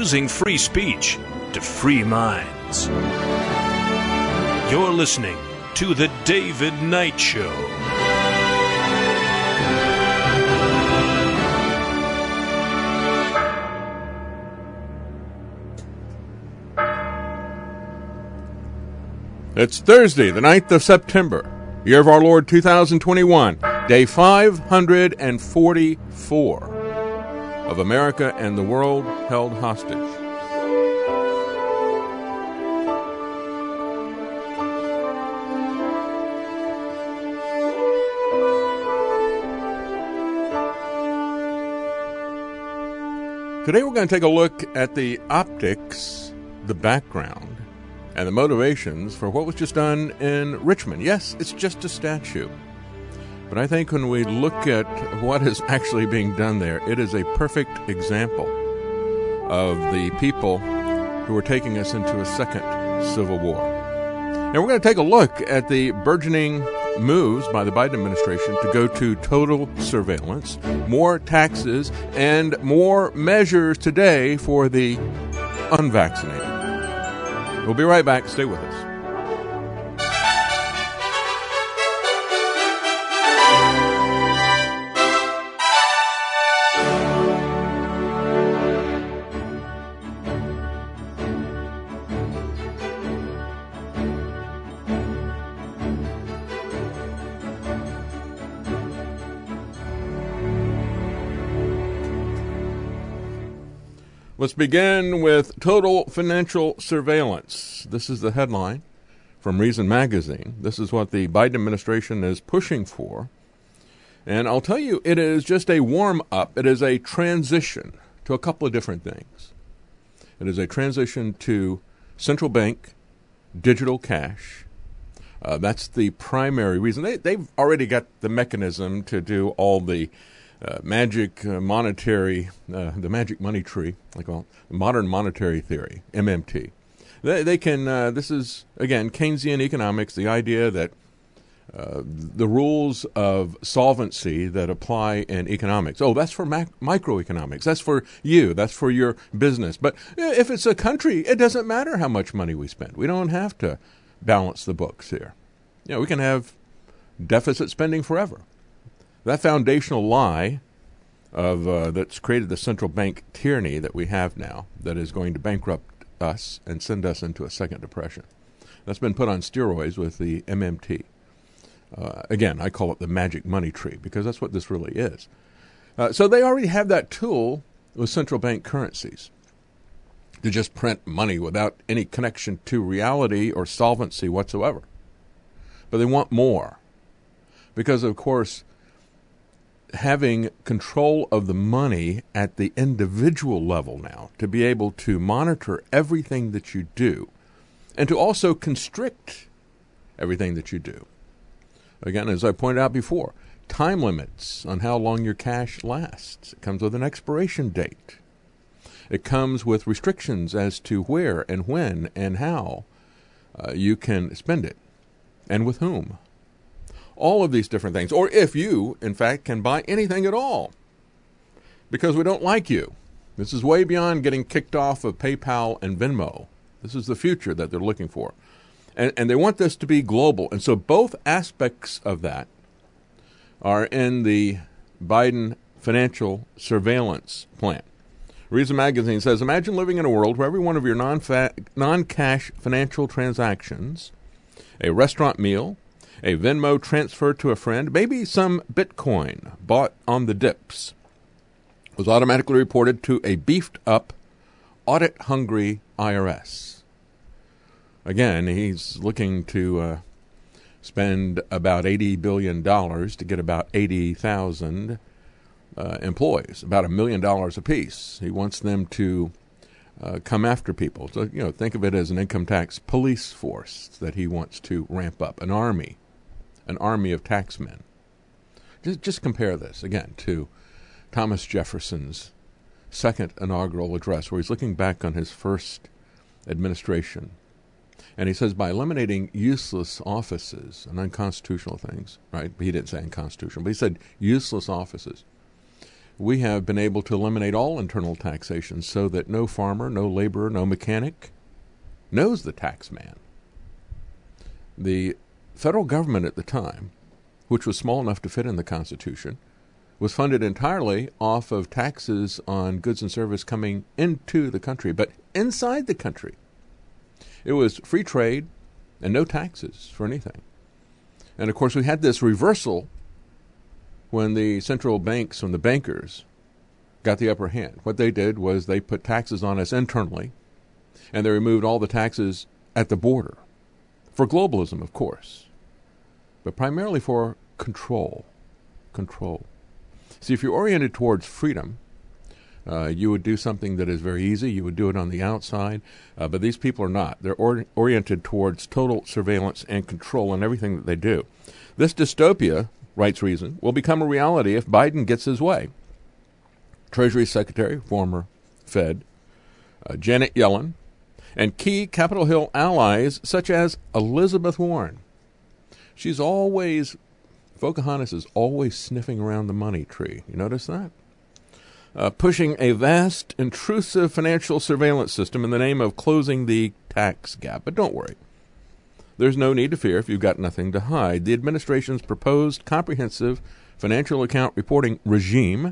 using free speech to free minds. You're listening to The David Knight Show. It's Thursday, the 9th of September, year of our Lord 2021, day 544 of America and the world held hostage. Today we're going to take a look at the optics, the background, and the motivations for what was just done in Richmond. Yes, it's just a statue. But I think when we look at what is actually being done there, it is a perfect example of the people who are taking us into a second civil war. Now we're going to take a look at the burgeoning moves by the Biden administration to go to total surveillance, more taxes, and more measures today for the unvaccinated. We'll be right back. Stay with us. Let's begin with total financial surveillance. This is the headline from Reason Magazine. This is what the Biden administration is pushing for. And I'll tell you, it is just a warm-up. It is a transition to a couple of different things. It is a transition to central bank digital cash. That's the primary reason. They've already got the mechanism to do all the magic monetary, the magic money tree, like modern monetary theory, MMT. They can, this is, again, Keynesian economics, the idea that the rules of solvency that apply in economics, that's for microeconomics, that's for you, that's for your business. But if it's a country, it doesn't matter how much money we spend. We don't have to balance the books here. We can have deficit spending forever. That foundational lie of that's created the central bank tyranny that we have now that is going to bankrupt us and send us into a second depression. That's been put on steroids with the MMT. Again, I call it the magic money tree because that's what this really is. So they already have that tool with central bank currencies to just print money without any connection to reality or solvency whatsoever. But they want more because, of course, having control of the money at the individual level now, to be able to monitor everything that you do, and to also constrict everything that you do. Again, as I pointed out before, time limits on how long your cash lasts. It comes with an expiration date. It comes with restrictions as to where and when and how you can spend it, and with whom. All of these different things, or if you, in fact, can buy anything at all, because we don't like you. This is way beyond getting kicked off of PayPal and Venmo. This is the future that they're looking for. And they want this to be global. And so both aspects of that are in the Biden financial surveillance plan. Reason Magazine says, imagine living in a world where every one of your non-cash financial transactions, a restaurant meal, a Venmo transfer to a friend, maybe some Bitcoin bought on the dips, was automatically reported to a beefed-up, audit-hungry IRS. Again, he's looking to spend about $80 billion to get about 80,000 employees, about $1 million apiece. He wants them to come after people. So, think of it as an income tax police force that he wants to ramp up, an army of taxmen. Just compare this, again, to Thomas Jefferson's second inaugural address, where he's looking back on his first administration. And he says, by eliminating useless offices and unconstitutional things, right? He didn't say unconstitutional, but he said useless offices. we have been able to eliminate all internal taxation so that no farmer, no laborer, no mechanic knows the tax man. The federal government at the time, which was small enough to fit in the Constitution, was funded entirely off of taxes on goods and service coming into the country. But inside the country, it was free trade and no taxes for anything. And, of course, we had this reversal when the central banks and the bankers got the upper hand. What they did was they put taxes on us internally, and they removed all the taxes at the border. For globalism, of course, but primarily for control. See, if you're oriented towards freedom, you would do something that is very easy. You would do it on the outside, but these people are not. They're oriented towards total surveillance and control in everything that they do. This dystopia, writes Reason, will become a reality if Biden gets his way. Treasury Secretary, former Fed, Janet Yellen, and key Capitol Hill allies such as Elizabeth Warren. She's always, Pocahontas is always sniffing around the money tree. You notice that? Pushing a vast, intrusive financial surveillance system in the name of closing the tax gap. But don't worry. There's no need to fear if you've got nothing to hide. The administration's proposed comprehensive financial account reporting regime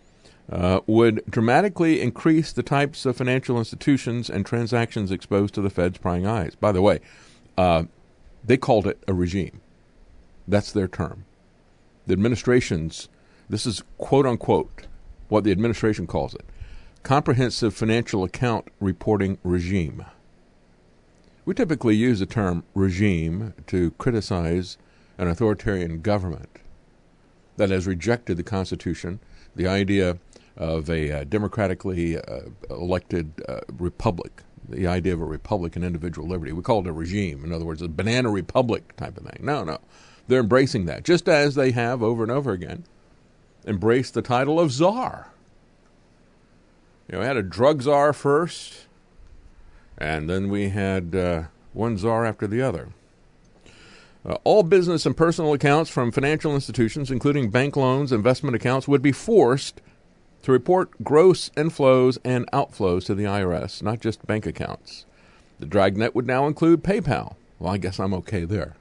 would dramatically increase the types of financial institutions and transactions exposed to the Fed's prying eyes. By the way, they called it a regime. That's their term. The administration's, this is quote-unquote what the administration calls it, comprehensive financial account reporting regime. We typically use the term regime to criticize an authoritarian government that has rejected the Constitution, the idea of a democratically elected republic, the idea of a republic and individual liberty. We call it a regime. In other words, a banana republic type of thing. No. They're embracing that, just as they have over and over again embraced the title of czar. You know, we had a drug czar first, and then we had one czar after the other. All business and personal accounts from financial institutions, including bank loans, investment accounts, would be forced to report gross inflows and outflows to the IRS, not just bank accounts. The dragnet would now include PayPal. Well, I guess I'm okay there.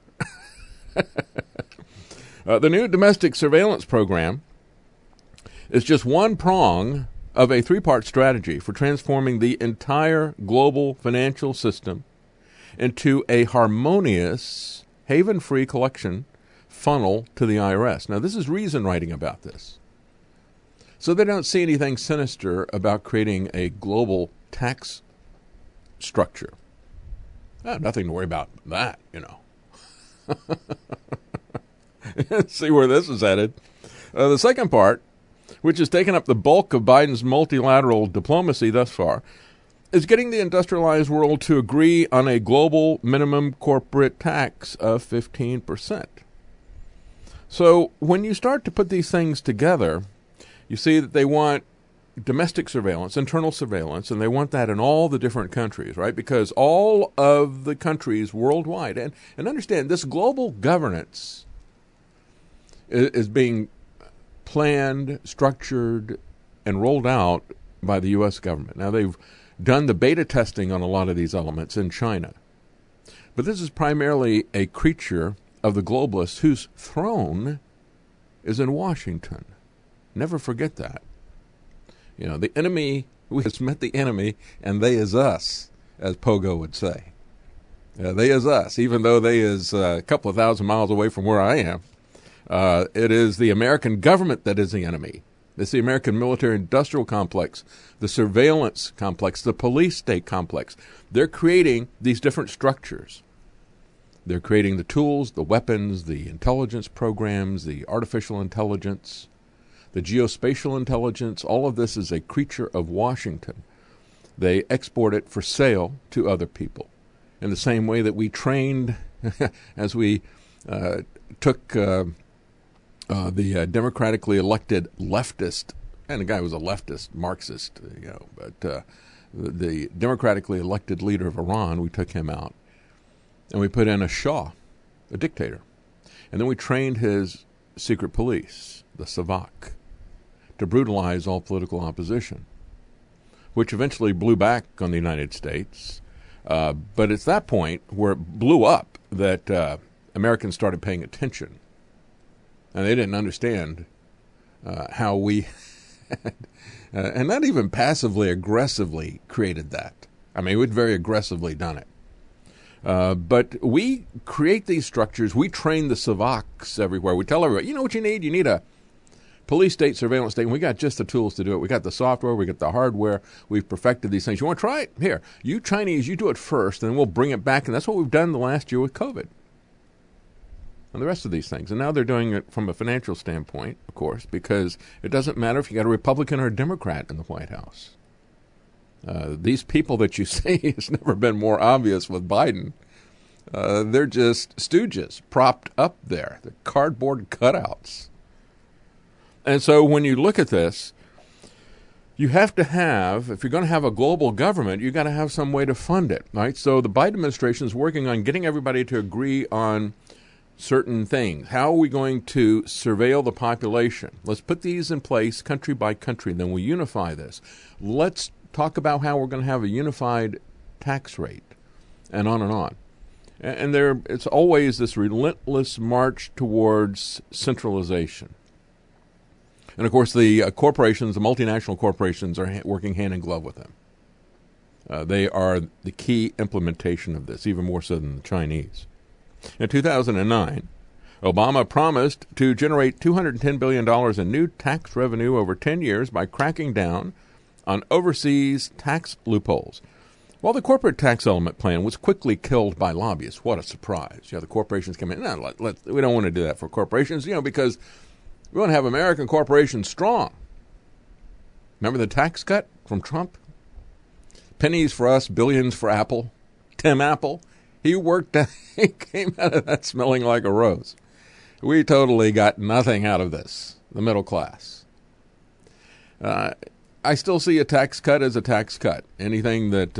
The new domestic surveillance program is just one prong of a three-part strategy for transforming the entire global financial system into a harmonious, haven-free collection funnel to the IRS. Now, this is Reason writing about this. So they don't see anything sinister about creating a global tax structure. Nothing to worry about that, you know. See where this is headed. The second part, which has taken up the bulk of Biden's multilateral diplomacy thus far, is getting the industrialized world to agree on a global minimum corporate tax of 15%. So when you start to put these things together, you see that they want domestic surveillance, internal surveillance, and they want that in all the different countries, right? Because all of the countries worldwide, and understand this global governance is being planned, structured, and rolled out by the U.S. government. Now, they've done the beta testing on a lot of these elements in China. But this is primarily a creature of the globalists whose throne is in Washington. Never forget that. You know, the enemy, we have met the enemy, and they is us, as Pogo would say. They is us, even though they is a couple of thousand miles away from where I am. It is the American government that is the enemy. It's the American military-industrial complex, the surveillance complex, the police state complex. They're creating these different structures. They're creating the tools, the weapons, the intelligence programs, the artificial intelligence, the geospatial intelligence. All of this is a creature of Washington. They export it for sale to other people. In the same way that we trained, as we took the democratically elected leftist, and the guy was a leftist Marxist, but the democratically elected leader of Iran, we took him out, and we put in a Shah, a dictator. And then we trained his secret police, the Savak, to brutalize all political opposition, which eventually blew back on the United States. But it's that point where it blew up that Americans started paying attention. And they didn't understand how we had, and not even passively, aggressively created that. I mean, we'd very aggressively done it. But we create these structures. We train the Savaks everywhere. We tell everybody, you know what you need? You need a police state, surveillance state, and we got just the tools to do it. We got the software, we got the hardware, we've perfected these things. You want to try it? Here, you Chinese, you do it first, and then we'll bring it back. And that's what we've done the last year with COVID and the rest of these things. And now they're doing it from a financial standpoint, of course, because it doesn't matter if you got a Republican or a Democrat in the White House. These people that you see, it's never been more obvious with Biden. They're just stooges propped up there. They're cardboard cutouts. And so when you look at this, you have to have, if you're going to have a global government, you've got to have some way to fund it, right? So the Biden administration is working on getting everybody to agree on certain things. How are we going to surveil the population? Let's put these in place country by country, then we'll unify this. Let's talk about how we're going to have a unified tax rate, and on and on. And it's always this relentless march towards centralization. And, of course, the corporations, the multinational corporations, are working hand in glove with them. They are the key implementation of this, even more so than the Chinese. In 2009, Obama promised to generate $210 billion in new tax revenue over 10 years by cracking down on overseas tax loopholes. While the corporate tax element plan was quickly killed by lobbyists. What a surprise. The corporations came in. No, we don't want to do that for corporations, because we want to have American corporations strong. Remember the tax cut from Trump? Pennies for us, billions for Apple. Tim Apple, he came out of that smelling like a rose. We totally got nothing out of this, the middle class. I still see a tax cut as a tax cut. Anything that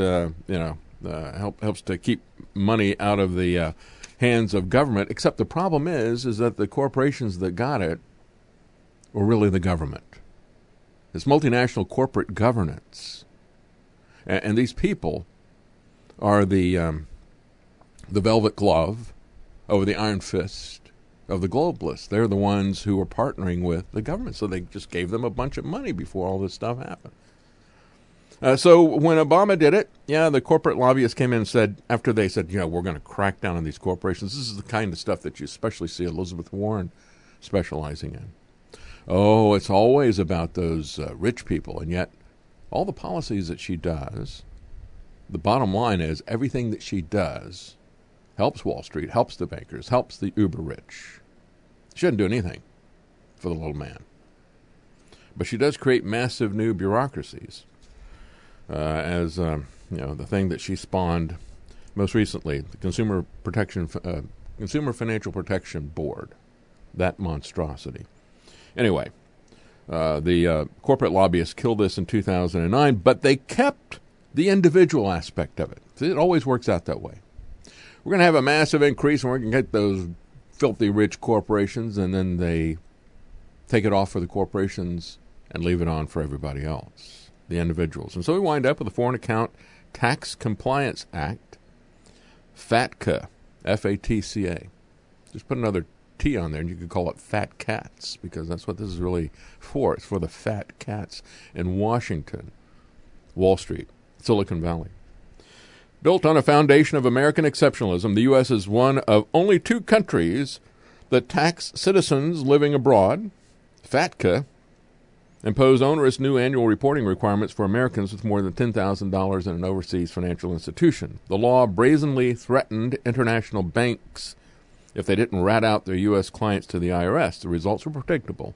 helps to keep money out of the hands of government. Except the problem is that the corporations that got it were really the government. It's multinational corporate governance, and these people are the velvet glove over the iron fist of the globalists. They're the ones who are partnering with the government, so they just gave them a bunch of money before all this stuff happened. So when Obama did it, the corporate lobbyists came in and said, after they said, we're going to crack down on these corporations, this is the kind of stuff that you especially see Elizabeth Warren specializing in. Oh, it's always about those rich people, and yet all the policies that she does, the bottom line is everything that she does helps Wall Street, helps the bankers, helps the uber rich. She doesn't do anything for the little man. But she does create massive new bureaucracies, the thing that she spawned most recently, the Consumer Financial Protection Board, that monstrosity. Anyway, the corporate lobbyists killed this in 2009, but they kept the individual aspect of it. It always works out that way. We're going to have a massive increase, and we're going to get those filthy rich corporations, and then they take it off for the corporations and leave it on for everybody else, the individuals. And so we wind up with the Foreign Account Tax Compliance Act, FATCA, F-A-T-C-A. Just put another T on there, and you could call it Fat Cats, because that's what this is really for. It's for the fat cats in Washington, Wall Street, Silicon Valley. Built on a foundation of American exceptionalism, the U.S. is one of only 2 countries that tax citizens living abroad. FATCA impose onerous new annual reporting requirements for Americans with more than $10,000 in an overseas financial institution. The law brazenly threatened international banks if they didn't rat out their U.S. clients to the IRS. The results were predictable.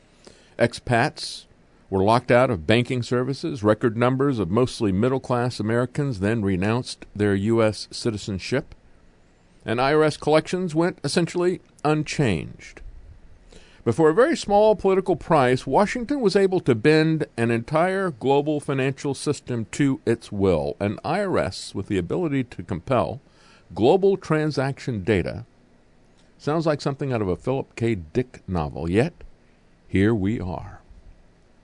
Expats were locked out of banking services. Record numbers of mostly middle-class Americans then renounced their U.S. citizenship. And IRS collections went essentially unchanged. But for a very small political price, Washington was able to bend an entire global financial system to its will. An IRS with the ability to compel global transaction data. Sounds like something out of a Philip K. Dick novel, yet here we are.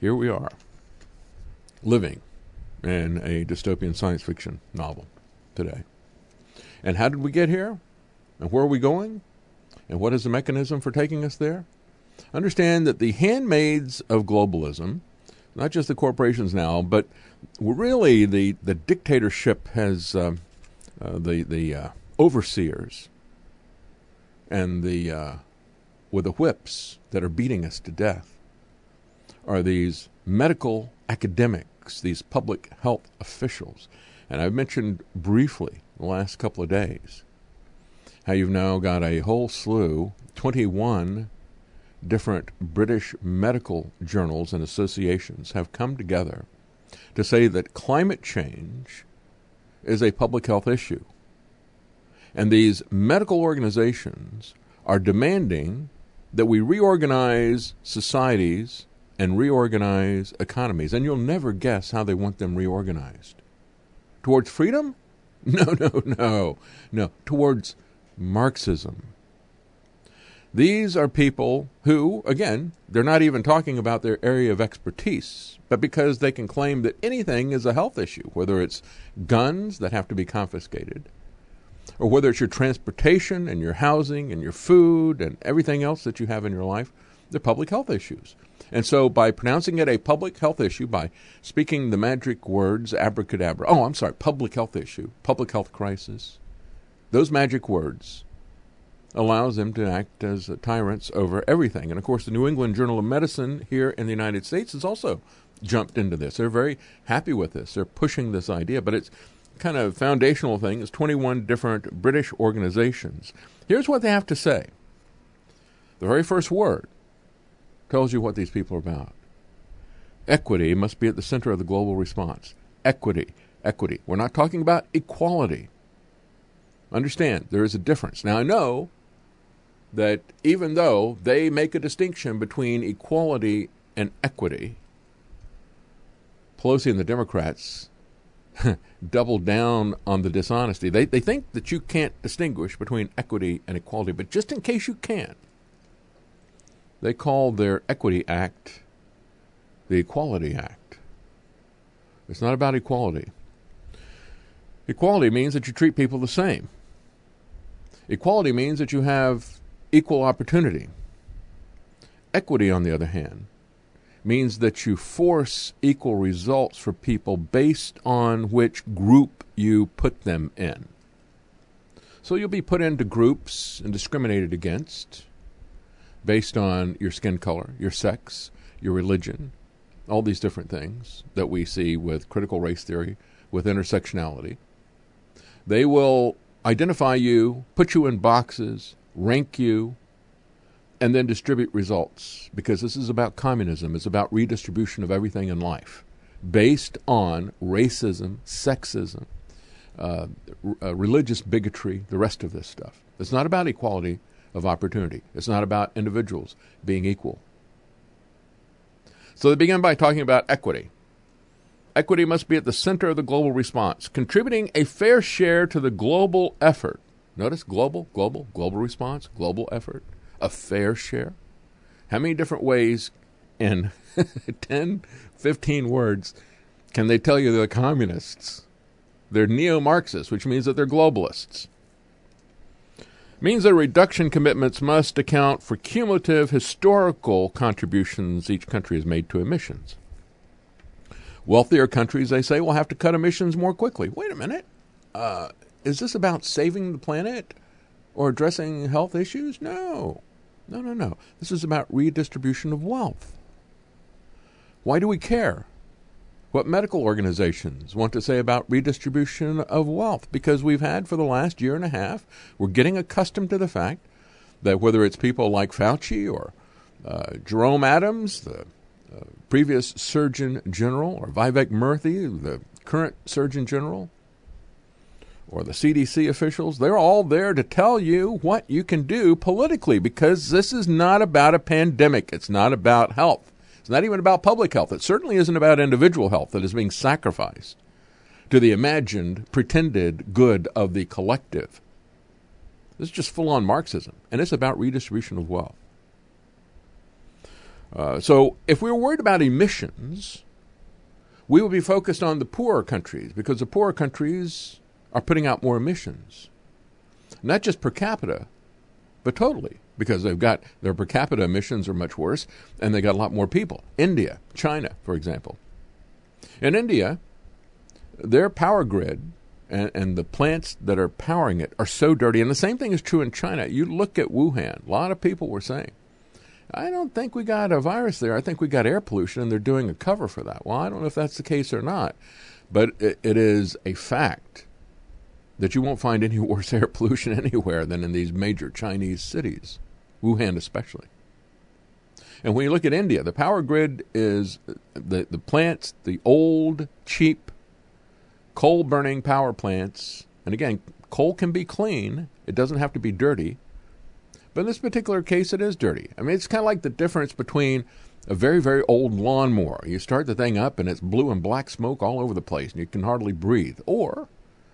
here we are, living in a dystopian science fiction novel today. And how did we get here? And where are we going? And what is the mechanism for taking us there? Understand that the handmaids of globalism, not just the corporations now, but really the dictatorship has the overseers and with the whips that are beating us to death are these medical academics, these public health officials. And I've mentioned briefly the last couple of days how you've now got a whole slew, 21 different British medical journals and associations have come together to say that climate change is a public health issue. And these medical organizations are demanding that we reorganize societies and reorganize economies. And you'll never guess how they want them reorganized. Towards freedom? No. Towards Marxism. These are people who, again, they're not even talking about their area of expertise, but because they can claim that anything is a health issue, whether it's guns that have to be confiscated, or whether it's your transportation and your housing and your food and everything else that you have in your life, they're public health issues. And so by pronouncing it a public health issue, by speaking the magic words, abracadabra, public health issue, public health crisis, those magic words allows them to act as tyrants over everything. And, of course, the New England Journal of Medicine here in the United States has also jumped into this. They're very happy with this. They're pushing this idea. But it's kind of foundational thing. It's 21 different British organizations. Here's what they have to say. The very first word tells you what these people are about. Equity must be at the center of the global response. Equity. We're not talking about equality. Understand, there is a difference. Now, I know that even though they make a distinction between equality and equity, Pelosi and the Democrats double down on the dishonesty. They think that you can't distinguish between equity and equality, but just in case you can, they call their Equity Act the Equality Act. It's not about equality. Equality means that you treat people the same. Equality means that you have equal opportunity. Equity, on the other hand, means that you force equal results for people based on which group you put them in. So you'll be put into groups and discriminated against based on your skin color, your sex, your religion, all these different things that we see with critical race theory, with intersectionality. They will identify you, put you in boxes, rank you, and then distribute results, because this is about communism. It's about redistribution of everything in life based on racism, sexism, religious bigotry, the rest of this stuff. It's not about equality of opportunity. It's not about individuals being equal. So they begin by talking about equity. Equity must be at the center of the global response, contributing a fair share to the global effort. Notice global response, global effort, a fair share. How many different ways in 10, 15 words can they tell you they're communists? They're neo-Marxists, which means that they're globalists. Means that reduction commitments must account for cumulative historical contributions each country has made to emissions. Wealthier countries, they say, will have to cut emissions more quickly. Wait a minute. Is this about saving the planet or addressing health issues? No. This is about redistribution of wealth. Why do we care what medical organizations want to say about redistribution of wealth? Because we've had for the last year and a half, we're getting accustomed to the fact that whether it's people like Fauci or Jerome Adams, the previous Surgeon General, or Vivek Murthy, the current Surgeon General, or the CDC officials, they're all there to tell you what you can do politically, because this is not about a pandemic. It's not about health. It's not even about public health. It certainly isn't about individual health that is being sacrificed to the imagined, pretended good of the collective. This is just full-on Marxism, and it's about redistribution of wealth. So if we were worried about emissions, we would be focused on the poorer countries, because the poorer countries are putting out more emissions. Not just per capita, but totally, because their per capita emissions are much worse, and they got a lot more people. India, China, for example. In India, their power grid and the plants that are powering it are so dirty. And the same thing is true in China. You look at Wuhan, a lot of people were saying, I don't think we got a virus there. I think we got air pollution, and they're doing a cover for that. Well, I don't know if that's the case or not, but it is a fact that you won't find any worse air pollution anywhere than in these major Chinese cities, Wuhan especially. And when you look at India, the power grid is the plants, the old, cheap, coal-burning power plants. And again, coal can be clean. It doesn't have to be dirty. But in this particular case, it is dirty. I mean, it's kind of like the difference between a very, very old lawnmower. You start the thing up, and it's blue and black smoke all over the place, and you can hardly breathe. Or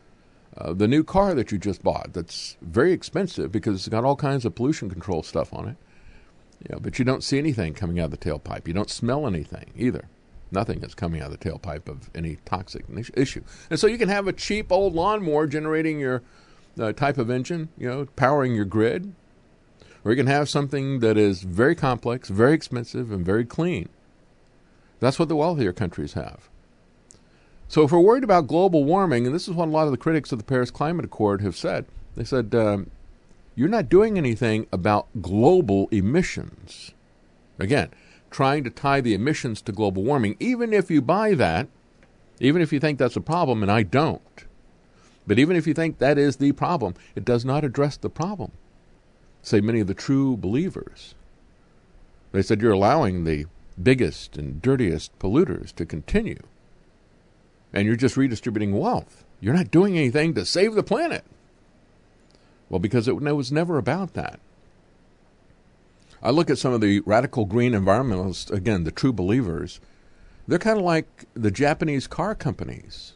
the new car that you just bought that's very expensive because it's got all kinds of pollution control stuff on it. But you don't see anything coming out of the tailpipe. You don't smell anything either. Nothing is coming out of the tailpipe of any toxic issue. And so you can have a cheap old lawnmower generating your type of engine, powering your grid. Or you can have something that is very complex, very expensive, and very clean. That's what the wealthier countries have. So if we're worried about global warming, and this is what a lot of the critics of the Paris Climate Accord have said, they said, you're not doing anything about global emissions. Again, trying to tie the emissions to global warming, even if you buy that, even if you think that's a problem, and I don't. But even if you think that is the problem, it does not address the problem. Say many of the true believers. They said you're allowing the biggest and dirtiest polluters to continue. And you're just redistributing wealth. You're not doing anything to save the planet. Well, because it was never about that. I look at some of the radical green environmentalists, again, the true believers. They're kind of like the Japanese car companies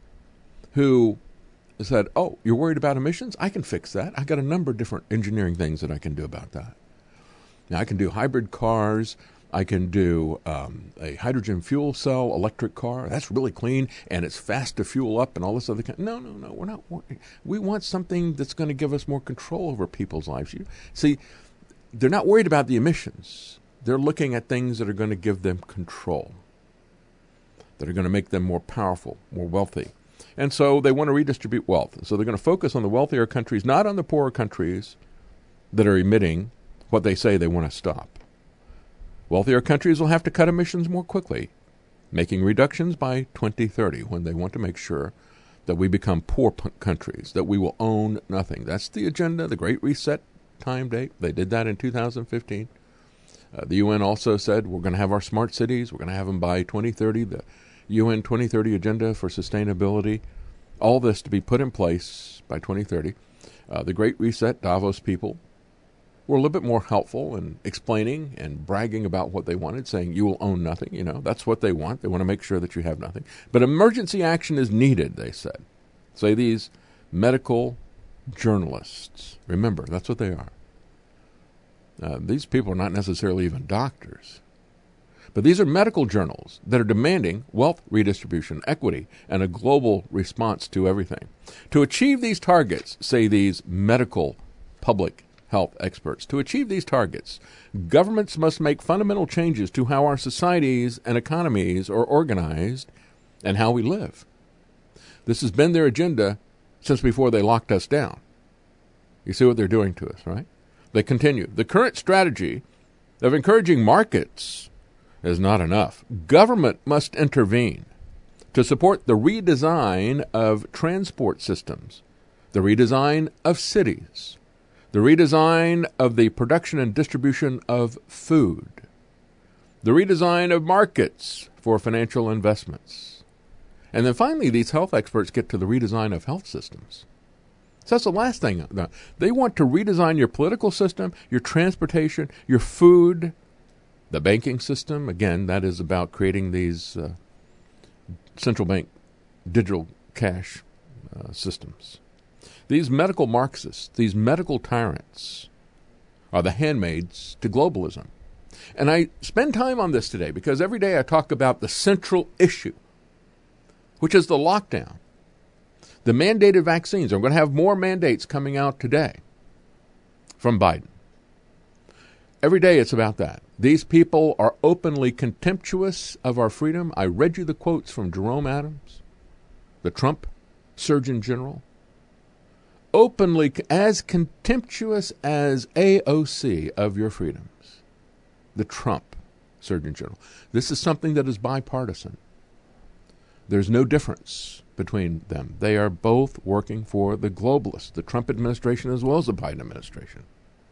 who said, oh, you're worried about emissions? I can fix that. I got a number of different engineering things that I can do about that. Now, I can do hybrid cars. I can do a hydrogen fuel cell electric car. That's really clean, and it's fast to fuel up and all this other kind. No, we're not worried. We want something that's going to give us more control over people's lives. See, they're not worried about the emissions. They're looking at things that are going to give them control, that are going to make them more powerful, more wealthy. And so they want to redistribute wealth. So they're going to focus on the wealthier countries, not on the poorer countries that are emitting what they say they want to stop. Wealthier countries will have to cut emissions more quickly, making reductions by 2030 when they want to make sure that we become poor countries, that we will own nothing. That's the agenda, the Great Reset time date. They did that in 2015. The UN also said we're going to have our smart cities. We're going to have them by 2030. The UN 2030 Agenda for Sustainability, all this to be put in place by 2030. The Great Reset, Davos people were a little bit more helpful in explaining and bragging about what they wanted, saying you will own nothing. That's what they want. They want to make sure that you have nothing. But emergency action is needed, they said. Say these medical journalists. Remember, that's what they are. These people are not necessarily even doctors. But these are medical journals that are demanding wealth redistribution, equity, and a global response to everything. To achieve these targets, say these medical public health experts, to achieve these targets, governments must make fundamental changes to how our societies and economies are organized and how we live. This has been their agenda since before they locked us down. You see what they're doing to us, right? They continue. The current strategy of encouraging markets is not enough. Government must intervene to support the redesign of transport systems, the redesign of cities, the redesign of the production and distribution of food, the redesign of markets for financial investments. And then finally, these health experts get to the redesign of health systems. So that's the last thing. They want to redesign your political system, your transportation, your food, the banking system. Again, that is about creating these central bank digital cash systems. These medical Marxists, these medical tyrants, are the handmaids to globalism. And I spend time on this today because every day I talk about the central issue, which is the lockdown, the mandated vaccines. I'm going to have more mandates coming out today from Biden. Every day it's about that. These people are openly contemptuous of our freedom. I read you the quotes from Jerome Adams, the Trump Surgeon General. Openly as contemptuous as AOC of your freedoms. The Trump Surgeon General. This is something that is bipartisan. There's no difference between them. They are both working for the globalists, the Trump administration as well as the Biden administration.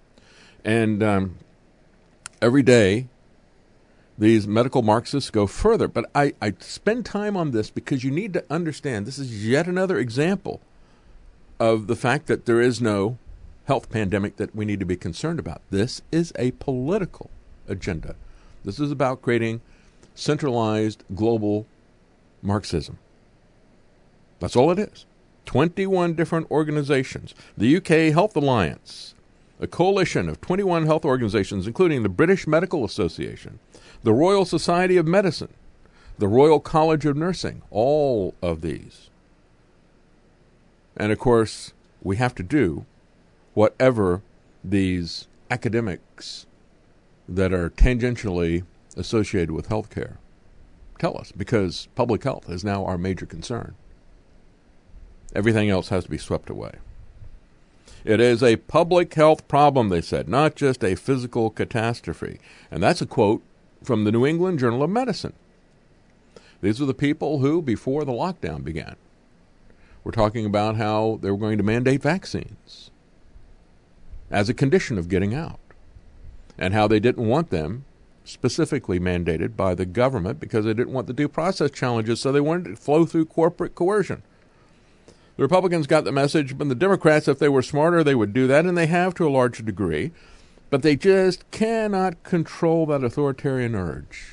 And every day, these medical Marxists go further. But I spend time on this because you need to understand this is yet another example of the fact that there is no health pandemic that we need to be concerned about. This is a political agenda. This is about creating centralized global Marxism. That's all it is. 21 different organizations. The UK Health Alliance, a coalition of 21 health organizations, including the British Medical Association, the Royal Society of Medicine, the Royal College of Nursing, all of these. And of course, we have to do whatever these academics that are tangentially associated with healthcare tell us, because public health is now our major concern. Everything else has to be swept away. It is a public health problem, they said, not just a physical catastrophe. And that's a quote from the New England Journal of Medicine. These are the people who, before the lockdown began, were talking about how they were going to mandate vaccines as a condition of getting out, and how they didn't want them specifically mandated by the government because they didn't want the due process challenges, so they wanted it to flow through corporate coercion. The Republicans got the message, but the Democrats, if they were smarter, they would do that, and they have to a large degree, but they just cannot control that authoritarian urge.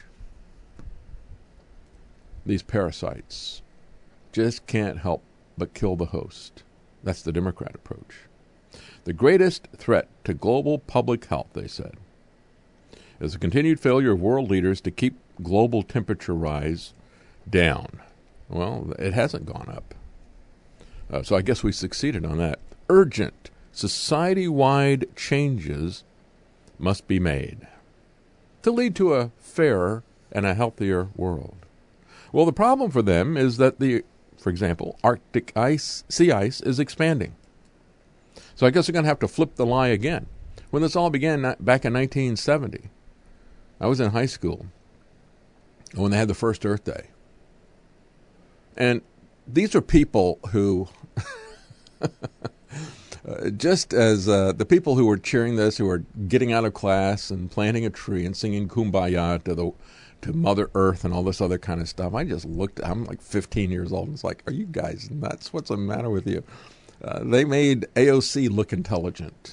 These parasites just can't help but kill the host. That's the Democrat approach. The greatest threat to global public health, they said, is the continued failure of world leaders to keep global temperature rise down. Well, it hasn't gone up. So I guess we succeeded on that. Urgent society-wide changes must be made to lead to a fairer and a healthier world. Well, the problem for them is that for example, Arctic sea ice is expanding. So I guess they're going to have to flip the lie again. When this all began back in 1970, I was in high school when they had the first Earth Day. And these are people who, just as the people who were cheering this, who were getting out of class and planting a tree and singing Kumbaya to Mother Earth and all this other kind of stuff, I just looked, I'm like 15 years old, and it's like, are you guys nuts? What's the matter with you? They made AOC look intelligent.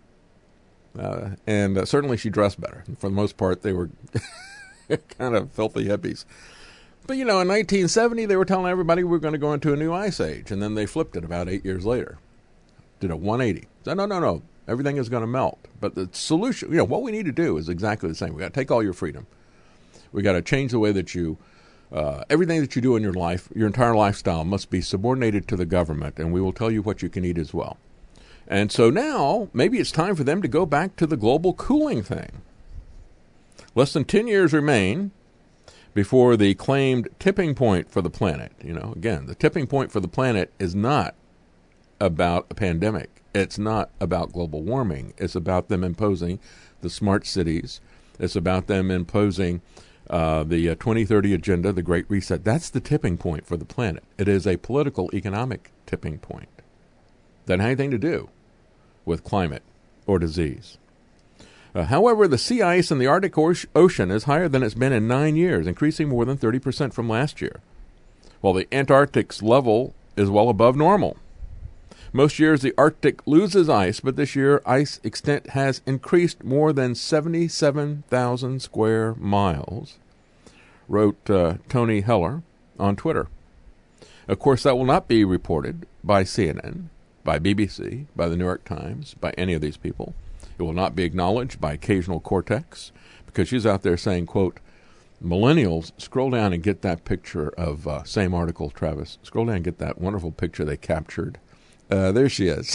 And certainly she dressed better. For the most part, they were kind of filthy hippies. But, in 1970, they were telling everybody we were going to go into a new ice age. And then they flipped it about 8 years later. Did a 180. Said, no. Everything is going to melt. But the solution, what we need to do is exactly the same. We got to take all your freedom. We got to change the way that you, everything that you do in your life, your entire lifestyle must be subordinated to the government. And we will tell you what you can eat as well. And so now, maybe it's time for them to go back to the global cooling thing. Less than 10 years remain before the claimed tipping point for the planet. Again, the tipping point for the planet is not about a pandemic. It's not about global warming. It's about them imposing the smart cities. It's about them imposing the 2030 agenda, the Great Reset. That's the tipping point for the planet. It is a political, economic tipping point. Doesn't have anything to do with climate or disease. However, the sea ice in the Arctic Ocean is higher than it's been in 9 years, increasing more than 30% from last year, while the Antarctic's level is well above normal. Most years the Arctic loses ice, but this year ice extent has increased more than 77,000 square miles, wrote Tony Heller on Twitter. Of course, that will not be reported by CNN, by BBC, by the New York Times, by any of these people. It will not be acknowledged by occasional Cortex, because she's out there saying, quote, millennials, scroll down and get that picture of, same article, Travis, scroll down and get that wonderful picture they captured. There she is.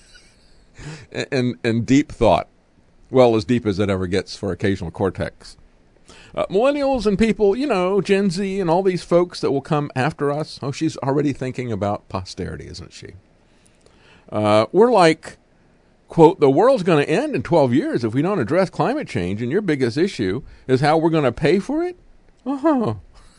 in deep thought. Well, as deep as it ever gets for occasional Cortex. Millennials and people, Gen Z and all these folks that will come after us. Oh, she's already thinking about posterity, isn't she? We're like, quote, the world's going to end in 12 years if we don't address climate change, and your biggest issue is how we're going to pay for it? Uh-huh.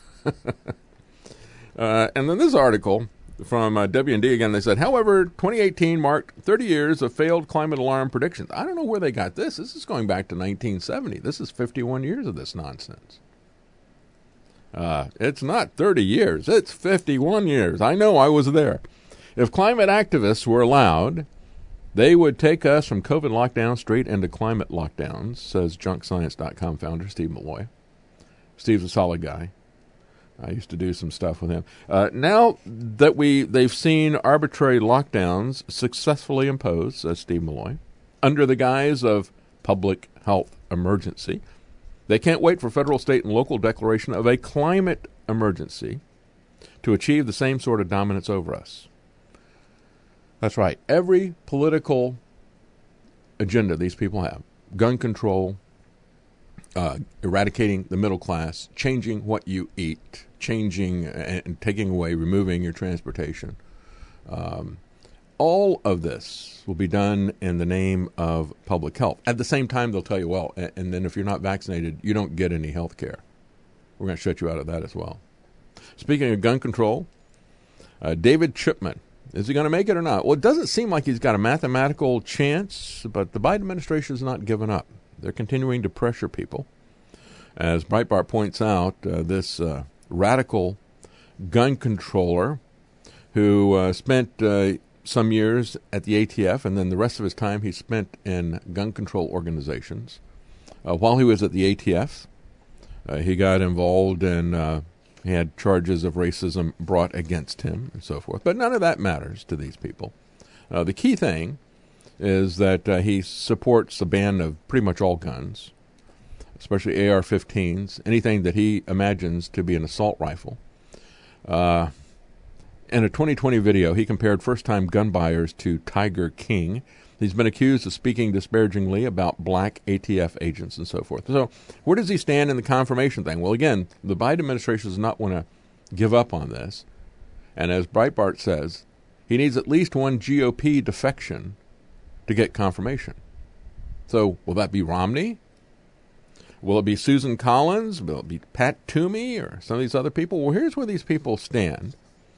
And then this article from W&D again, they said, however, 2018 marked 30 years of failed climate alarm predictions. I don't know where they got this. This is going back to 1970. This is 51 years of this nonsense. It's not 30 years. It's 51 years. I know, I was there. If climate activists were allowed, they would take us from COVID lockdown straight into climate lockdowns, says JunkScience.com founder Steve Malloy. Steve's a solid guy. I used to do some stuff with him. Now that they've seen arbitrary lockdowns successfully imposed, says Steve Malloy, under the guise of public health emergency, they can't wait for federal, state, and local declaration of a climate emergency to achieve the same sort of dominance over us. That's right. Every political agenda these people have, gun control, eradicating the middle class, changing what you eat, changing and taking away, removing your transportation. All of this will be done in the name of public health. At the same time, they'll tell you, well, and then if you're not vaccinated, you don't get any health care. We're going to shut you out of that as well. Speaking of gun control, David Chipman, is he going to make it or not? Well, it doesn't seem like he's got a mathematical chance, but the Biden administration has not given up. They're continuing to pressure people. As Breitbart points out, this radical gun controller who spent some years at the ATF, and then the rest of his time he spent in gun control organizations. While he was at the ATF, he got involved in, he had charges of racism brought against him and so forth. But none of that matters to these people. The key thing is that he supports the ban of pretty much all guns, especially AR-15s, anything that he imagines to be an assault rifle. In a 2020 video, he compared first-time gun buyers to Tiger King. He's been accused of speaking disparagingly about black ATF agents and so forth. So where does he stand in the confirmation thing? Well, again, the Biden administration does not want to give up on this. And as Breitbart says, he needs at least one GOP defection to get confirmation. So will that be Romney? Will it be Susan Collins? Will it be Pat Toomey or some of these other people? Well, here's where these people stand.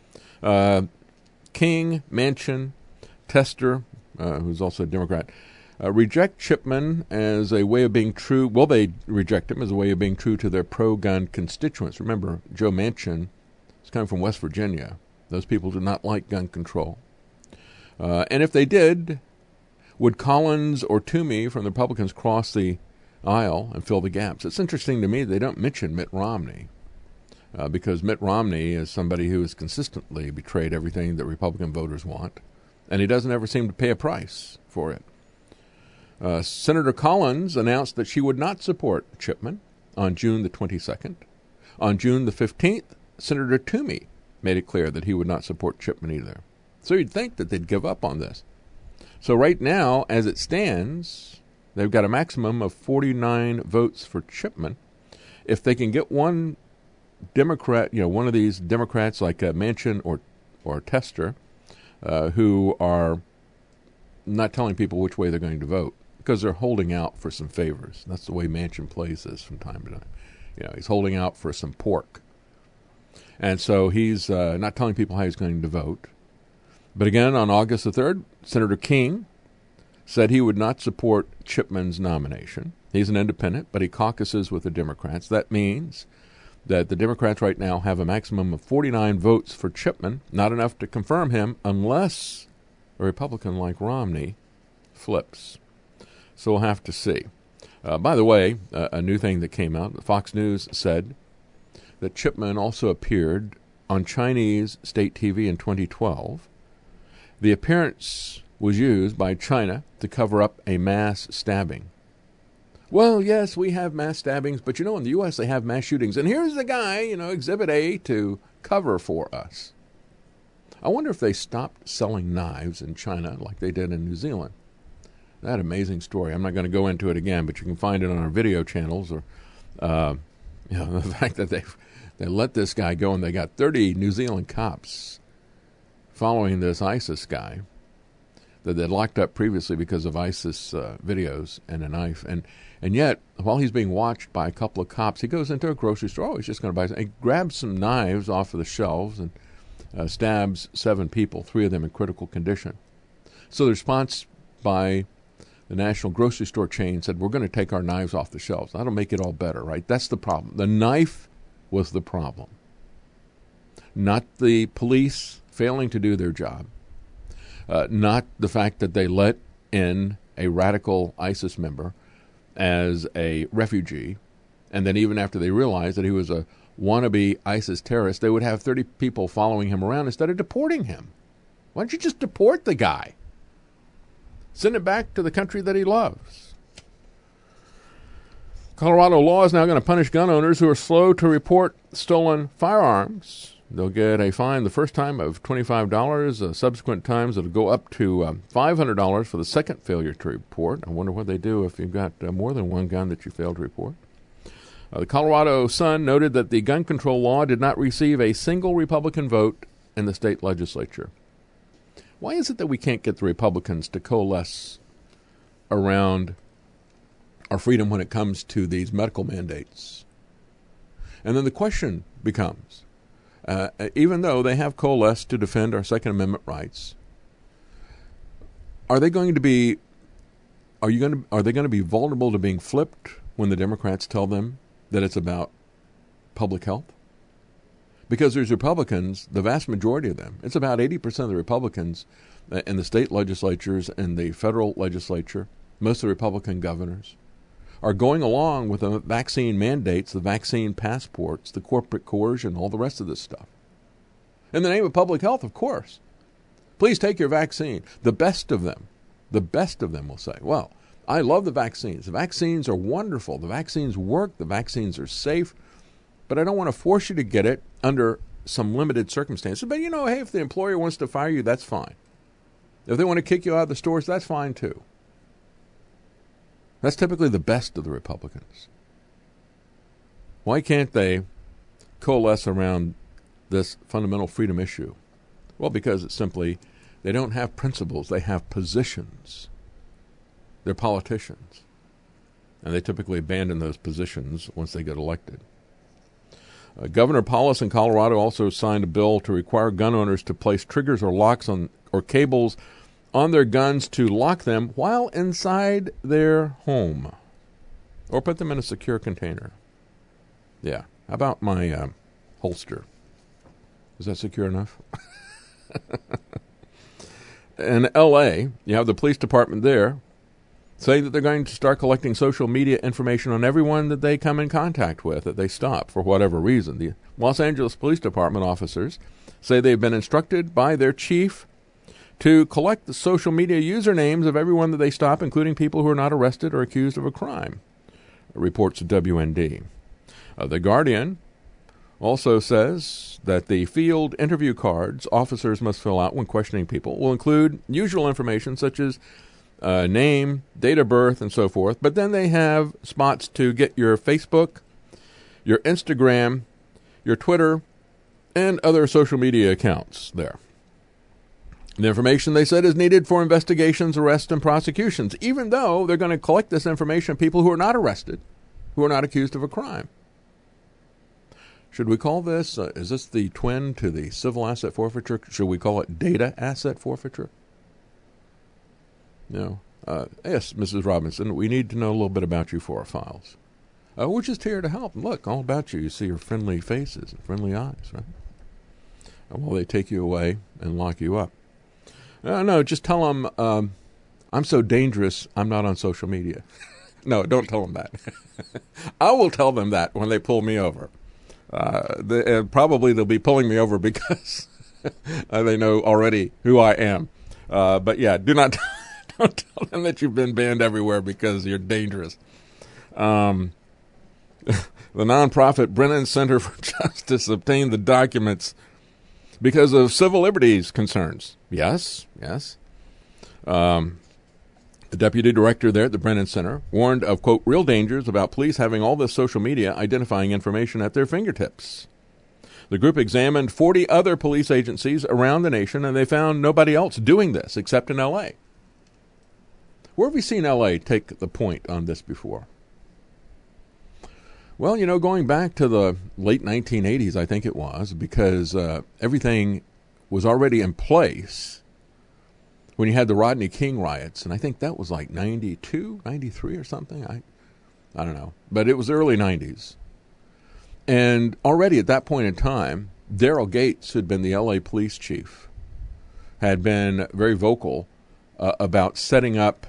King, Manchin, Tester, who's also a Democrat, reject Chipman as a way of being true. Well, they reject him as a way of being true to their pro-gun constituents. Remember, Joe Manchin is coming from West Virginia. Those people do not like gun control. And if they did, would Collins or Toomey from the Republicans cross the aisle and fill the gaps? It's interesting to me they don't mention Mitt Romney because Mitt Romney is somebody who has consistently betrayed everything that Republican voters want, and he doesn't ever seem to pay a price for it. Senator Collins announced that she would not support Chipman on June the 22nd. On June the 15th, Senator Toomey made it clear that he would not support Chipman either. So you'd think that they'd give up on this. So right now, as it stands, they've got a maximum of 49 votes for Chipman. If they can get one Democrat, one of these Democrats like Manchin or Tester, who are not telling people which way they're going to vote because they're holding out for some favors. That's the way Manchin plays this from time to time. He's holding out for some pork. And so he's not telling people how he's going to vote. But again, on August the 3rd, Senator King said he would not support Chipman's nomination. He's an independent, but he caucuses with the Democrats. That means that the Democrats right now have a maximum of 49 votes for Chipman, not enough to confirm him unless a Republican like Romney flips. So we'll have to see. By the way, a new thing that came out, Fox News said that Chipman also appeared on Chinese state TV in 2012. The appearance was used by China to cover up a mass stabbing. Well, yes, we have mass stabbings, but in the U.S. they have mass shootings. And here's the guy, Exhibit A, to cover for us. I wonder if they stopped selling knives in China like they did in New Zealand. That amazing story. I'm not going to go into it again, but you can find it on our video channels. Or, the fact that they let this guy go and they got 30 New Zealand cops following this ISIS guy that they'd locked up previously because of ISIS videos and a knife. And yet, while he's being watched by a couple of cops, he goes into a grocery store. Oh, he's just going to buy something. He grabs some knives off of the shelves and stabs 7 people, 3 of them in critical condition. So the response by the national grocery store chain said, we're going to take our knives off the shelves. That'll make it all better, right? That's the problem. The knife was the problem, not the police failing to do their job, not the fact that they let in a radical ISIS member as a refugee, and then even after they realized that he was a wannabe ISIS terrorist, they would have 30 people following him around instead of deporting him. Why don't you just deport the guy? Send him back to the country that he loves. Colorado law is now going to punish gun owners who are slow to report stolen firearms. They'll get a fine the first time of $25. Subsequent times it'll go up to $500 for the second failure to report. I wonder what they do if you've got more than one gun that you failed to report. The Colorado Sun noted that the gun control law did not receive a single Republican vote in the state legislature. Why is it that we can't get the Republicans to coalesce around our freedom when it comes to these medical mandates? And then the question becomes, even though they have coalesced to defend our Second Amendment rights, are they going to be vulnerable to being flipped when the Democrats tell them that it's about public health? Because there's Republicans, the vast majority of them, it's about 80% of the Republicans in the state legislatures and the federal legislature, most of the Republican governors, are going along with the vaccine mandates, the vaccine passports, the corporate coercion, all the rest of this stuff. In the name of public health, of course. Please take your vaccine. The best of them will say, well, I love the vaccines. The vaccines are wonderful. The vaccines work. The vaccines are safe. But I don't want to force you to get it under some limited circumstances. But, hey, if the employer wants to fire you, that's fine. If they want to kick you out of the stores, that's fine too. That's typically the best of the Republicans. Why can't they coalesce around this fundamental freedom issue? Well, because it's simply they don't have principles. They have positions. They're politicians. And they typically abandon those positions once they get elected. Governor Paulus in Colorado also signed a bill to require gun owners to place triggers or locks on or cables on their guns to lock them while inside their home, or put them in a secure container. Yeah. How about my holster? Is that secure enough? In L.A., you have the police department there saying that they're going to start collecting social media information on everyone that they come in contact with, that they stop for whatever reason. The Los Angeles Police Department officers say they've been instructed by their chief to collect the social media usernames of everyone that they stop, including people who are not arrested or accused of a crime, reports WND. The Guardian also says that the field interview cards officers must fill out when questioning people will include usual information such as name, date of birth, and so forth. But then they have spots to get your Facebook, your Instagram, your Twitter, and other social media accounts there. The information, they said, is needed for investigations, arrests, and prosecutions, even though they're going to collect this information of people who are not arrested, who are not accused of a crime. Should we call this, is this the twin to the civil asset forfeiture? Should we call it data asset forfeiture? No. Yes, Mrs. Robinson, we need to know a little bit about you for our files. We're just here to help. Look, all about you. You see your friendly faces and friendly eyes, right? And while they take you away and lock you up. No, just tell them, I'm so dangerous, I'm not on social media. No, don't tell them that. I will tell them that when they pull me over. Probably they'll be pulling me over because they know already who I am. But yeah, don't tell them that you've been banned everywhere because you're dangerous. The nonprofit Brennan Center for Justice obtained the documents because of civil liberties concerns. Yes. The deputy director there at the Brennan Center warned of, quote, real dangers about police having all this social media identifying information at their fingertips. The group examined 40 other police agencies around the nation, and they found nobody else doing this except in L.A. Where have we seen L.A. take the point on this before? Well, going back to the late 1980s, I think it was, because everything was already in place when you had the Rodney King riots, and I think that was like 92, 93 or something. I don't know. But it was early 90s. And already at that point in time, Daryl Gates, who had been the L.A. police chief, had been very vocal about setting up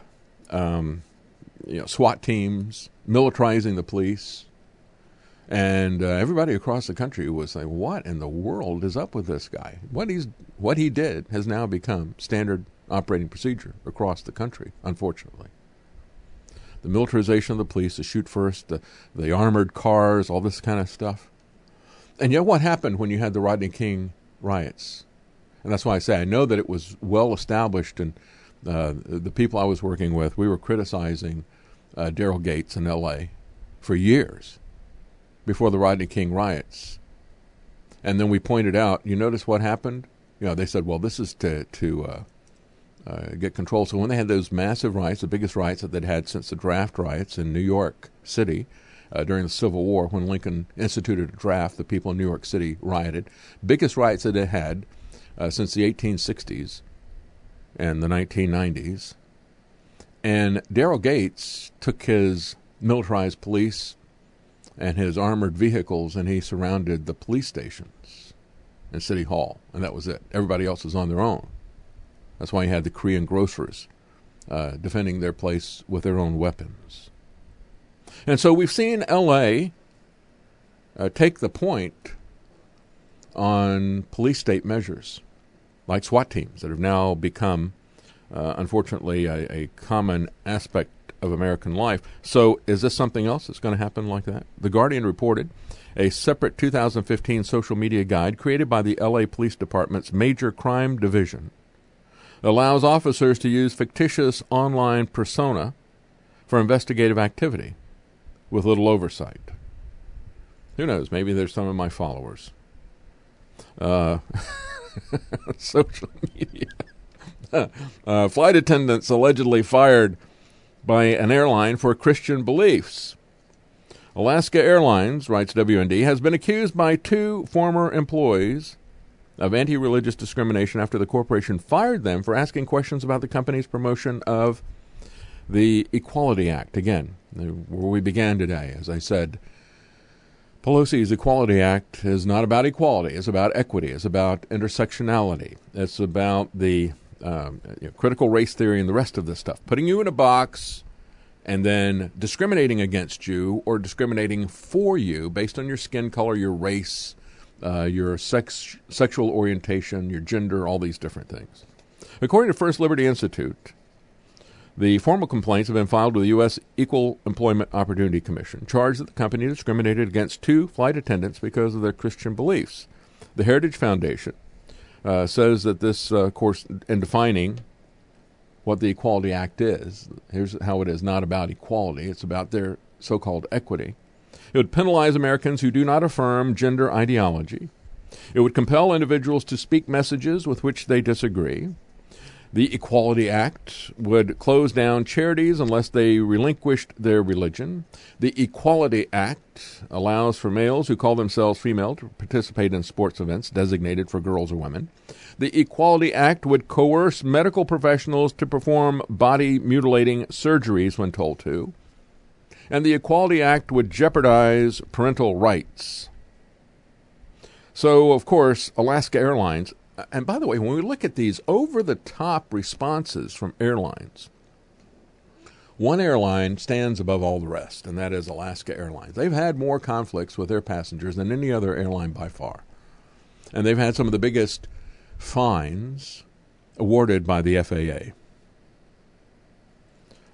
SWAT teams, militarizing the police. And everybody across the country was like, what in the world is up with this guy? What he did has now become standard operating procedure across the country, unfortunately. The militarization of the police, the shoot first, the armored cars, all this kind of stuff. And yet what happened when you had the Rodney King riots? And that's why I say I know that it was well established, and the people I was working with, we were criticizing Daryl Gates in L.A. for years before the Rodney King riots. And then we pointed out, you notice what happened? They said, well, this is to get control. So when they had those massive riots, the biggest riots that they'd had since the draft riots in New York City during the Civil War, when Lincoln instituted a draft, the people in New York City rioted. Biggest riots that they had since the 1860s and the 1990s. And Daryl Gates took his militarized police and his armored vehicles, and he surrounded the police stations and City Hall, and that was it. Everybody else was on their own. That's why you had the Korean grocers defending their place with their own weapons. And so we've seen L.A. Take the point on police state measures, like SWAT teams that have now become, unfortunately, a common aspect of American life. So is this something else that's going to happen like that? The Guardian reported a separate 2015 social media guide created by the L.A. Police Department's Major Crime Division allows officers to use fictitious online persona for investigative activity with little oversight. Who knows? Maybe there's some of my followers. Social media. Flight attendants allegedly fired by an airline for Christian beliefs. Alaska Airlines, writes WND, has been accused by 2 former employees of anti-religious discrimination after the corporation fired them for asking questions about the company's promotion of the Equality Act. Again, where we began today, as I said, Pelosi's Equality Act is not about equality. It's about equity. It's about intersectionality. It's about the critical race theory and the rest of this stuff. Putting you in a box and then discriminating against you or discriminating for you based on your skin color, your race, your sexual orientation, your gender, all these different things. According to First Liberty Institute, the formal complaints have been filed with the U.S. Equal Employment Opportunity Commission, charged that the company discriminated against 2 flight attendants because of their Christian beliefs. The Heritage Foundation says that this, of course, in defining what the Equality Act is, here's how it is not about equality, it's about their so-called equity. It would penalize Americans who do not affirm gender ideology. It would compel individuals to speak messages with which they disagree. The Equality Act would close down charities unless they relinquished their religion. The Equality Act allows for males who call themselves female to participate in sports events designated for girls or women. The Equality Act would coerce medical professionals to perform body-mutilating surgeries when told to. And the Equality Act would jeopardize parental rights. So, of course, Alaska Airlines. And by the way, when we look at these over-the-top responses from airlines, one airline stands above all the rest, and that is Alaska Airlines. They've had more conflicts with their passengers than any other airline by far. And they've had some of the biggest fines awarded by the FAA.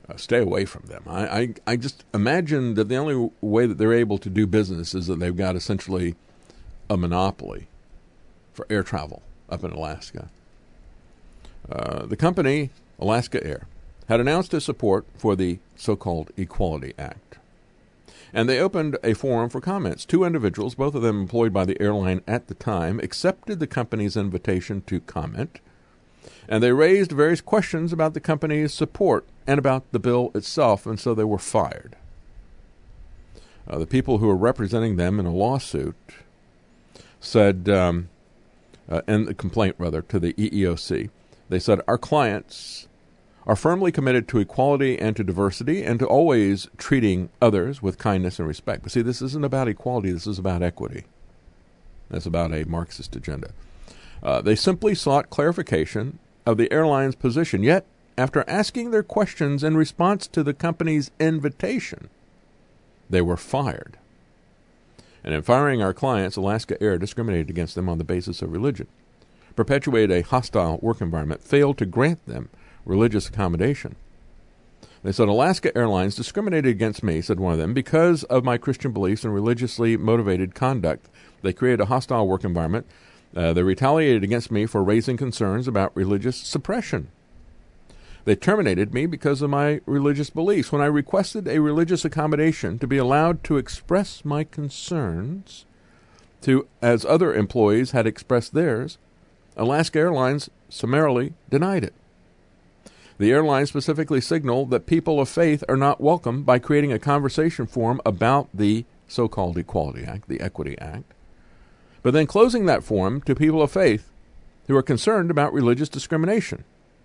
Stay away from them. I just imagine that the only way that they're able to do business is that they've got essentially a monopoly for air travel up in Alaska. The company, Alaska Air, had announced its support for the so-called Equality Act. And they opened a forum for comments. 2 individuals, both of them employed by the airline at the time, accepted the company's invitation to comment. And they raised various questions about the company's support and about the bill itself, and so they were fired. The people who were representing them in a lawsuit said, in the complaint, rather, to the EEOC, they said, our clients are firmly committed to equality and to diversity and to always treating others with kindness and respect. But see, this isn't about equality. This is about equity. That's about a Marxist agenda. They simply sought clarification of the airline's position. Yet, after asking their questions in response to the company's invitation, they were fired. And in firing our clients, Alaska Air discriminated against them on the basis of religion, perpetuated a hostile work environment, failed to grant them religious accommodation. They said, Alaska Airlines discriminated against me, said one of them, because of my Christian beliefs and religiously motivated conduct. They created a hostile work environment. They retaliated against me for raising concerns about religious suppression. They terminated me because of my religious beliefs. When I requested a religious accommodation to be allowed to express my concerns, as other employees had expressed theirs, Alaska Airlines summarily denied it. The airline specifically signaled that people of faith are not welcome by creating a conversation forum about the so-called Equality Act, the Equity Act, but then closing that forum to people of faith who are concerned about religious discrimination.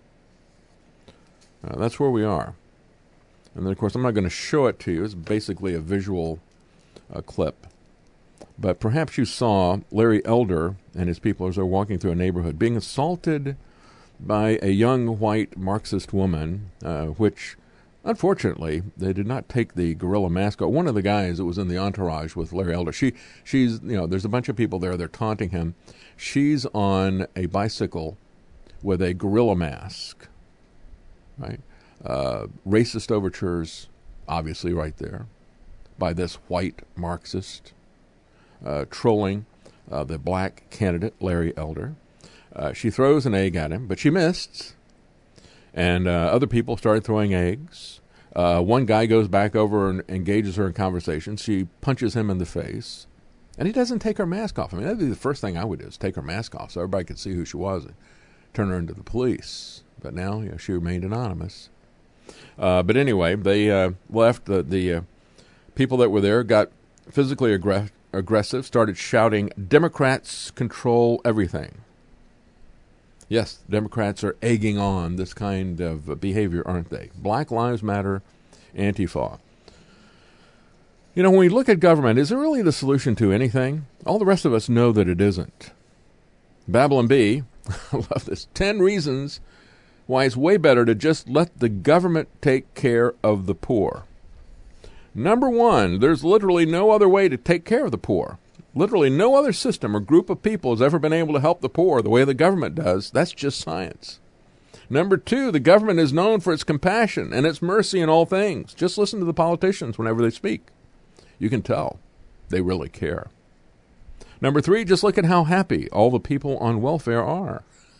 That's where we are. And then, of course, I'm not going to show it to you. It's basically a visual clip. But perhaps you saw Larry Elder and his people as they're walking through a neighborhood being assaulted by a young white Marxist woman, which, unfortunately, they did not take the gorilla mask off. One of the guys that was in the entourage with Larry Elder, she's, there's a bunch of people there. They're taunting him. She's on a bicycle with a gorilla mask, right? Racist overtures, obviously, right there, by this white Marxist, trolling the black candidate, Larry Elder. She throws an egg at him, but she missed. And other people started throwing eggs. One guy goes back over and engages her in conversation. She punches him in the face. And he doesn't take her mask off. I mean, that'd be the first thing I would do, is take her mask off so everybody could see who she was and turn her into the police. But now, she remained anonymous. But anyway, they left. The people that were there got physically aggressive, started shouting, "Democrats control everything." Yes, Democrats are egging on this kind of behavior, aren't they? Black Lives Matter, Antifa. When we look at government, is it really the solution to anything? All the rest of us know that it isn't. Babylon Bee, I love this, 10 reasons why it's way better to just let the government take care of the poor. Number 1, there's literally no other way to take care of the poor. Literally no other system or group of people has ever been able to help the poor the way the government does. That's just science. Number 2, the government is known for its compassion and its mercy in all things. Just listen to the politicians whenever they speak. You can tell they really care. Number 3, just look at how happy all the people on welfare are.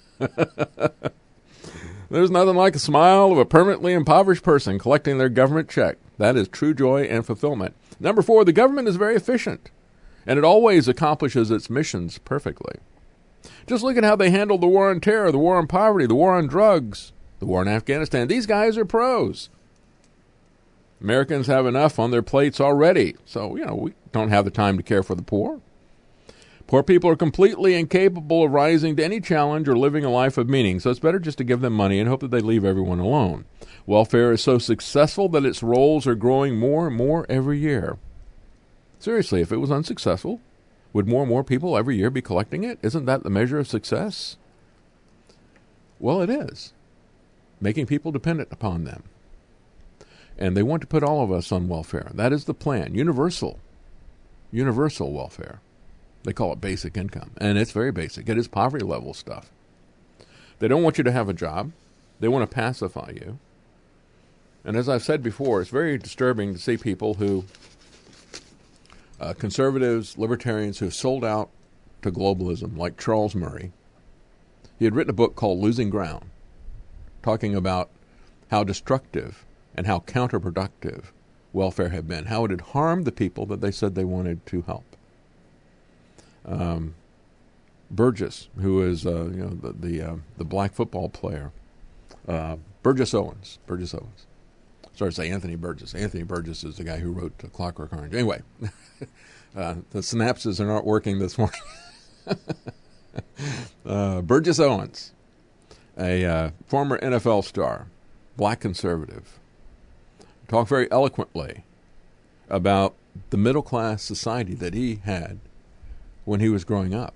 There's nothing like a smile of a permanently impoverished person collecting their government check. That is true joy and fulfillment. Number 4, the government is very efficient, and it always accomplishes its missions perfectly. Just look at how they handled the war on terror, the war on poverty, the war on drugs, the war in Afghanistan. These guys are pros. Americans have enough on their plates already, so, we don't have the time to care for the poor. Poor people are completely incapable of rising to any challenge or living a life of meaning, so it's better just to give them money and hope that they leave everyone alone. Welfare is so successful that its rolls are growing more and more every year. Seriously, if it was unsuccessful, would more and more people every year be collecting it? Isn't that the measure of success? Well, it is. Making people dependent upon them. And they want to put all of us on welfare. That is the plan. Universal welfare. They call it basic income. And it's very basic. It is poverty level stuff. They don't want you to have a job. They want to pacify you. And as I've said before, it's very disturbing to see people who, conservatives, libertarians, who have sold out to globalism, like Charles Murray. He had written a book called Losing Ground, talking about how destructive and how counterproductive welfare had been, how it had harmed the people that they said they wanted to help. Burgess, who is the black football player, Burgess Owens. Sorry to say Anthony Burgess. Anthony Burgess is the guy who wrote Clockwork Orange. Anyway, the synapses are not working this morning. Burgess Owens, a former NFL star, black conservative, talked very eloquently about the middle-class society that he had when he was growing up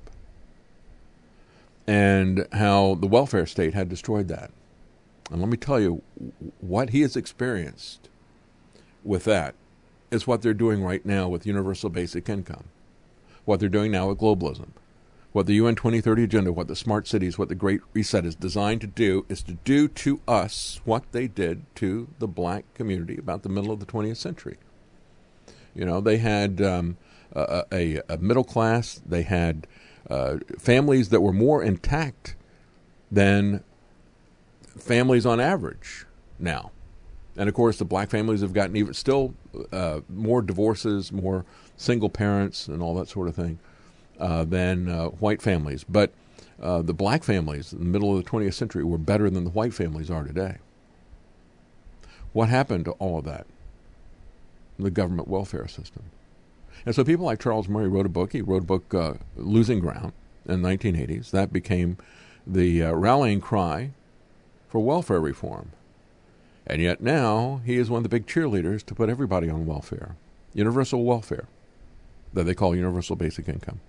and how the welfare state had destroyed that. And let me tell you, what he has experienced with that is what they're doing right now with universal basic income, what they're doing now with globalism, what the UN 2030 agenda, what the smart cities, what the Great Reset is designed to do is to do to us what they did to the black community about the middle of the 20th century. You know, they had a middle class, they had families that were more intact than families on average now. And of course, the black families have gotten even still more divorces, more single parents, and all that sort of thing than white families. But the black families in the middle of the 20th century were better than the white families are today. What happened to all of that? The government welfare system. And so people like Charles Murray wrote a book. He wrote a book, Losing Ground, in the 1980s. That became the rallying cry for welfare reform. And yet now he is one of the big cheerleaders to put everybody on welfare, universal welfare, that they call universal basic income.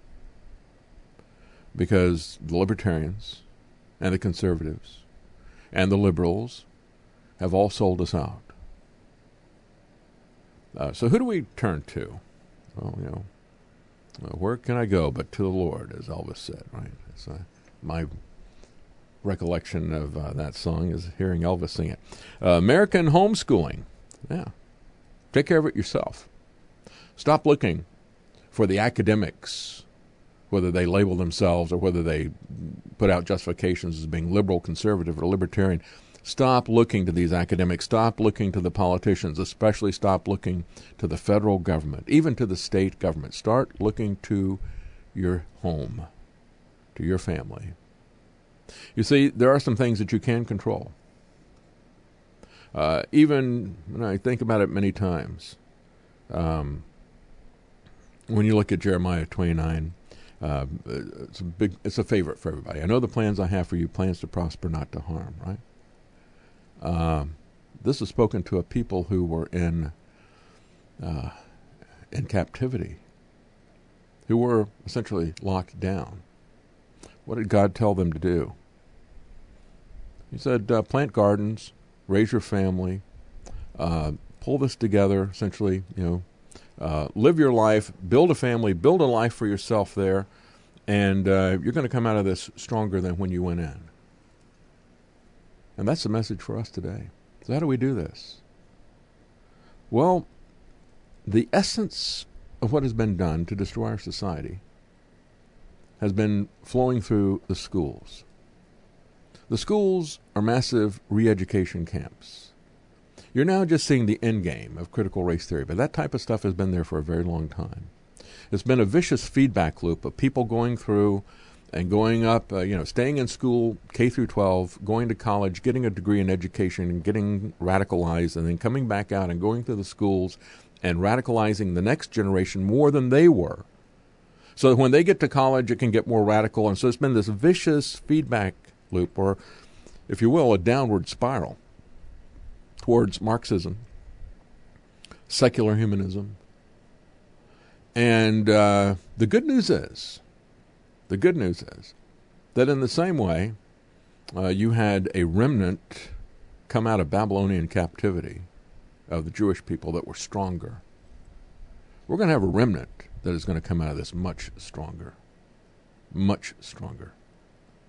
Because the libertarians and the conservatives and the liberals have all sold us out. So who do we turn to? Well, where can I go but to the Lord, as Elvis said, right? It's, my recollection of that song is hearing Elvis sing it. American homeschooling. Yeah. Take care of it yourself. Stop looking for the academics, whether they label themselves or whether they put out justifications as being liberal, conservative, or libertarian. Stop looking to these academics. Stop looking to the politicians, especially stop looking to the federal government, even to the state government. Start looking to your home, to your family. You see, there are some things that you can control. Even, and I think about it many times, when you look at Jeremiah 29, it's a favorite for everybody. I know the plans I have for you, plans to prosper, not to harm, right? This is spoken to a people who were in captivity, who were essentially locked down. What did God tell them to do? He said, plant gardens, raise your family, pull this together, essentially, live your life, build a family, build a life for yourself there, and you're going to come out of this stronger than when you went in. And that's the message for us today. So how do we do this? Well, the essence of what has been done to destroy our society has been flowing through the schools. The schools are massive re-education camps. You're now just seeing the end game of critical race theory, but that type of stuff has been there for a very long time. It's been a vicious feedback loop of people going through and going up, staying in school, K through 12, going to college, getting a degree in education, and getting radicalized, and then coming back out and going through the schools and radicalizing the next generation more than they were. So that when they get to college, it can get more radical. And so it's been this vicious feedback loop, or, if you will, a downward spiral towards Marxism, secular humanism. And the good news is that in the same way, you had a remnant come out of Babylonian captivity of the Jewish people that were stronger. We're going to have a remnant that is going to come out of this much stronger. Much stronger.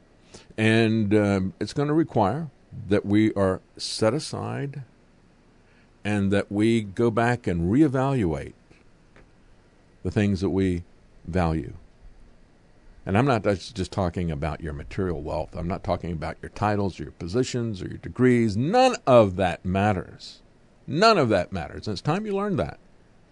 And it's going to require that we are set aside and that we go back and reevaluate the things that we value. And I'm not just talking about your material wealth. I'm not talking about your titles or your positions or your degrees. None of that matters. None of that matters. And it's time you learn that.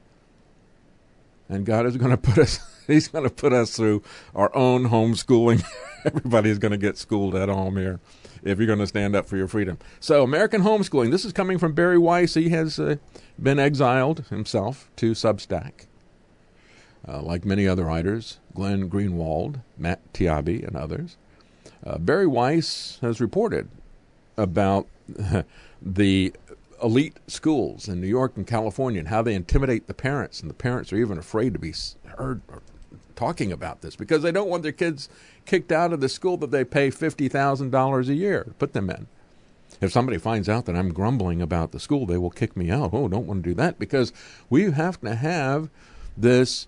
And God is going to put us, He's going to put us through our own homeschooling. Everybody's going to get schooled at home here if you're going to stand up for your freedom. So American homeschooling, this is coming from Barry Weiss. He has been exiled himself to Substack. Like many other writers, Glenn Greenwald, Matt Taibbi, and others. Barry Weiss has reported about the elite schools in New York and California and how they intimidate the parents, and the parents are even afraid to be heard talking about this because they don't want their kids kicked out of the school that they pay $50,000 a year to put them in. If somebody finds out that I'm grumbling about the school, they will kick me out. Oh, don't want to do that, because we have to have this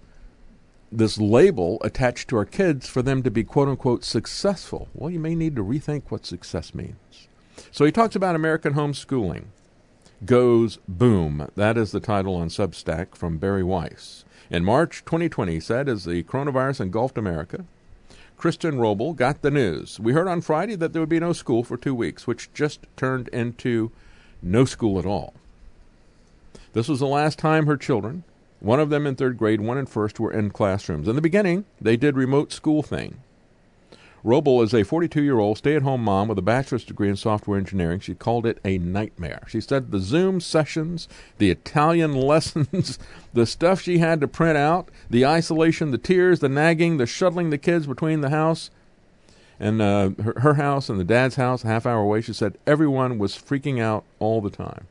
label attached to our kids for them to be quote-unquote successful. Well, you may need to rethink what success means. So he talks about American homeschooling goes boom. That is the title on Substack from Barry Weiss. In March 2020, he said, as the coronavirus engulfed America, Kristen Roble got the news. We heard on Friday that there would be no school for 2 weeks, which just turned into no school at all. This was the last time her children, one of them in third grade, one in first, were in classrooms. In the beginning, they did remote school thing. Roble is a 42-year-old stay-at-home mom with a bachelor's degree in software engineering. She called it a nightmare. She said the Zoom sessions, the Italian lessons, the stuff she had to print out, the isolation, the tears, the nagging, the shuttling the kids between the house and her house and the dad's house, a half hour away. She said everyone was freaking out all the time.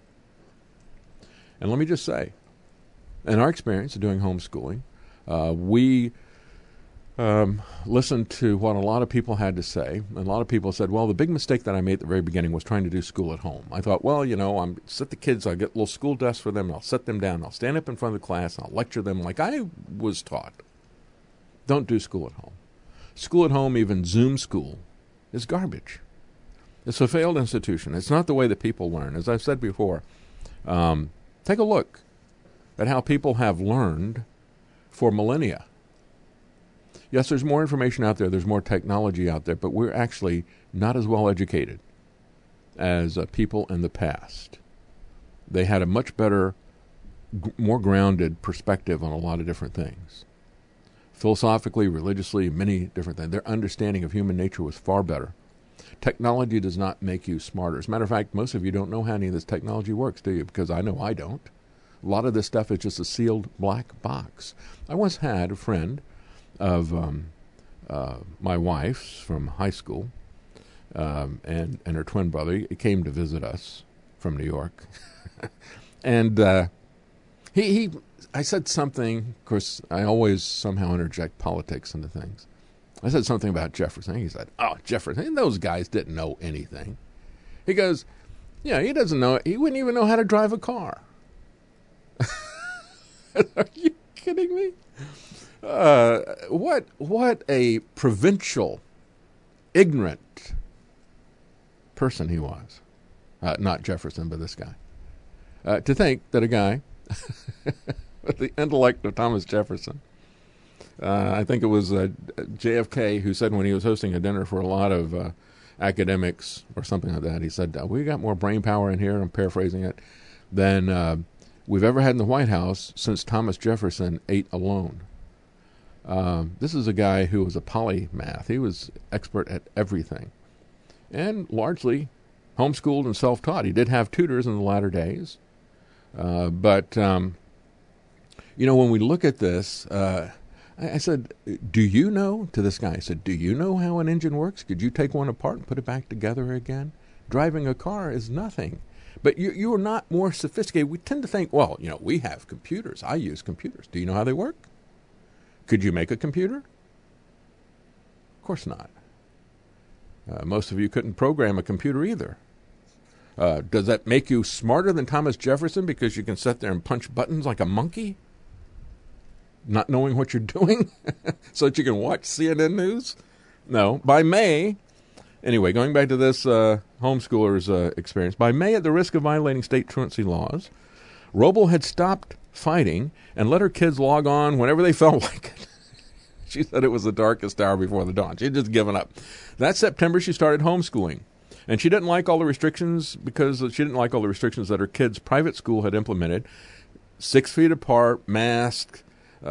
And let me just say, in our experience of doing homeschooling, we listened to what a lot of people had to say. And a lot of people said, well, the big mistake that I made at the very beginning was trying to do school at home. I thought, well, I'm sit the kids, I'll get little school desks for them, and I'll sit them down, I'll stand up in front of the class, and I'll lecture them like I was taught. Don't do school at home. School at home, even Zoom school, is garbage. It's a failed institution. It's not the way that people learn. As I've said before, take a look at how people have learned for millennia. Yes, there's more information out there, there's more technology out there, but we're actually not as well educated as people in the past. They had a much better, more grounded perspective on a lot of different things. Philosophically, religiously, many different things. Their understanding of human nature was far better. Technology does not make you smarter. As a matter of fact, most of you don't know how any of this technology works, do you? Because I know I don't. A lot of this stuff is just a sealed black box. I once had a friend of my wife's from high school, and her twin brother. He came to visit us from New York. And I said something, of course, I always somehow interject politics into things. I said something about Jefferson. He said, oh, Jefferson, those guys didn't know anything. He goes, yeah, he doesn't know, he wouldn't even know how to drive a car. Are you kidding me? What a provincial, ignorant person he was. Not Jefferson, but this guy. To think that a guy with the intellect of Thomas Jefferson, I think it was JFK who said when he was hosting a dinner for a lot of academics or something like that, he said, we got more brain power in here, I'm paraphrasing it, than we've ever had in the White House since Thomas Jefferson ate alone. This is a guy who was a polymath. He was expert at everything and largely homeschooled and self-taught. He did have tutors in the latter days. But when we look at this, I said, do you know, to this guy, I said, do you know how an engine works? Could you take one apart and put it back together again? Driving a car is nothing. But you are not more sophisticated. We tend to think, well, we have computers. I use computers. Do you know how they work? Could you make a computer? Of course not. Most of you couldn't program a computer either. Does that make you smarter than Thomas Jefferson because you can sit there and punch buttons like a monkey? Not knowing what you're doing so that you can watch CNN News? No. By May, anyway, going back to this homeschooler's experience, by May, at the risk of violating state truancy laws, Roble had stopped fighting and let her kids log on whenever they felt like it. She said it was the darkest hour before the dawn. She had just given up. That September, she started homeschooling. And she didn't like all the restrictions because she didn't like all the restrictions that her kids' private school had implemented. 6 feet apart, masked,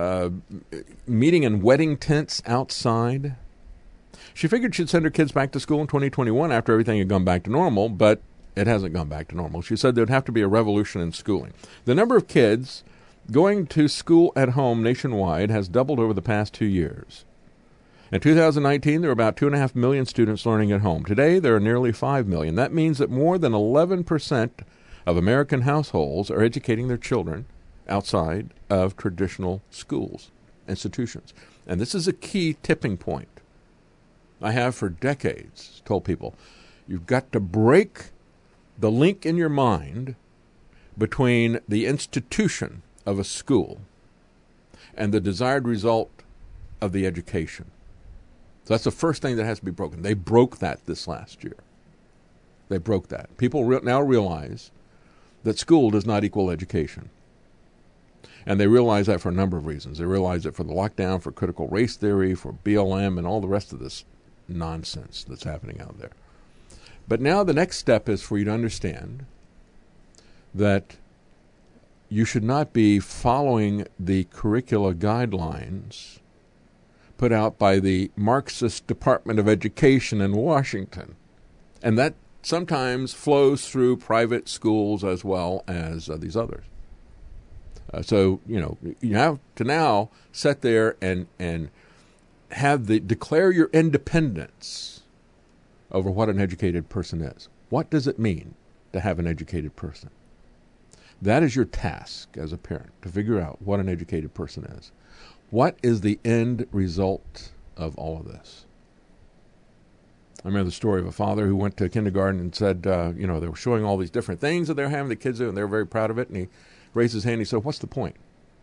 meeting in wedding tents outside. She figured she'd send her kids back to school in 2021 after everything had gone back to normal, but it hasn't gone back to normal. She said there'd have to be a revolution in schooling. The number of kids going to school at home nationwide has doubled over the past 2 years. In 2019, there were about 2.5 million students learning at home. Today, there are nearly 5 million. That means that more than 11% of American households are educating their children outside of traditional schools, institutions. And this is a key tipping point. I have for decades told people, you've got to break the link in your mind between the institution of a school and the desired result of the education. So that's the first thing that has to be broken. They broke that this last year. They broke that. People now realize that school does not equal education. And they realize that for a number of reasons. They realize it for the lockdown, for critical race theory, for BLM, and all the rest of this nonsense that's happening out there. But now the next step is for you to understand that you should not be following the curricula guidelines put out by the Marxist Department of Education in Washington. And that sometimes flows through private schools as well as these others. So, you have to now sit there and declare your independence over what an educated person is. What does it mean to have an educated person? That is your task as a parent, to figure out what an educated person is. What is the end result of all of this? I remember the story of a father who went to kindergarten and said, they were showing all these different things that they were having the kids do, and they were very proud of it. And he raised his hand and he said, "What's the point?"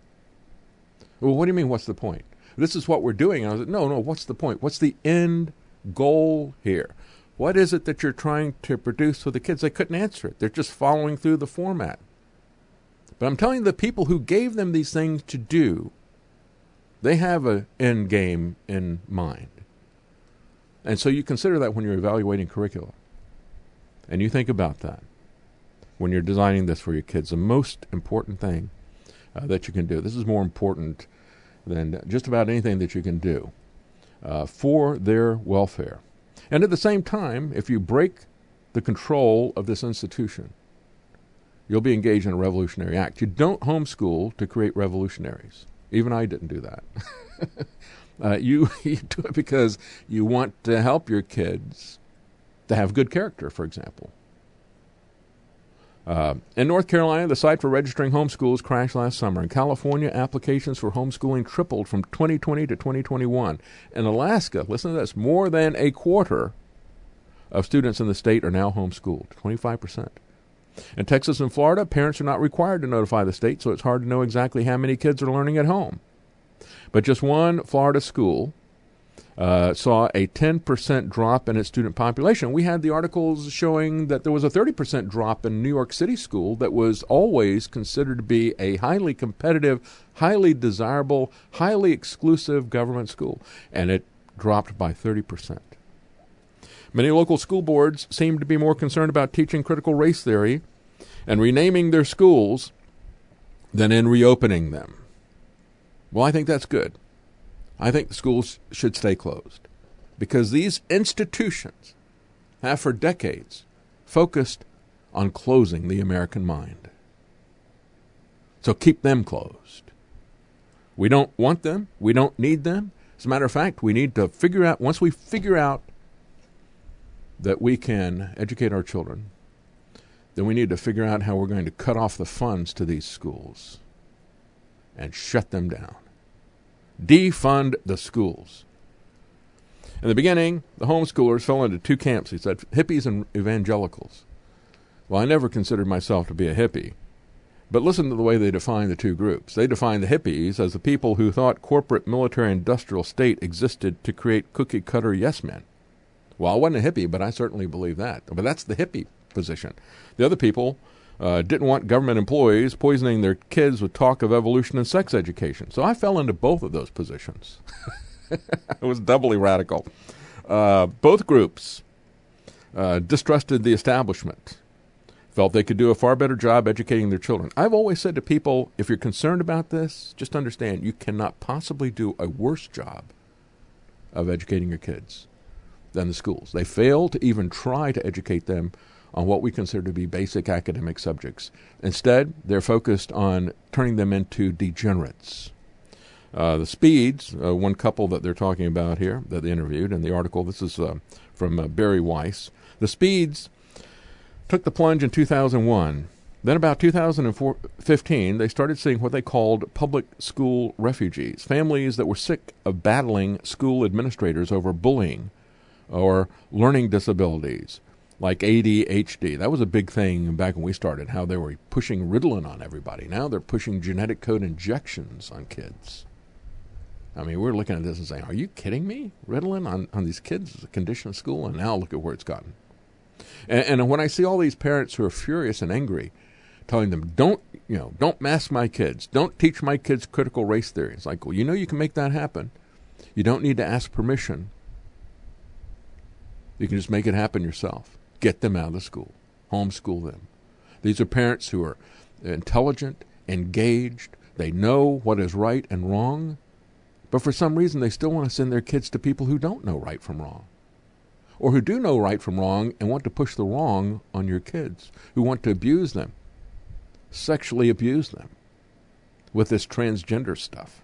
"Well, what do you mean, what's the point?" "This is what we're doing." And I was like, no, what's the point? What's the end goal here? What is it that you're trying to produce for the kids? They couldn't answer it. They're just following through the format. But I'm telling you, the people who gave them these things to do, they have an end game in mind. And so you consider that when you're evaluating curricula. And you think about that when you're designing this for your kids. The most important thing that you can do. This is more important than just about anything that you can do for their welfare. And at the same time, if you break the control of this institution, you'll be engaged in a revolutionary act. You don't homeschool to create revolutionaries. Even I didn't do that. You do it because you want to help your kids to have good character, for example. In North Carolina, the site for registering homeschools crashed last summer. In California, applications for homeschooling tripled from 2020 to 2021. In Alaska, listen to this, more than a quarter of students in the state are now homeschooled, 25%. In Texas and Florida, parents are not required to notify the state, so it's hard to know exactly how many kids are learning at home. But just one Florida school saw a 10% drop in its student population. We had the articles showing that there was a 30% drop in New York City school that was always considered to be a highly competitive, highly desirable, highly exclusive government school, and it dropped by 30%. Many local school boards seem to be more concerned about teaching critical race theory and renaming their schools than in reopening them. Well, I think that's good. I think the schools should stay closed because these institutions have for decades focused on closing the American mind. So keep them closed. We don't want them. We don't need them. As a matter of fact, we need to figure out, once we figure out that we can educate our children, then we need to figure out how we're going to cut off the funds to these schools and shut them down. Defund the schools. In the beginning, the homeschoolers fell into two camps, he said, hippies and evangelicals. Well, I never considered myself to be a hippie. But listen to the way they define the two groups. They define the hippies as the people who thought corporate military-industrial state existed to create cookie-cutter yes-men. Well, I wasn't a hippie, but I certainly believe that. But that's the hippie position. The other people didn't want government employees poisoning their kids with talk of evolution and sex education. So I fell into both of those positions. It was doubly radical. Both groups distrusted the establishment, felt they could do a far better job educating their children. I've always said to people, if you're concerned about this, just understand you cannot possibly do a worse job of educating your kids than the schools. They fail to even try to educate them on what we consider to be basic academic subjects. Instead, they're focused on turning them into degenerates. The Speeds, one couple that they're talking about here that they interviewed in the article, this is from Barry Weiss. The Speeds took the plunge in 2001. Then about 2015, they started seeing what they called public school refugees, families that were sick of battling school administrators over bullying or learning disabilities like ADHD. That was a big thing back when we started, how they were pushing Ritalin on everybody. Now they're pushing genetic code injections on kids. I mean, we're looking at this and saying, are you kidding me? Ritalin on these kids is a condition of school, and now look at where it's gotten. And when I see all these parents who are furious and angry, telling them, don't mask my kids, don't teach my kids critical race theory. It's like, well, you can make that happen. You don't need to ask permission. You can just make it happen yourself. Get them out of the school. Homeschool them. These are parents who are intelligent, engaged. They know what is right and wrong. But for some reason, they still want to send their kids to people who don't know right from wrong, or who do know right from wrong and want to push the wrong on your kids, who want to abuse them, sexually abuse them with this transgender stuff.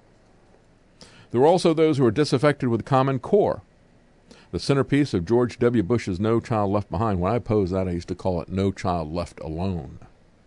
There were also those who were disaffected with Common Core, the centerpiece of George W. Bush's No Child Left Behind. When I opposed that, I used to call it No Child Left Alone.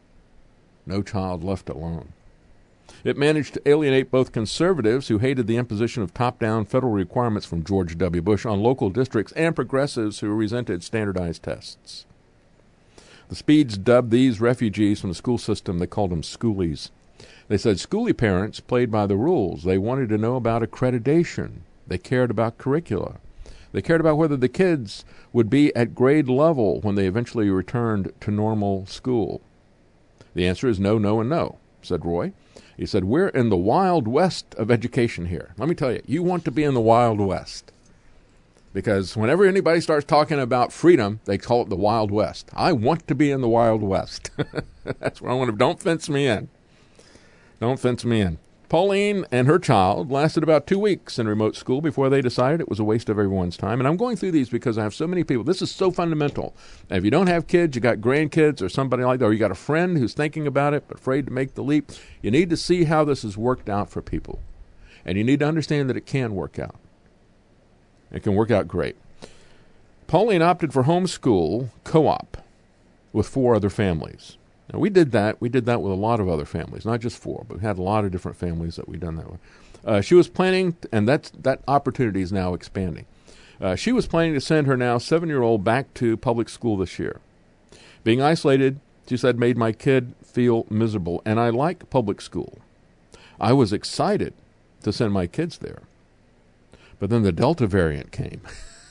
No Child Left Alone. It managed to alienate both conservatives who hated the imposition of top-down federal requirements from George W. Bush on local districts and progressives who resented standardized tests. The Speeds dubbed these refugees from the school system, they called them schoolies. They said schoolie parents played by the rules. They wanted to know about accreditation. They cared about curricula. They cared about whether the kids would be at grade level when they eventually returned to normal school. The answer is no, no, and no, said Roy. He said, we're in the Wild West of education here. Let me tell you, you want to be in the Wild West. Because whenever anybody starts talking about freedom, they call it the Wild West. I want to be in the Wild West. That's where I want to. Don't fence me in. Don't fence me in. Pauline and her child lasted about 2 weeks in remote school before they decided it was a waste of everyone's time. And I'm going through these because I have so many people. This is so fundamental. And if you don't have kids, you got grandkids or somebody like that, or you got a friend who's thinking about it but afraid to make the leap, you need to see how this has worked out for people. And you need to understand that it can work out. It can work out great. Pauline opted for homeschool co-op with 4 other families. Now, we did that. We did that with a lot of other families, not just 4, but we had a lot of different families that we've done that with. She was planning, and that opportunity is now expanding. She was planning to send her now 7-year-old back to public school this year. Being isolated, she said, made my kid feel miserable, and I like public school. I was excited to send my kids there. But then the Delta variant came.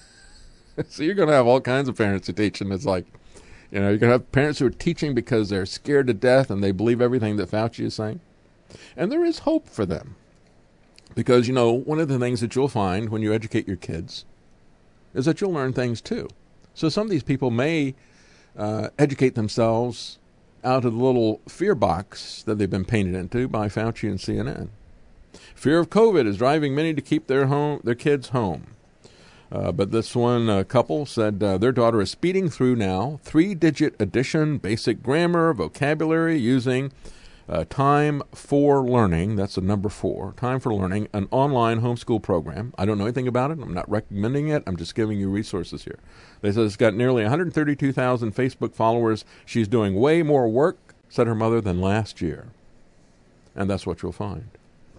So you're going to have all kinds of parents who teach, and it's like, you're going to have parents who are teaching because they're scared to death and they believe everything that Fauci is saying. And there is hope for them. Because, one of the things that you'll find when you educate your kids is that you'll learn things too. So some of these people may educate themselves out of the little fear box that they've been painted into by Fauci and CNN. Fear of COVID is driving many to keep their kids home. But this one couple said their daughter is speeding through now 3-digit addition, basic grammar, vocabulary, using Time for Learning. That's the number 4. Time for Learning, an online homeschool program. I don't know anything about it. I'm not recommending it. I'm just giving you resources here. They said it's got nearly 132,000 Facebook followers. She's doing way more work, said her mother, than last year. And that's what you'll find.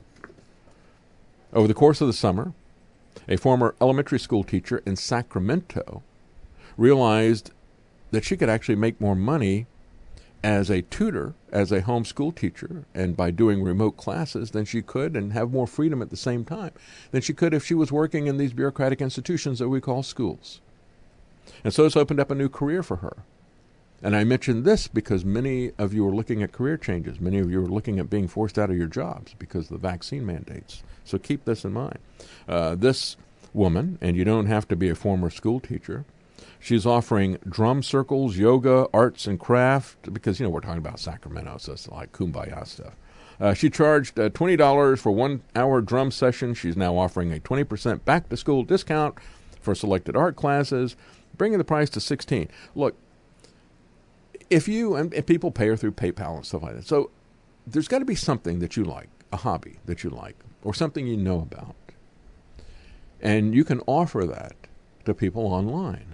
Over the course of the summer, a former elementary school teacher in Sacramento realized that she could actually make more money as a tutor, as a homeschool teacher, and by doing remote classes than she could, and have more freedom at the same time than she could if she was working in these bureaucratic institutions that we call schools. And so it's opened up a new career for her. And I mention this because many of you are looking at career changes. Many of you are looking at being forced out of your jobs because of the vaccine mandates. So keep this in mind. This woman, and you don't have to be a former school teacher, she's offering drum circles, yoga, arts and craft, because, we're talking about Sacramento, so it's like kumbaya stuff. She charged $20 for 1 hour drum session. She's now offering a 20% back-to-school discount for selected art classes, bringing the price to $16. Look, if you, and people pay her through PayPal and stuff like that, so there's got to be something that you like, a hobby that you like, or something you know about. And you can offer that to people online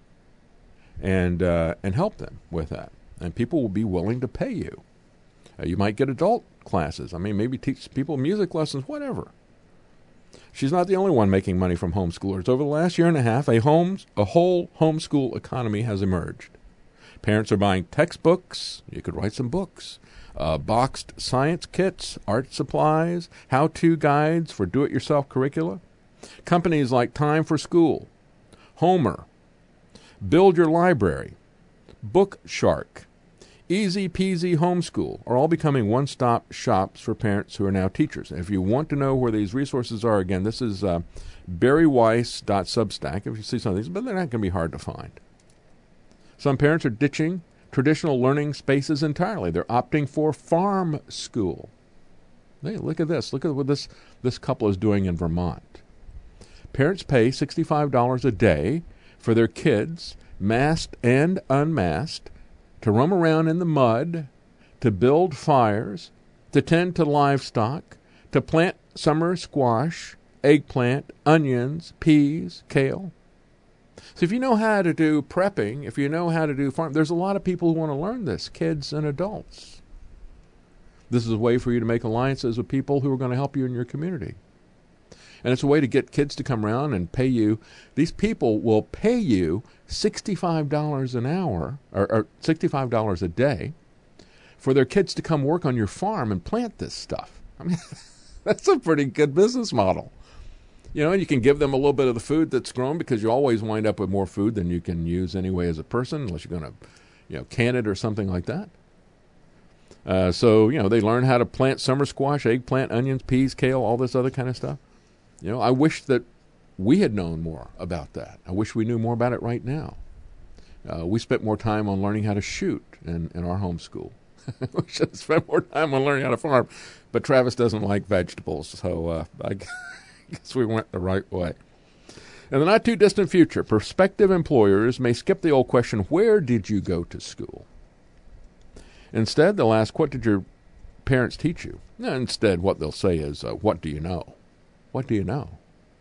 and help them with that. And people will be willing to pay you. You might get adult classes. Maybe teach people music lessons, whatever. She's not the only one making money from homeschoolers. Over the last year and a half, a whole homeschool economy has emerged. Parents are buying textbooks. You could write some books. Boxed science kits, art supplies, how-to guides for do-it-yourself curricula. Companies like Time for School, Homer, Build Your Library, Bookshark, Easy Peasy Homeschool are all becoming one-stop shops for parents who are now teachers. And if you want to know where these resources are, again, this is barryweiss.substack. If you see some of these, but they're not going to be hard to find. Some parents are ditching traditional learning spaces entirely. They're opting for farm school. Hey, look at this. Look at what this couple is doing in Vermont. Parents pay $65 a day for their kids, masked and unmasked, to roam around in the mud, to build fires, to tend to livestock, to plant summer squash, eggplant, onions, peas, kale. So if you know how to do prepping, if you know how to do farm, there's a lot of people who want to learn this, kids and adults. This is a way for you to make alliances with people who are going to help you in your community. And it's a way to get kids to come around and pay you. These people will pay you $65 an hour, or $65 a day, for their kids to come work on your farm and plant this stuff. That's a pretty good business model. You can give them a little bit of the food that's grown, because you always wind up with more food than you can use anyway as a person, unless you're going to, can it or something like that. So they learn how to plant summer squash, eggplant, onions, peas, kale, all this other kind of stuff. I wish that we had known more about that. I wish we knew more about it right now. We spent more time on learning how to shoot in our homeschool. We should have spent more time on learning how to farm. But Travis doesn't like vegetables, so I guess we went the right way. In the not-too-distant future, prospective employers may skip the old question, where did you go to school? Instead, they'll ask, what did your parents teach you? Instead, what they'll say is, what do you know? What do you know?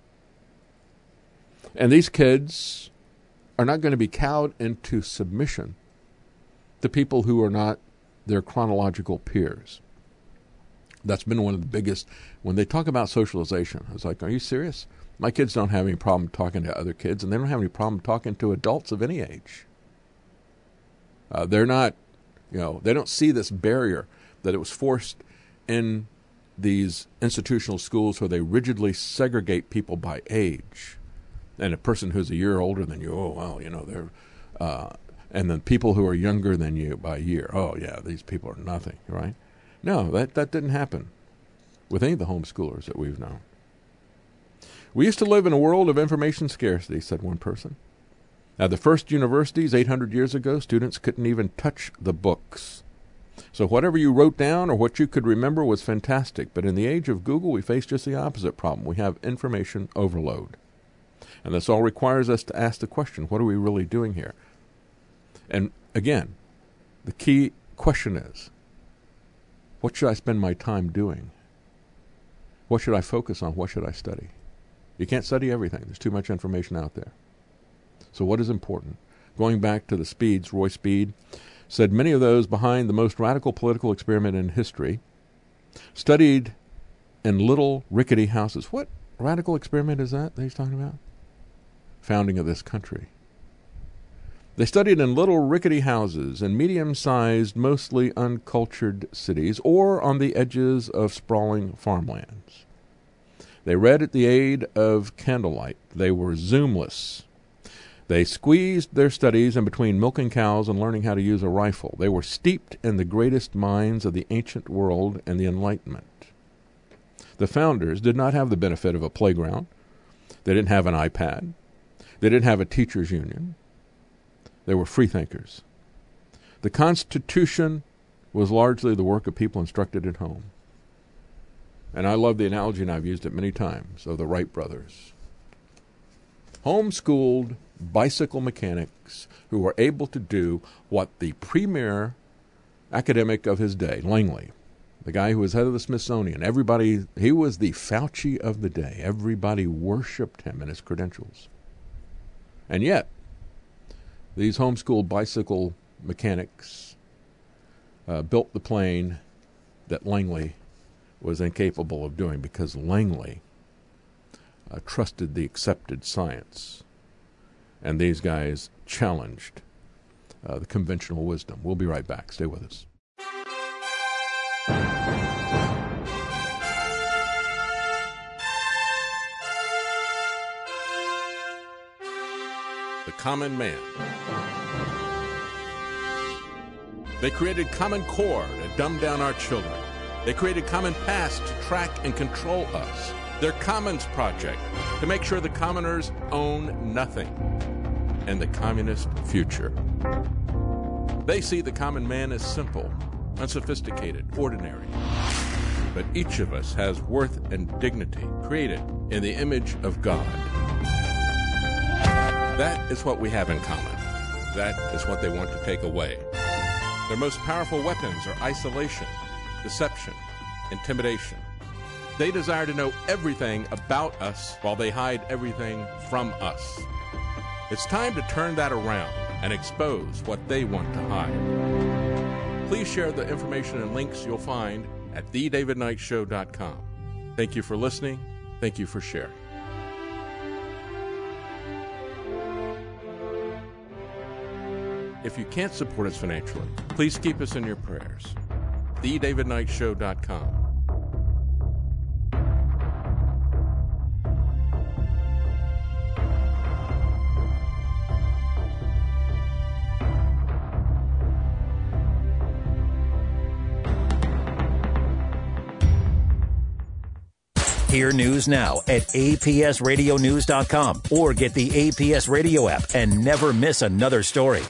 And these kids are not going to be cowed into submission to people who are not their chronological peers. That's been one of the biggest, when they talk about socialization, it's like, are you serious? My kids don't have any problem talking to other kids, and they don't have any problem talking to adults of any age. They're not, they don't see this barrier that it was forced in these institutional schools where they rigidly segregate people by age. And a person who's a year older than you, they're, and then people who are younger than you by a year, these people are nothing, right? No, that didn't happen with any of the homeschoolers that we've known. We used to live in a world of information scarcity, said one person. At the first universities 800 years ago, students couldn't even touch the books. So whatever you wrote down or what you could remember was fantastic. But in the age of Google, we face just the opposite problem. We have information overload. And this all requires us to ask the question, what are we really doing here? And again, the key question is, what should I spend my time doing? What should I focus on? What should I study? You can't study everything. There's too much information out there. So what is important? Going back to the Speeds, Roy Speed said many of those behind the most radical political experiment in history studied in little rickety houses. What radical experiment is that he's talking about? Founding of this country. They studied in little rickety houses in medium-sized, mostly uncultured cities or on the edges of sprawling farmlands. They read at the aid of candlelight. They were Zoomless. They squeezed their studies in between milking cows and learning how to use a rifle. They were steeped in the greatest minds of the ancient world and the Enlightenment. The founders did not have the benefit of a playground. They didn't have an iPad. They didn't have a teachers' union. They were freethinkers. The Constitution was largely the work of people instructed at home. And I love the analogy, and I've used it many times, of the Wright brothers. Homeschooled bicycle mechanics who were able to do what the premier academic of his day, Langley, the guy who was head of the Smithsonian, he was the Fauci of the day. Everybody worshipped him and his credentials. And yet, these homeschooled bicycle mechanics built the plane that Langley was incapable of doing, because Langley trusted the accepted science. And these guys challenged the conventional wisdom. We'll be right back. Stay with us. The common man. They created Common Core to dumb down our children. They created Common Pass to track and control us. Their Commons Project to make sure the commoners own nothing. And the communist future. They see the common man as simple, unsophisticated, ordinary. But each of us has worth and dignity, created in the image of God. That is what we have in common. That is what they want to take away. Their most powerful weapons are isolation, deception, intimidation. They desire to know everything about us while they hide everything from us. It's time to turn that around and expose what they want to hide. Please share the information and links you'll find at thedavidknightshow.com. Thank you for listening. Thank you for sharing. If you can't support us financially, please keep us in your prayers. thedavidknightshow.com. Hear news now at apsradionews.com or get the APS Radio app and never miss another story.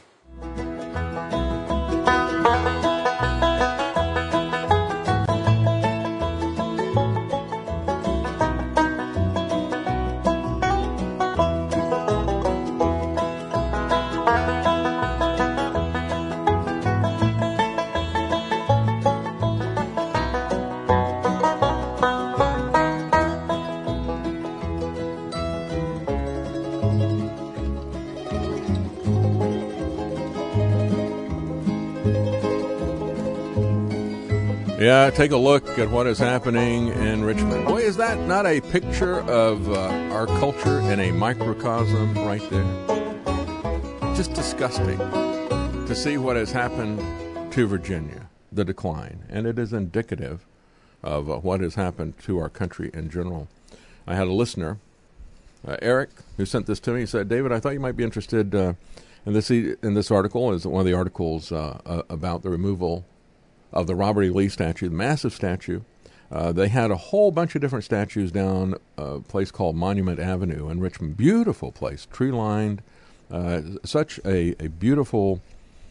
Yeah, take a look at what is happening in Richmond. Boy, is that not a picture of our culture in a microcosm right there? Just disgusting to see what has happened to Virginia, the decline. And it is indicative of what has happened to our country in general. I had a listener, Eric, who sent this to me. He said, David, I thought you might be interested in this article. Is one of the articles about the removal of the Robert E. Lee statue, the massive statue. They had a whole bunch of different statues down a place called Monument Avenue in Richmond. Beautiful place, tree-lined. Such a beautiful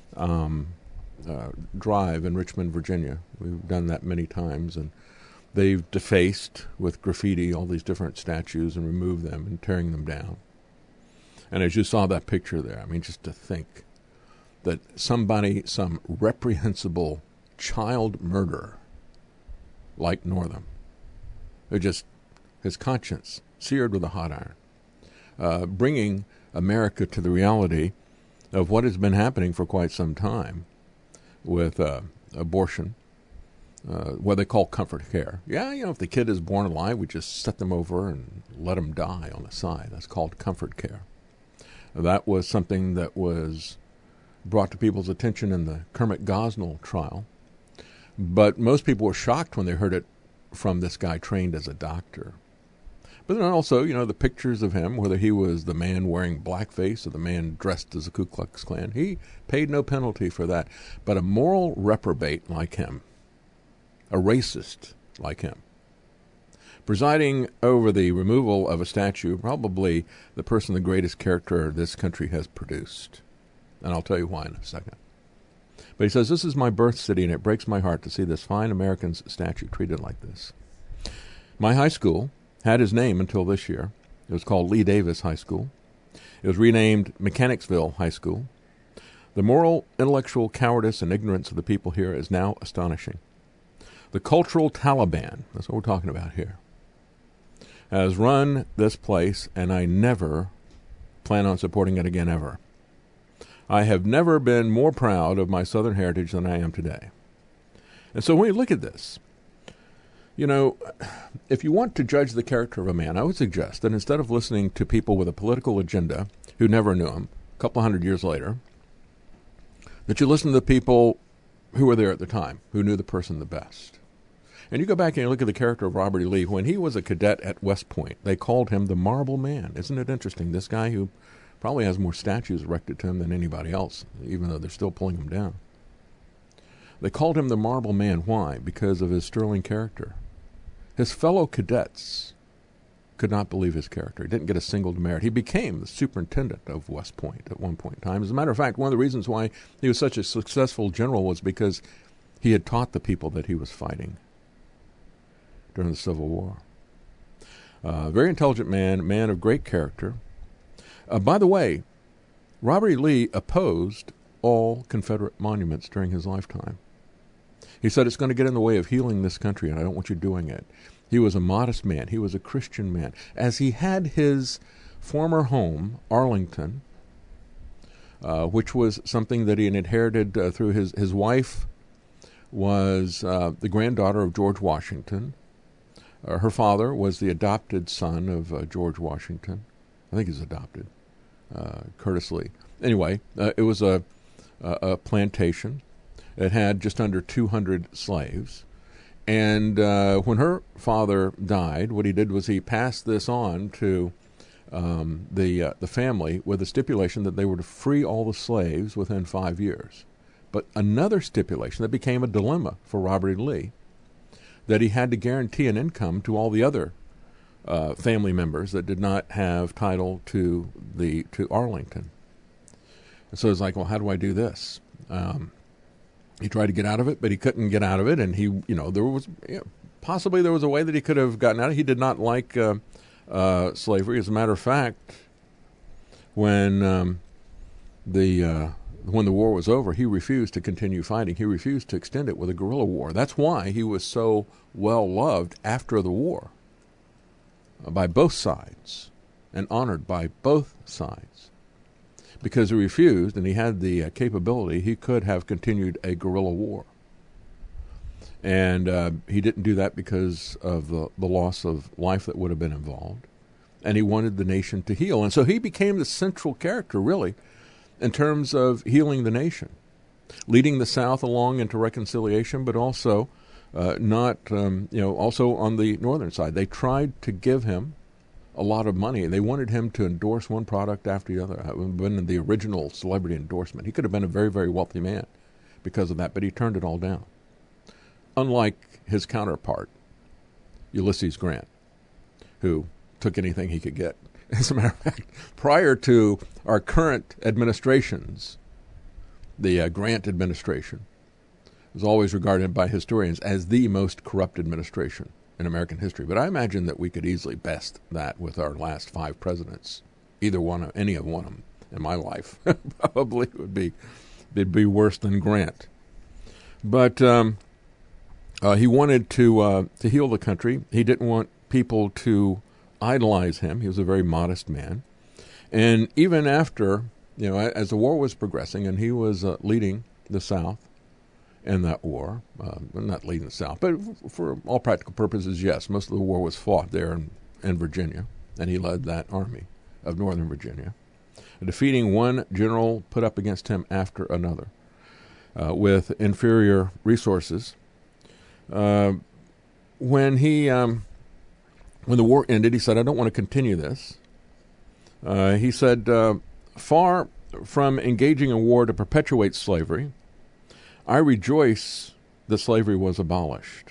drive in Richmond, Virginia. We've done that many times. And they've defaced with graffiti all these different statues and removed them and tearing them down. And as you saw that picture there, I mean, just to think that some reprehensible child murderer like Northam, who just, his conscience seared with a hot iron, bringing America to the reality of what has been happening for quite some time with abortion, what they call comfort care. Yeah, if the kid is born alive, we just set them over and let them die on the side. That's called comfort care. That was something that was brought to people's attention in the Kermit Gosnell trial. But most people were shocked when they heard it from this guy trained as a doctor. But then also, the pictures of him, whether he was the man wearing blackface or the man dressed as a Ku Klux Klan, he paid no penalty for that. But a moral reprobate like him, a racist like him, presiding over the removal of a statue, probably the person the greatest character this country has produced. And I'll tell you why in a second. But he says, this is my birth city, and it breaks my heart to see this fine American's statue treated like this. My high school had his name until this year. It was called Lee Davis High School. It was renamed Mechanicsville High School. The moral, intellectual cowardice and ignorance of the people here is now astonishing. The cultural Taliban, that's what we're talking about here, has run this place, and I never plan on supporting it again ever. I have never been more proud of my Southern heritage than I am today. And so when you look at this, if you want to judge the character of a man, I would suggest that instead of listening to people with a political agenda who never knew him a couple hundred years later, that you listen to the people who were there at the time, who knew the person the best. And you go back and you look at the character of Robert E. Lee. When he was a cadet at West Point, they called him the Marble Man. Isn't it interesting? This guy who probably has more statues erected to him than anybody else, even though they're still pulling him down. They called him the Marble Man. Why? Because of his sterling character. His fellow cadets could not believe his character. He didn't get a single demerit. He became the superintendent of West Point at one point in time. As a matter of fact, one of the reasons why he was such a successful general was because he had taught the people that he was fighting during the Civil War. Very intelligent man of great character. By the way, Robert E. Lee opposed all Confederate monuments during his lifetime. He said, it's going to get in the way of healing this country, and I don't want you doing it. He was a modest man. He was a Christian man. As he had his former home, Arlington, which was something that he had inherited through his wife was the granddaughter of George Washington. Her father was the adopted son of George Washington. I think he's adopted, Curtis Lee. Anyway, it was a plantation. It had just under 200 slaves. And when her father died, what he did was he passed this on to the family with a stipulation that they were to free all the slaves within 5 years. But another stipulation that became a dilemma for Robert E. Lee, that he had to guarantee an income to all the other family members that did not have title to Arlington. And so it's like, well, how do I do this? He tried to get out of it, but he couldn't get out of it, and possibly there was a way that he could have gotten out of it. He did not like slavery. As a matter of fact, when the war was over, he refused to continue fighting. He refused to extend it with a guerrilla war. That's why he was so well loved after the war by both sides and honored by both sides. Because he refused, and he had the capability, he could have continued a guerrilla war. And he didn't do that because of the loss of life that would have been involved. And he wanted the nation to heal. And so he became the central character, really, in terms of healing the nation, leading the South along into reconciliation, but also also on the northern side. They tried to give him a lot of money. They wanted him to endorse one product after the other. It would have been the original celebrity endorsement. He could have been a very, very wealthy man because of that, but he turned it all down. Unlike his counterpart, Ulysses Grant, who took anything he could get. As a matter of fact, prior to our current administrations, the Grant administration was always regarded by historians as the most corrupt administration in American history. But I imagine that we could easily best that with our last 5 presidents. Any of them in my life probably they'd be worse than Grant. But he wanted to heal the country. He didn't want people to idolize him. He was a very modest man. And even after, as the war was progressing and he was leading the South in that war, not leading the South, but for all practical purposes, yes, most of the war was fought there in Virginia, and he led that army of Northern Virginia, defeating one general put up against him after another with inferior resources. When he when the war ended, he said, "I don't want to continue this." He said, "Far from engaging in war to perpetuate slavery, I rejoice that slavery was abolished."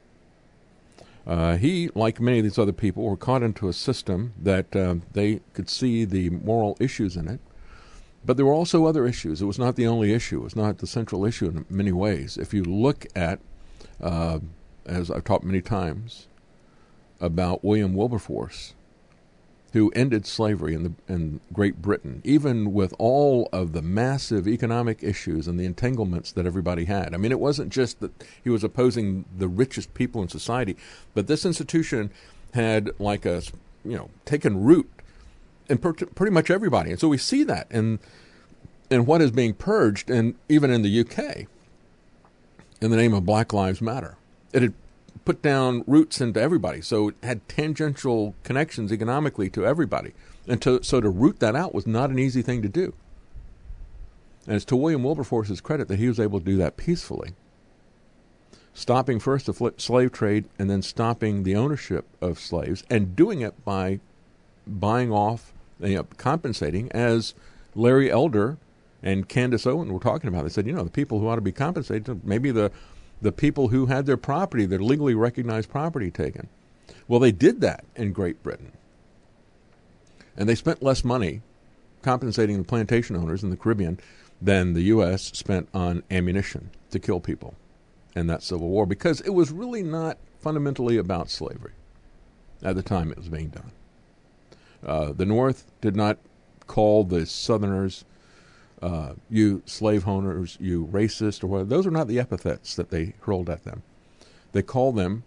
He, like many of these other people, were caught into a system that they could see the moral issues in it. But there were also other issues. It was not the only issue. It was not the central issue in many ways. If you look at, as I've talked many times, about William Wilberforce, who ended slavery in Great Britain, even with all of the massive economic issues and the entanglements that everybody had. I mean, it wasn't just that he was opposing the richest people in society, but this institution had taken root in pretty much everybody. And so we see that in what is being purged, and even in the UK, in the name of Black Lives Matter. It had put down roots into everybody, so it had tangential connections economically to everybody. And so to root that out was not an easy thing to do. And it's to William Wilberforce's credit that he was able to do that peacefully, stopping first the slave trade and then stopping the ownership of slaves, and doing it by buying off, compensating, as Larry Elder and Candace Owen were talking about. They said, the people who ought to be compensated, maybe the people who had their property, their legally recognized property, taken. Well, they did that in Great Britain. And they spent less money compensating the plantation owners in the Caribbean than the U.S. spent on ammunition to kill people in that Civil War, because it was really not fundamentally about slavery at the time it was being done. The North did not call the Southerners, you slave owners, you racist, or whatever. Those are not the epithets that they hurled at them. They called them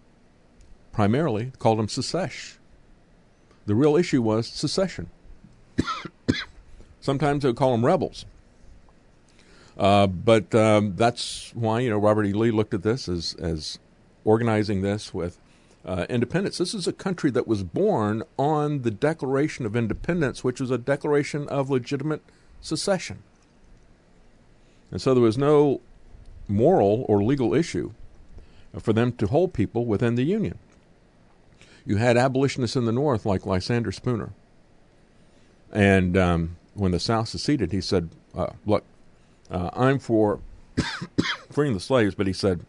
secesh. The real issue was secession. Sometimes they would call them rebels. But that's why, Robert E. Lee looked at this as organizing this with independence. This is a country that was born on the Declaration of Independence, which was a declaration of legitimate secession. And so there was no moral or legal issue for them to hold people within the Union. You had abolitionists in the North like Lysander Spooner. And when the South seceded, he said, look, I'm for freeing the slaves, but he said,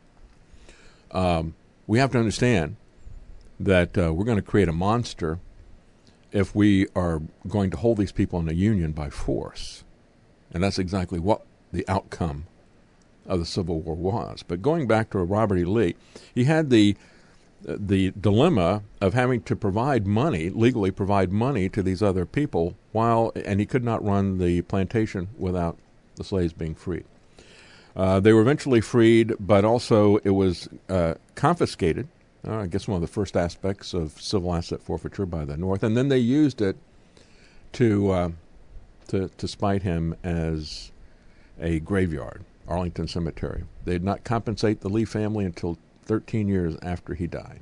we have to understand that we're going to create a monster if we are going to hold these people in the Union by force. And that's exactly what the outcome of the Civil War was. But going back to Robert E. Lee, he had the dilemma of having to legally provide money to these other people, and he could not run the plantation without the slaves being freed. They were eventually freed, but also it was confiscated. I guess one of the first aspects of civil asset forfeiture by the North, and then they used it to spite him as a graveyard, Arlington Cemetery. They did not compensate the Lee family until 13 years after he died.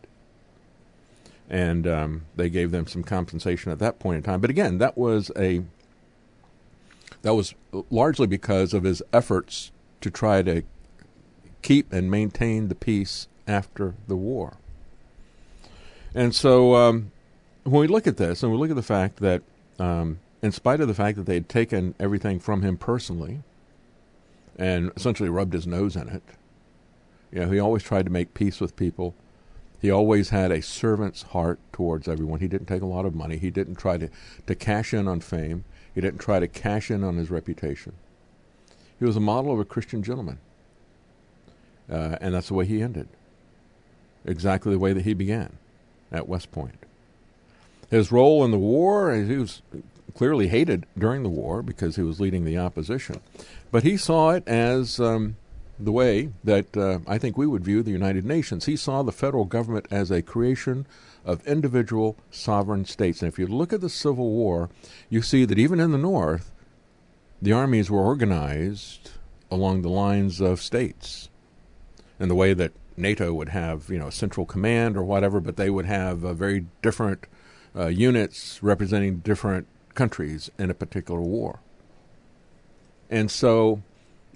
And they gave them some compensation at that point in time. But again, that was largely because of his efforts to try to keep and maintain the peace after the war. And so when we look at this, and we look at the fact that in spite of the fact that they had taken everything from him personally and essentially rubbed his nose in it, he always tried to make peace with people. He always had a servant's heart towards everyone. He didn't take a lot of money. He didn't try to cash in on fame. He didn't try to cash in on his reputation. He was a model of a Christian gentleman. And that's the way he ended. Exactly the way that he began at West Point. His role in the war, he was clearly hated during the war because he was leading the opposition. But he saw it as the way that I think we would view the United Nations. He saw the federal government as a creation of individual sovereign states. And if you look at the Civil War, you see that even in the North, the armies were organized along the lines of states, in the way that NATO would have, a central command or whatever, but they would have very different units representing different countries in a particular war. And so,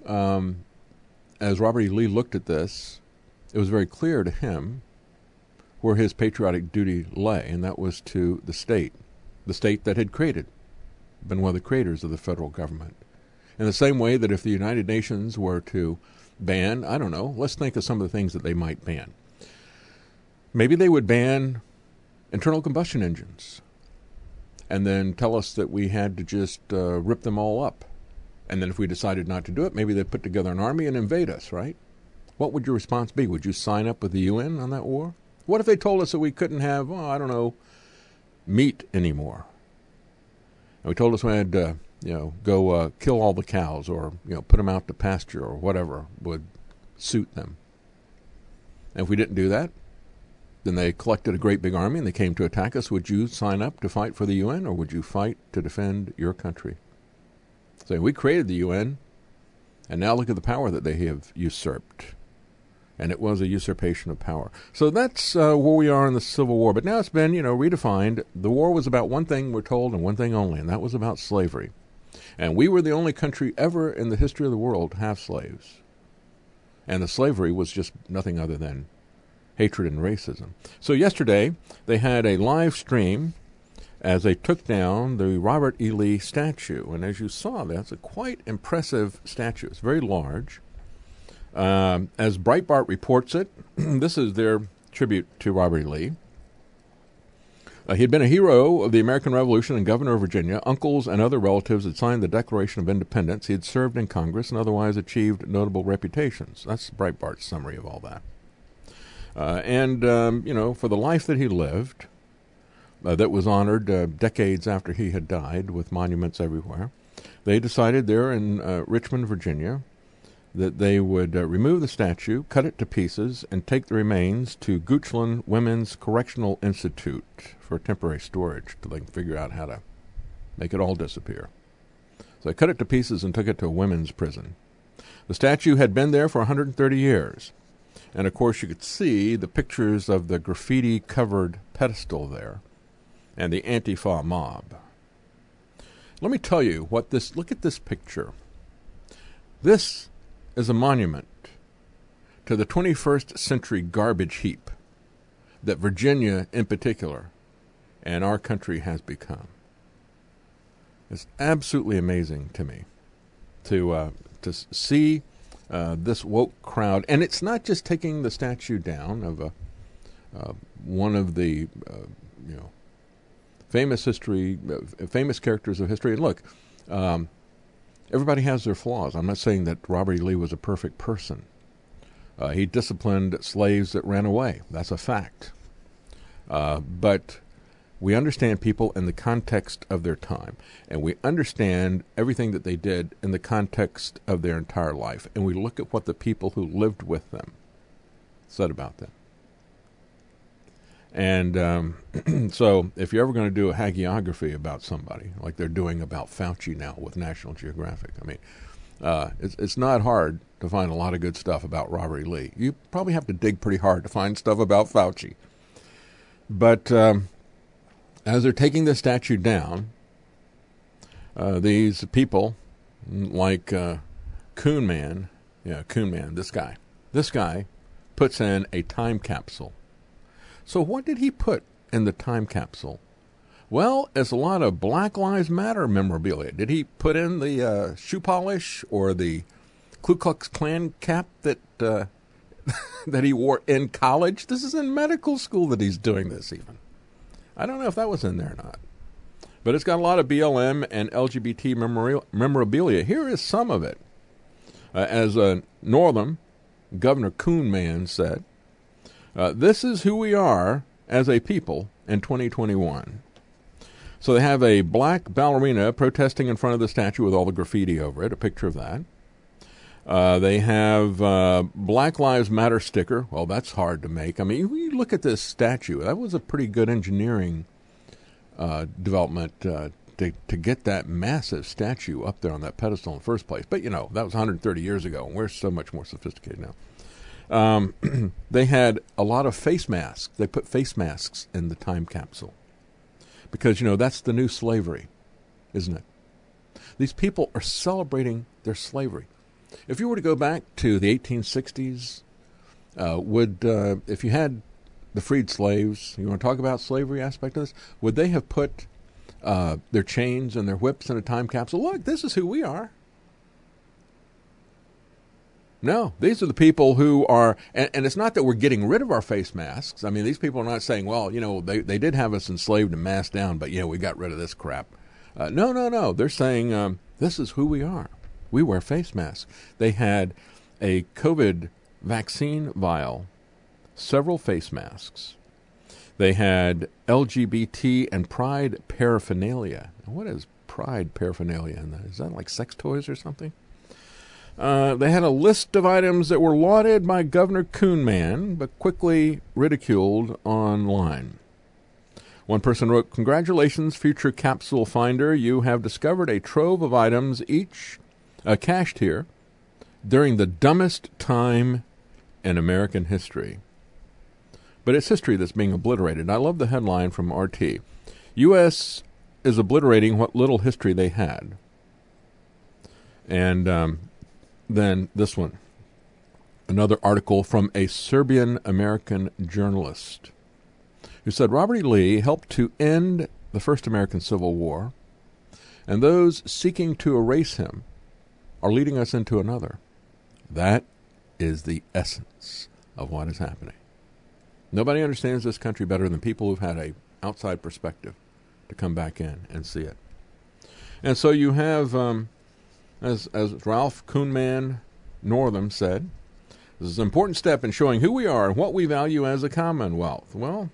as Robert E. Lee looked at this, it was very clear to him where his patriotic duty lay, and that was to the state that had been one of the creators of the federal government. In the same way that if the United Nations were to ban, I don't know, let's think of some of the things that they might ban. Maybe they would ban internal combustion engines and then tell us that we had to just rip them all up. And then if we decided not to do it, maybe they'd put together an army and invade us, right? What would your response be? Would you sign up with the UN on that war? What if they told us that we couldn't have, meat anymore? And we told us we had to, go kill all the cows or, put them out to pasture or whatever would suit them. And if we didn't do that, then they collected a great big army and they came to attack us. Would you sign up to fight for the UN, or would you fight to defend your country? So we created the UN, and now look at the power that they have usurped. And it was a usurpation of power. So that's where we are in the Civil War. But now it's been, redefined. The war was about one thing, we're told, and one thing only, and that was about slavery. And we were the only country ever in the history of the world to have slaves. And the slavery was just nothing other than hatred and racism. So yesterday, they had a live stream as they took down the Robert E. Lee statue. And as you saw, that's a quite impressive statue. It's very large. As Breitbart reports it, this is their tribute to Robert E. Lee. He had been a hero of the American Revolution and governor of Virginia. Uncles and other relatives had signed the Declaration of Independence. He had served in Congress and otherwise achieved notable reputations. That's Breitbart's summary of all that. For the life that he lived, that was honored decades after he had died with monuments everywhere, they decided there in Richmond, Virginia, that they would remove the statue, cut it to pieces, and take the remains to Goochland Women's Correctional Institute for temporary storage till they can figure out how to make it all disappear. So they cut it to pieces and took it to a women's prison. The statue had been there for 130 years. And, of course, you could see the pictures of the graffiti-covered pedestal there and the Antifa mob. Let me tell you look at this picture. This is a monument to the 21st century garbage heap that Virginia in particular and our country has become. It's absolutely amazing to me to see this woke crowd, and it's not just taking the statue down of one of the famous characters of history. And look, everybody has their flaws. I'm not saying that Robert E. Lee was a perfect person. He disciplined slaves that ran away. That's a fact. But we understand people in the context of their time, and we understand everything that they did in the context of their entire life, and we look at what the people who lived with them said about them. And so if you're ever going to do a hagiography about somebody, like they're doing about Fauci now with National Geographic, it's not hard to find a lot of good stuff about Robert E. Lee. You probably have to dig pretty hard to find stuff about Fauci. But as they're taking the statue down, these people like Coon Man, this guy puts in a time capsule. So what did he put in the time capsule? Well, it's a lot of Black Lives Matter memorabilia. Did he put in the shoe polish or the Ku Klux Klan cap that that he wore in college? This is in medical school that he's doing this even. I don't know if that was in there or not. But it's got a lot of BLM and LGBT memorabilia. Here is some of it. As Northam, Governor Coon Man said, this is who we are as a people in 2021. So they have a black ballerina protesting in front of the statue with all the graffiti over it, a picture of that. They have Black Lives Matter sticker. Well, that's hard to make. You look at this statue. That was a pretty good engineering development to get that massive statue up there on that pedestal in the first place. But, that was 130 years ago, and we're so much more sophisticated now. They had a lot of face masks. They put face masks in the time capsule because, that's the new slavery, isn't it? These people are celebrating their slavery. If you were to go back to the 1860s, if you had the freed slaves, you want to talk about slavery aspect of this? Would they have put their chains and their whips in a time capsule? Look, this is who we are. No, these are the people who are, and it's not that we're getting rid of our face masks. I mean, these people are not saying, well, they did have us enslaved and masked down, but, we got rid of this crap. No. They're saying this is who we are. We wear face masks. They had a COVID vaccine vial, several face masks. They had LGBT and pride paraphernalia. What is pride paraphernalia? Is that like sex toys or something? They had a list of items that were lauded by Governor Kuhnman, but quickly ridiculed online. One person wrote, "Congratulations, future capsule finder. You have discovered a trove of items, each cached here, during the dumbest time in American history." But it's history that's being obliterated. I love the headline from RT. U.S. is obliterating what little history they had. And then this one, another article from a Serbian-American journalist who said Robert E. Lee helped to end the first American Civil War, and those seeking to erase him are leading us into another. That is the essence of what is happening. Nobody understands this country better than people who've had an outside perspective to come back in and see it. And so you have, as Ralph Kuhnman Northam said, this is an important step in showing who we are and what we value as a Commonwealth. Well,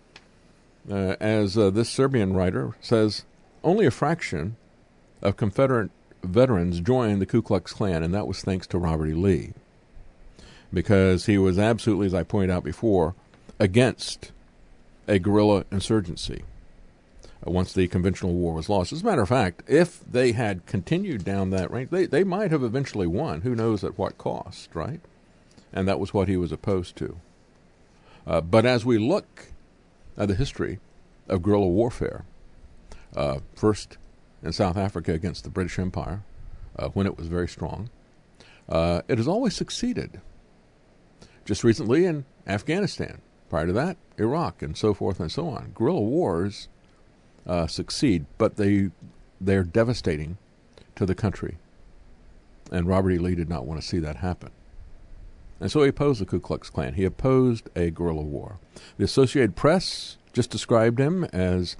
as this Serbian writer says, only a fraction of Confederate veterans joined the Ku Klux Klan, and that was thanks to Robert E. Lee, because he was absolutely, as I pointed out before, against a guerrilla insurgency once the conventional war was lost. As a matter of fact, if they had continued down that range, they might have eventually won. Who knows at what cost, right? And that was what he was opposed to. But as we look at the history of guerrilla warfare, first in South Africa against the British Empire, when it was very strong, it has always succeeded. Just recently in Afghanistan, prior to that, Iraq, and so forth and so on. Guerrilla wars succeed, but they're devastating to the country. And Robert E. Lee did not want to see that happen. And so he opposed the Ku Klux Klan. He opposed a guerrilla war. The Associated Press just described him as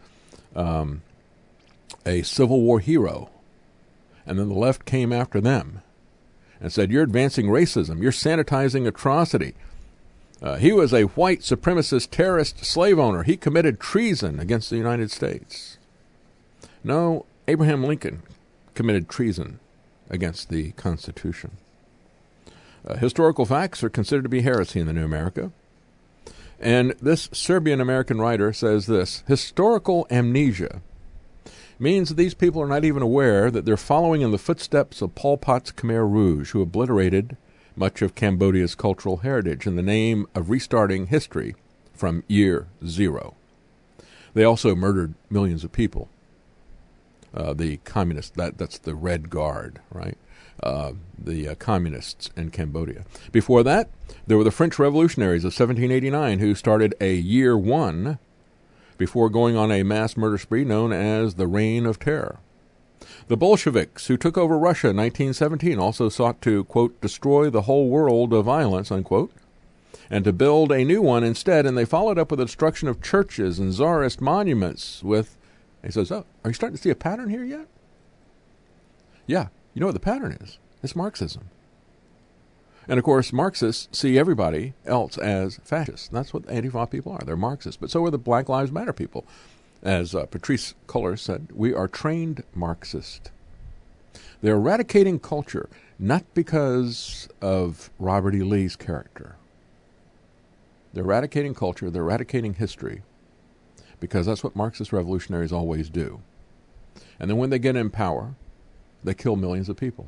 a Civil War hero. And then the left came after them and said, you're advancing racism. You're sanitizing atrocity. He was a white supremacist terrorist slave owner. He committed treason against the United States. No, Abraham Lincoln committed treason against the Constitution. Historical facts are considered to be heresy in the new America. And this Serbian-American writer says this: historical amnesia means that these people are not even aware that they're following in the footsteps of Pol Pot's Khmer Rouge, who obliterated much of Cambodia's cultural heritage in the name of restarting history from year zero. They also murdered millions of people. The communists, that's the Red Guard, right? The communists in Cambodia. Before that, there were the French revolutionaries of 1789 who started a year one before going on a mass murder spree known as the Reign of Terror. The Bolsheviks, who took over Russia in 1917, also sought to, quote, destroy the whole world of violence, unquote, and to build a new one instead, and they followed up with the destruction of churches and Tsarist monuments with, he says, oh, are you starting to see a pattern here yet? Yeah, you know what the pattern is. It's Marxism. And, of course, Marxists see everybody else as fascists. That's what Antifa people are. They're Marxists. But so are the Black Lives Matter people. As Patrice Cullors said, we are trained Marxist. They're eradicating culture, not because of Robert E. Lee's character. They're eradicating culture, they're eradicating history, because that's what Marxist revolutionaries always do. And then when they get in power, they kill millions of people.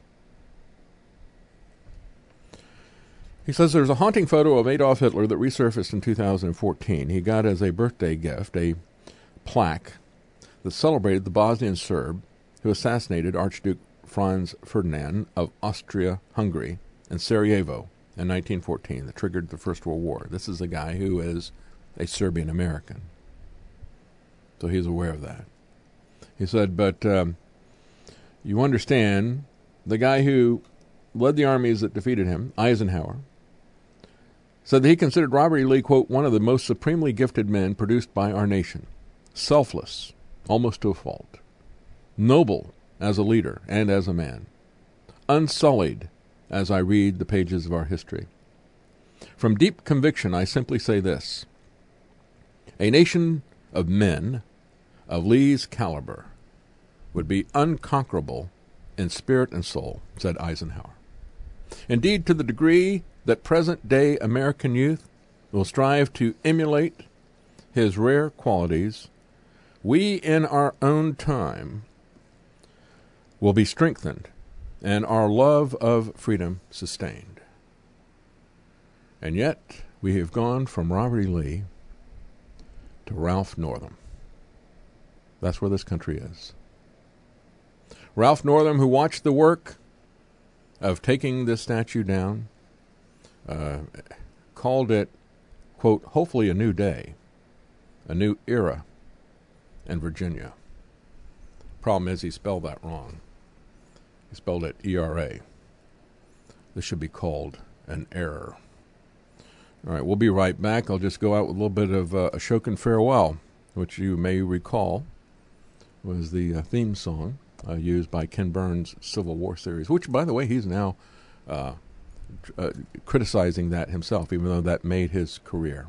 He says there's a haunting photo of Adolf Hitler that resurfaced in 2014. He got as a birthday gift a plaque that celebrated the Bosnian Serb who assassinated Archduke Franz Ferdinand of Austria-Hungary in Sarajevo in 1914 that triggered the First World War. This is a guy who is a Serbian American. So he's aware of that. He said, but you understand, the guy who led the armies that defeated him, Eisenhower, said that he considered Robert E. Lee, quote, one of the most supremely gifted men produced by our nation. Selfless, almost to a fault. Noble as a leader and as a man. Unsullied as I read the pages of our history. From deep conviction, I simply say this. A nation of men of Lee's caliber would be unconquerable in spirit and soul, said Eisenhower. Indeed, to the degree that present-day American youth will strive to emulate his rare qualities, we in our own time will be strengthened and our love of freedom sustained. And yet, we have gone from Robert E. Lee to Ralph Northam. That's where this country is. Ralph Northam, who watched the work of taking this statue down, called it, quote, hopefully a new day, a new era in Virginia. Problem is he spelled that wrong. He spelled it E-R-A. This should be called an error. All right, we'll be right back. I'll just go out with a little bit of Ashokan Farewell, which you may recall was the theme song used by Ken Burns' Civil War series, which, by the way, he's now criticizing that himself, even though that made his career.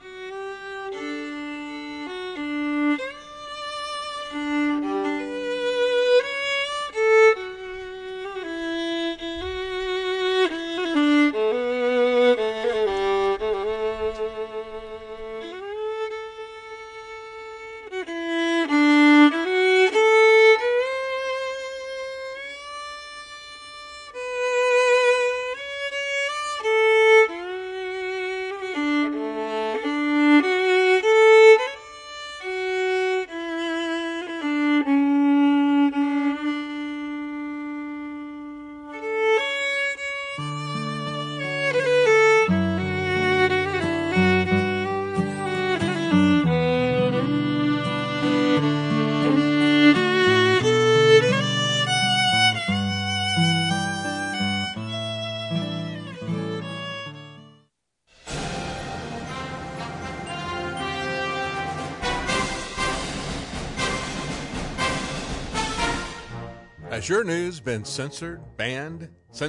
Has your news been censored, banned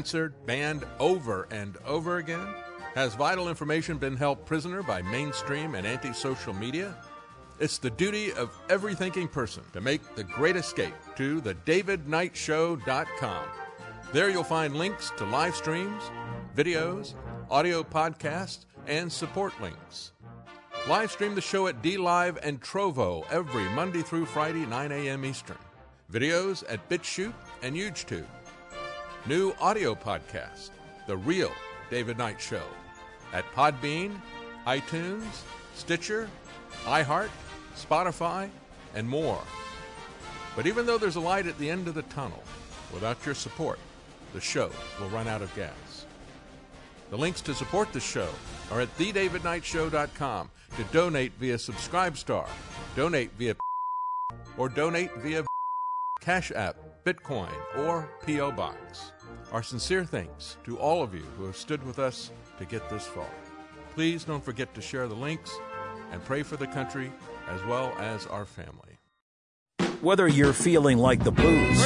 over and over again? Has vital information been held prisoner by mainstream and anti-social media? It's the duty of every thinking person to make the great escape to thedavidknightshow.com. There you'll find links to live streams, videos, audio podcasts, and support links. Live stream the show at DLive and Trovo every Monday through Friday, 9 a.m. Eastern. Videos at BitChute and YouTube. New audio podcast, The Real David Knight Show, at Podbean, iTunes, Stitcher, iHeart, Spotify, and more. But even though there's a light at the end of the tunnel, without your support, the show will run out of gas. The links to support the show are at thedavidknightshow.com. To donate via Subscribestar, donate via or donate via Cash App, Bitcoin, or P.O. Box. Our sincere thanks to all of you who have stood with us to get this far. Please don't forget to share the links and pray for the country as well as our family. Whether you're feeling like the blues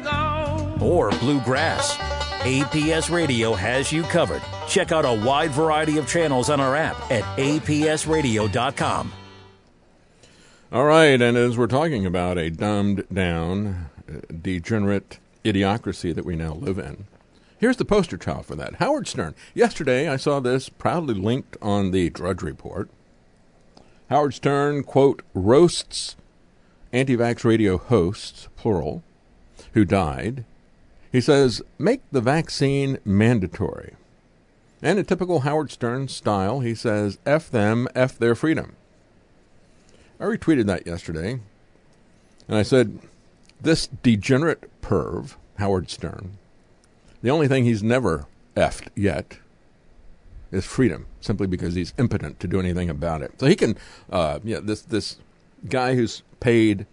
or bluegrass, APS Radio has you covered. Check out a wide variety of channels on our app at apsradio.com. All right, and as we're talking about a dumbed-down, degenerate idiocracy that we now live in, here's the poster child for that. Howard Stern. Yesterday, I saw this proudly linked on the Drudge Report. Howard Stern, quote, roasts anti-vax radio hosts, plural, who died. He says, make the vaccine mandatory. And in typical Howard Stern style, he says, F them, F their freedom. I retweeted that yesterday, and I said, this degenerate perv, Howard Stern, the only thing he's never effed yet his freedom simply because he's impotent to do anything about it. So he can, this guy who's paid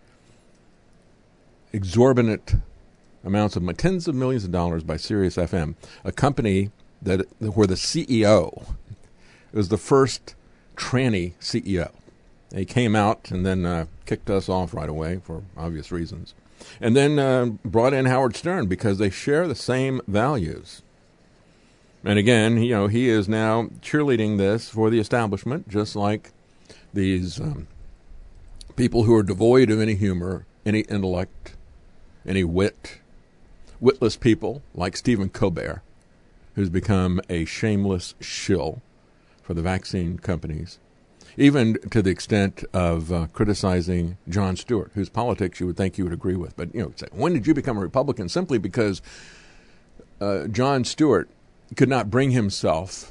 exorbitant amounts of tens of millions of dollars by Sirius FM, a company where the CEO was the first tranny CEO. He came out and then kicked us off right away for obvious reasons. And then brought in Howard Stern because they share the same values. And again, he is now cheerleading this for the establishment, just like these people who are devoid of any humor, any intellect, any wit, witless people like Stephen Colbert, who's become a shameless shill for the vaccine companies, even to the extent of criticizing Jon Stewart, whose politics you would think you would agree with. But, say, when did you become a Republican? Simply because Jon Stewart could not bring himself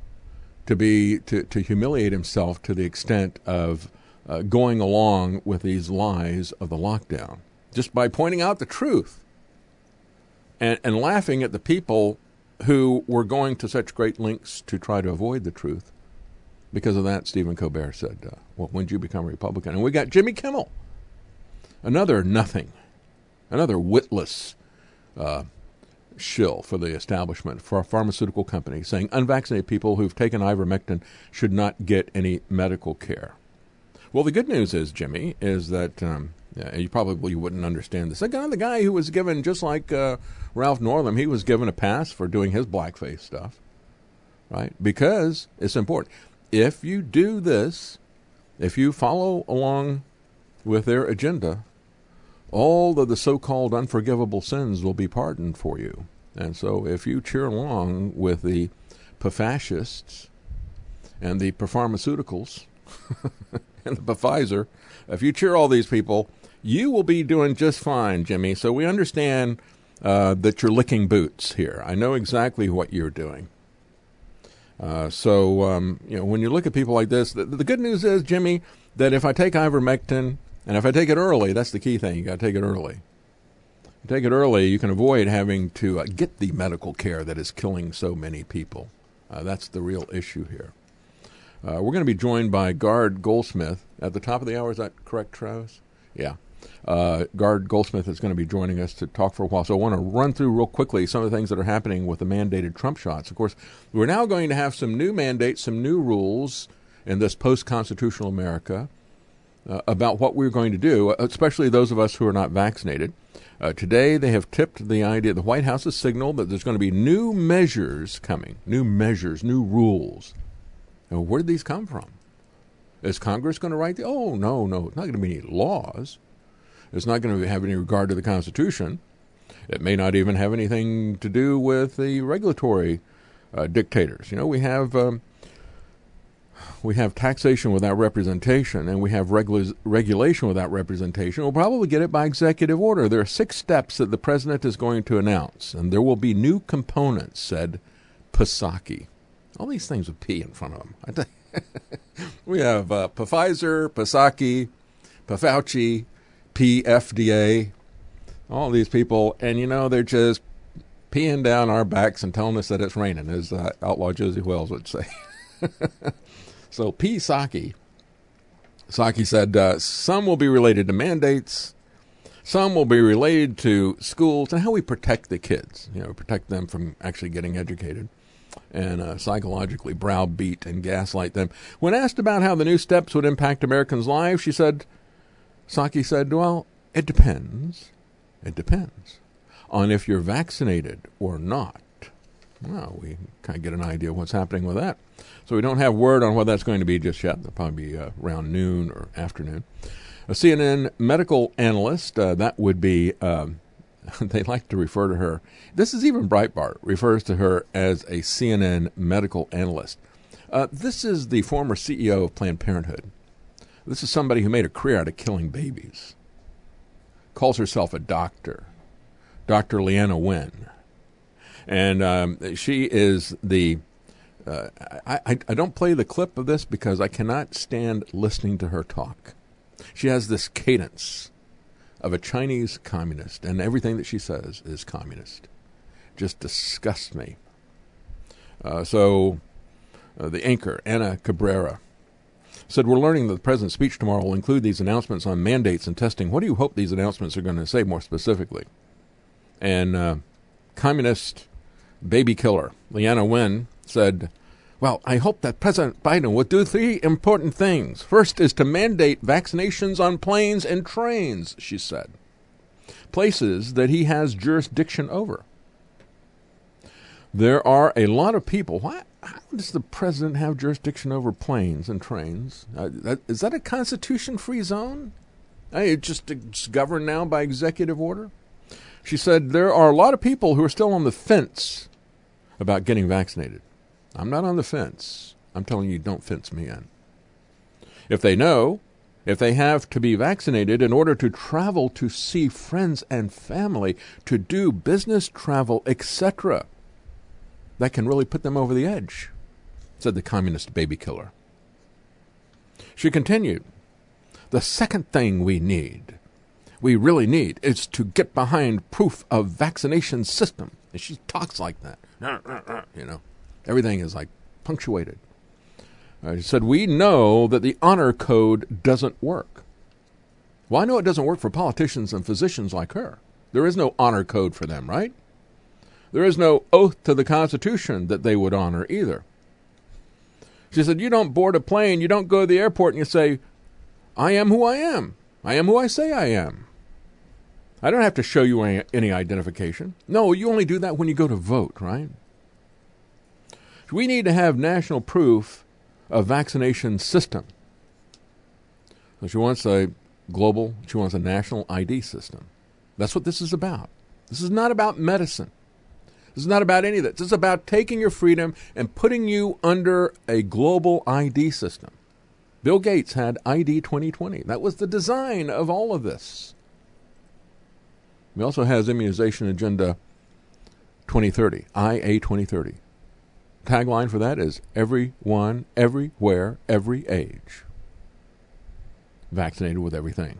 to humiliate himself to the extent of going along with these lies of the lockdown, just by pointing out the truth and laughing at the people who were going to such great lengths to try to avoid the truth. Because of that, Stephen Colbert said, when did you become a Republican? And we got Jimmy Kimmel, another nothing, another witless shill for the establishment, for a pharmaceutical company, saying unvaccinated people who've taken ivermectin should not get any medical care. Well, the good news is, Jimmy, is that you probably wouldn't understand this. The guy who was given, just like Ralph Northam, he was given a pass for doing his blackface stuff, right? Because it's important. If you do this, if you follow along with their agenda, all of the so-called unforgivable sins will be pardoned for you. And so if you cheer along with the fascists and the pharmaceuticals and the Pfizer, if you cheer all these people, you will be doing just fine, Jimmy. So we understand that you're licking boots here. I know exactly what you're doing. When you look at people like this, the good news is, Jimmy, that if I take ivermectin, and if I take it early, that's the key thing. You got to take it early. You take it early, you can avoid having to get the medical care that is killing so many people. That's the real issue here. We're going to be joined by Gard Goldsmith at the top of the hour. Is that correct, Travis? Yeah. Gard Goldsmith is going to be joining us to talk for a while. So I want to run through real quickly some of the things that are happening with the mandated Trump shots. Of course, we're now going to have some new mandates, some new rules in this post-constitutional America about what we're going to do, especially those of us who are not vaccinated. Today, they have tipped the idea, the White House has signaled that there's going to be new measures coming, new measures, new rules. Now, where did these come from? Is Congress going to write the, no, it's not going to be any laws. It's not going to have any regard to the Constitution. It may not even have anything to do with the regulatory dictators. We have taxation without representation, and we have regulation without representation. We'll probably get it by executive order. There are 6 steps that the president is going to announce, and there will be new components, said Psaki. All these things with P in front of them. We have Pfizer, Psaki, Fauci, PFDA, all these people, and they're just peeing down our backs and telling us that it's raining, as outlaw Josie Wells would say. So Psaki said some will be related to mandates, some will be related to schools and how we protect the kids, protect them from actually getting educated and psychologically browbeat and gaslight them. When asked about how the new steps would impact Americans' lives, Psaki said, well, it depends. It depends on if you're vaccinated or not. Well, we kind of get an idea of what's happening with that. So we don't have word on what that's going to be just yet. It'll probably be around noon or afternoon. A CNN medical analyst, that would be, they like to refer to her, this is even Breitbart, refers to her as a CNN medical analyst. This is the former CEO of Planned Parenthood. This is somebody who made a career out of killing babies. Calls herself a doctor, Dr. Leanna Wen. And she is the, I don't play the clip of this because I cannot stand listening to her talk. She has this cadence of a Chinese communist, and everything that she says is communist. Just disgusts me. So the anchor, Ana Cabrera, said, we're learning that the president's speech tomorrow will include these announcements on mandates and testing. What do you hope these announcements are going to say more specifically? And communist baby killer Leana Wen said, well, I hope that President Biden would do 3 important things. First is to mandate vaccinations on planes and trains, she said, places that he has jurisdiction over. There are a lot of people. How does the president have jurisdiction over planes and trains? Is that a constitution-free zone? It's just governed now by executive order? She said there are a lot of people who are still on the fence about getting vaccinated. I'm not on the fence. I'm telling you, don't fence me in. If they have to be vaccinated in order to travel to see friends and family, to do business travel, etc., that can really put them over the edge, said the communist baby killer. She continued, the second thing we really need, is to get behind proof of vaccination system. And she talks like that. Everything is like punctuated. She said, we know that the honor code doesn't work. Well, I know it doesn't work for politicians and physicians like her. There is no honor code for them, right? There is no oath to the Constitution that they would honor either. She said, you don't board a plane, you don't go to the airport and you say, I am who I am. I am who I say I am. I don't have to show you any identification. No, you only do that when you go to vote, right? We need to have national proof of vaccination system. So she wants a national ID system. That's what this is about. This is not about medicine. This is not about any of that. This is about taking your freedom and putting you under a global ID system. Bill Gates had ID 2020. That was the design of all of this. He also has Immunization Agenda 2030, IA 2030. Tagline for that is everyone, everywhere, every age. Vaccinated with everything.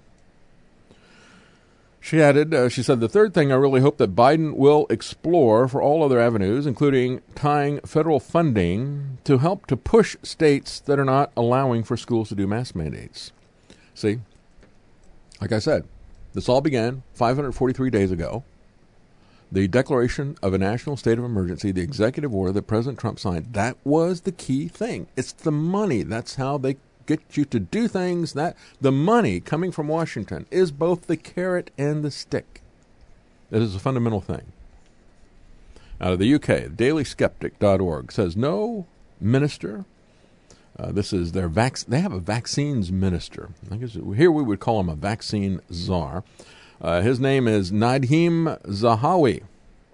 She added, she said, the third thing I really hope that Biden will explore for all other avenues, including tying federal funding to help to push states that are not allowing for schools to do mask mandates. See, like I said, this all began 543 days ago. The declaration of a national state of emergency, the executive order that President Trump signed, that was the key thing. It's the money. That's how they get you to do things. That the money coming from Washington is both the carrot and the stick. It is a fundamental thing. Out of the UK, dailyskeptic.org says no minister. This is their they have a vaccines minister. I guess here we would call him a vaccine czar. His name is Nadhim Zahawi.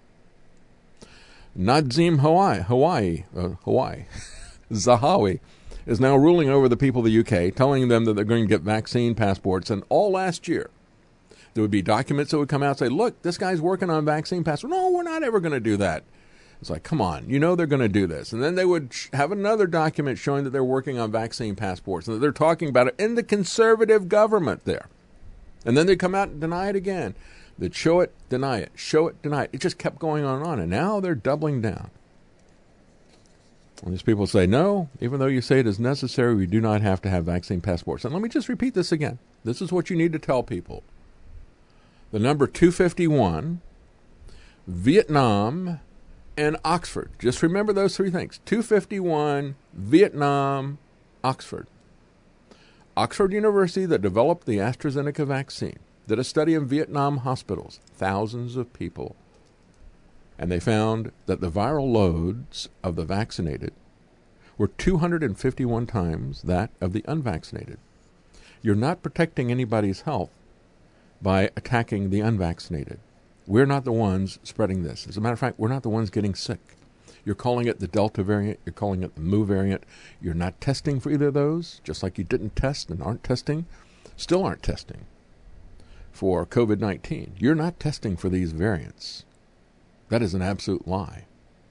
Nadzim Hawaii. Zahawi is now ruling over the people of the UK, telling them that they're going to get vaccine passports. And all last year, there would be documents that would come out and say, look, this guy's working on vaccine passports. No, we're not ever going to do that. It's like, come on, you know they're going to do this. And then they would have another document showing that they're working on vaccine passports and that they're talking about it in the conservative government there. And then they come out and deny it again. They'd show it, deny it, show it, deny it. It just kept going on and on. And now they're doubling down. And these people say, no, even though you say it is necessary, we do not have to have vaccine passports. And let me just repeat this again. This is what you need to tell people. The number 251, Vietnam, and Oxford. Just remember those three things. 251, Vietnam, Oxford. Oxford University, that developed the AstraZeneca vaccine, did a study in Vietnam hospitals, thousands of people, and they found that the viral loads of the vaccinated were 251 times that of the unvaccinated. You're not protecting anybody's health by attacking the unvaccinated. We're not the ones spreading this. As a matter of fact, we're not the ones getting sick. You're calling it the Delta variant. You're calling it the Mu variant. You're not testing for either of those, just like you didn't test and aren't testing, still aren't testing for COVID-19. You're not testing for these variants. That is an absolute lie.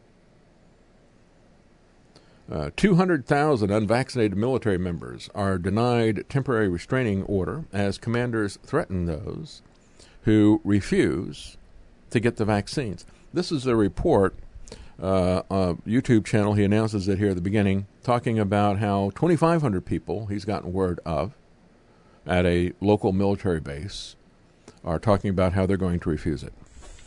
200,000 unvaccinated military members are denied temporary restraining order as commanders threaten those who refuse to get the vaccines. This is a report YouTube channel. He announces it here at the beginning, talking about how 2,500 people he's gotten word of at a local military base are talking about how they're going to refuse it.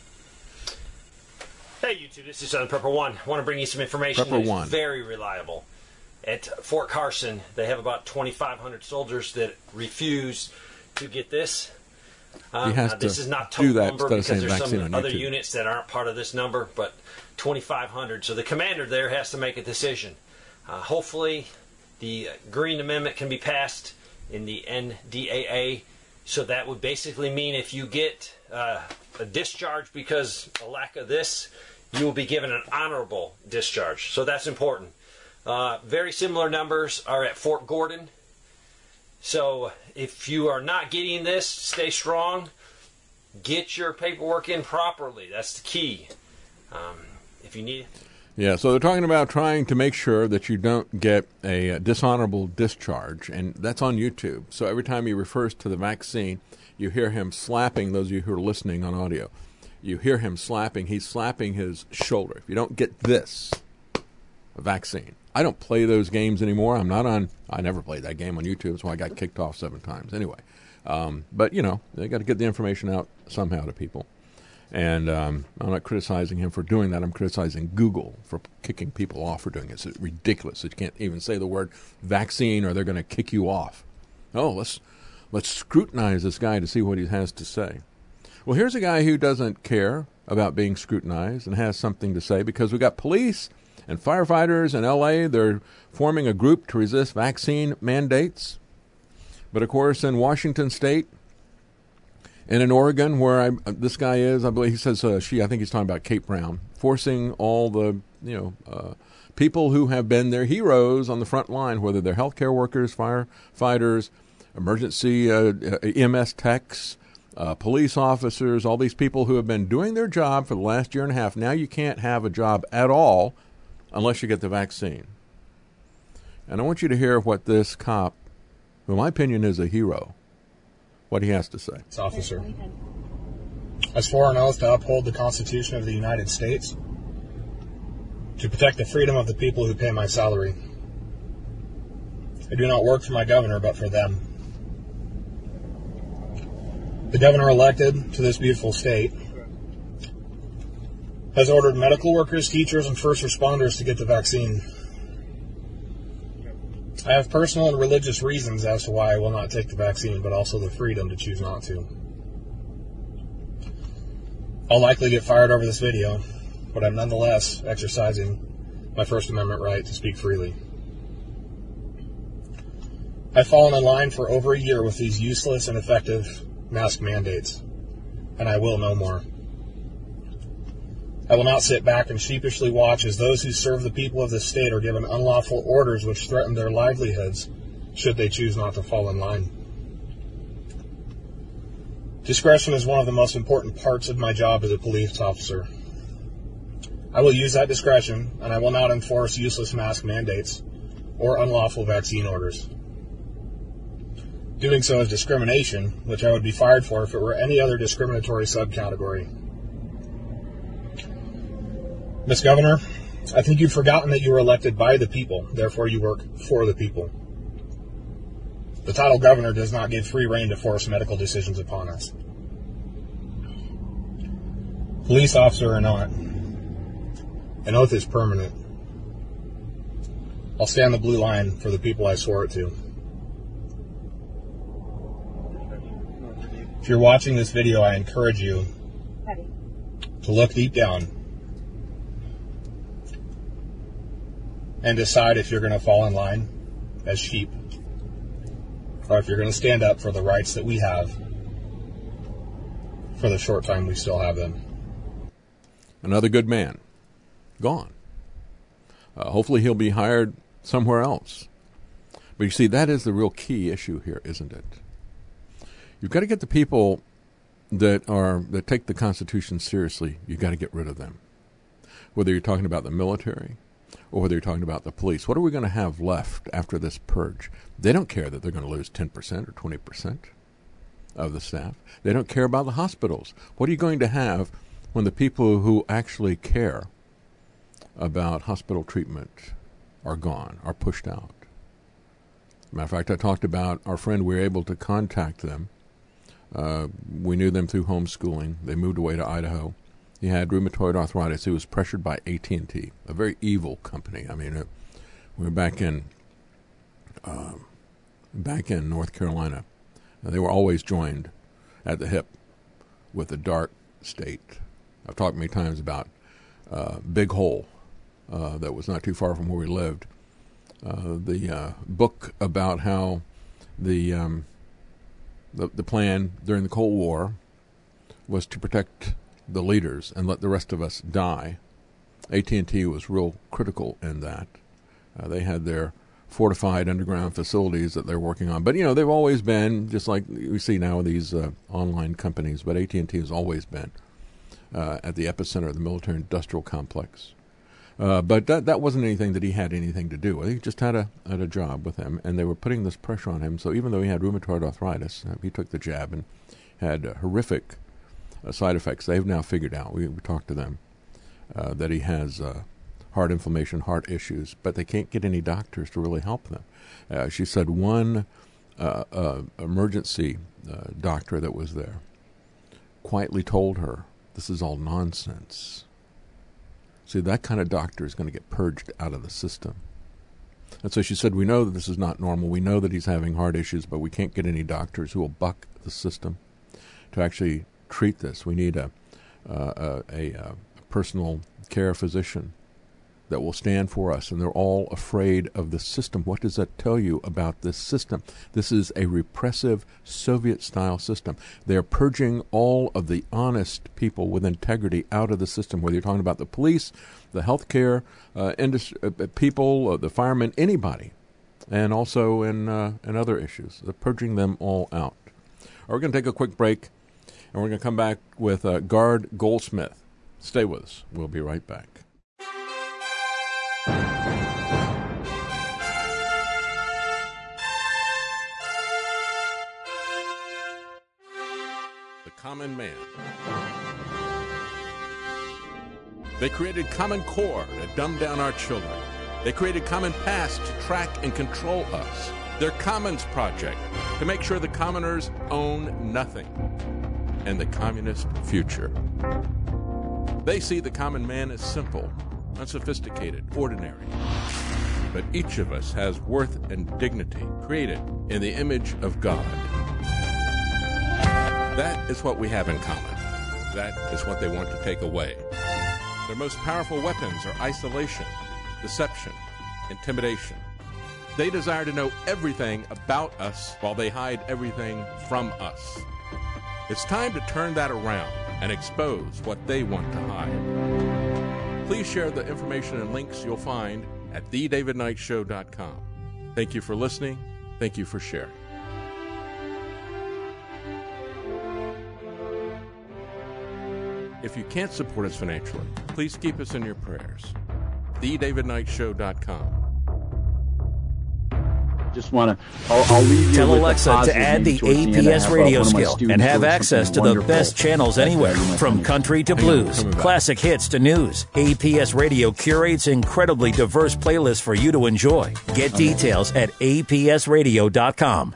Hey YouTube, this is Southern Prepper One. I want to bring you some information that's very reliable. At Fort Carson, they have about 2,500 soldiers that refuse to get this. This is not total number because there's some other units that aren't part of this number, but 2,500. So the commander there has to make a decision. Hopefully, the Green Amendment can be passed in the NDAA. So that would basically mean if you get a discharge because of lack of this, you will be given an honorable discharge. So that's important. Very similar numbers are at Fort Gordon. So if you are not getting this, stay strong. Get your paperwork in properly. That's the key. If you need it. Yeah, so they're talking about trying to make sure that you don't get a dishonorable discharge, and that's on YouTube. So every time he refers to the vaccine, you hear him slapping, those of you who are listening on audio, you hear him slapping, he's slapping his shoulder. If you don't get this, a vaccine. I don't play those games anymore. I never played that game on YouTube. That's why I got kicked off 7 times. Anyway, but, they got to get the information out somehow to people. And I'm not criticizing him for doing that. I'm criticizing Google for kicking people off for doing it. It's ridiculous. You can't even say the word vaccine or they're going to kick you off. Oh, let's scrutinize this guy to see what he has to say. Well, here's a guy who doesn't care about being scrutinized and has something to say, because we got police and firefighters in L.A. They're forming a group to resist vaccine mandates. But, of course, in Washington State and in Oregon, where this guy is, I believe he says I think he's talking about Kate Brown, forcing all the people who have been their heroes on the front line, whether they're healthcare workers, firefighters, emergency EMS techs, police officers, all these people who have been doing their job for the last year and a half. Now you can't have a job at all unless you get the vaccine. And I want you to hear what this cop, who in my opinion is a hero, what he has to say. Officer, I swore an oath to uphold the Constitution of the United States, to protect the freedom of the people who pay my salary. I do not work for my governor, but for them. The governor elected to this beautiful state has ordered medical workers, teachers, and first responders to get the vaccine. I have personal and religious reasons as to why I will not take the vaccine, but also the freedom to choose not to. I'll likely get fired over this video, but I'm nonetheless exercising my First Amendment right to speak freely. I've fallen in line for over a year with these useless and ineffective mask mandates, and I will no more. I will not sit back and sheepishly watch as those who serve the people of this state are given unlawful orders which threaten their livelihoods should they choose not to fall in line. Discretion is one of the most important parts of my job as a police officer. I will use that discretion, and I will not enforce useless mask mandates or unlawful vaccine orders. Doing so is discrimination, which I would be fired for if it were any other discriminatory subcategory. Miss Governor, I think you've forgotten that you were elected by the people, therefore you work for the people. The title governor does not give free rein to force medical decisions upon us. Police officer or not, an oath is permanent. I'll stand the blue line for the people I swore it to. If you're watching this video, I encourage you to look deep down and decide if you're going to fall in line as sheep, or if you're going to stand up for the rights that we have for the short time we still have them. Another good man. Gone. Hopefully he'll be hired somewhere else. But you see, that is the real key issue here, isn't it? You've got to get the people that take the Constitution seriously. You've got to get rid of them. Whether you're talking about the military or whether you're talking about the police. What are we going to have left after this purge? They don't care that they're going to lose 10% or 20% of the staff. They don't care about the hospitals. What are you going to have when the people who actually care about hospital treatment are gone, are pushed out. Matter of fact, I talked about our friend. We were able to contact them. We knew them through homeschooling. They moved away to Idaho. He had rheumatoid arthritis. He was pressured by AT&T, a very evil company. I mean, we were back in North Carolina. They were always joined at the hip with the dark state. I've talked many times about Big Hole that was not too far from where we lived. The book about how the plan during the Cold War was to protect the leaders and let the rest of us die. AT&T was real critical in that. They had their fortified underground facilities that they're working on. But, they've always been, just like we see now with these online companies, but AT&T has always been at the epicenter of the military-industrial complex. But that wasn't anything that he had anything to do with. He just had a job with him, and they were putting this pressure on him. So even though he had rheumatoid arthritis, he took the jab and had horrific side effects. They've now figured out, we talked to them, that he has heart inflammation, heart issues, but they can't get any doctors to really help them. She said one emergency doctor that was there quietly told her, "This is all nonsense." See, that kind of doctor is going to get purged out of the system. And so she said, "We know that this is not normal. We know that he's having heart issues, but we can't get any doctors who will buck the system to actually treat this. We need a personal care physician that will stand for us." And they're all afraid of the system. What does that tell you about this system? This is a repressive Soviet-style system. They're purging all of the honest people with integrity out of the system, whether you're talking about the police, the healthcare industry, people, the firemen, anybody, and also in other issues. They're purging them all out. We're going to take a quick break, and we're going to come back with Gard Goldsmith. Stay with us. We'll be right back. The Common Man. They created Common Core to dumb down our children. They created Common Pass to track and control us. Their Commons Project to make sure the commoners own nothing. And the communist future. They see the common man as simple, unsophisticated, ordinary. But each of us has worth and dignity, created in the image of God. That is what we have in common. That is what they want to take away. Their most powerful weapons are isolation, deception, intimidation. They desire to know everything about us while they hide everything from us. It's time to turn that around and expose what they want to hide. Please share the information and links you'll find at thedavidknightshow.com. Thank you for listening. Thank you for sharing. If you can't support us financially, please keep us in your prayers. thedavidknightshow.com. Just want to, I'll leave you Tell with Alexa to add the APS radio skill and have access to the best channels anywhere, from country to blues, classic hits to news. APS Radio curates incredibly diverse playlists for you to enjoy. Get details at apsradio.com.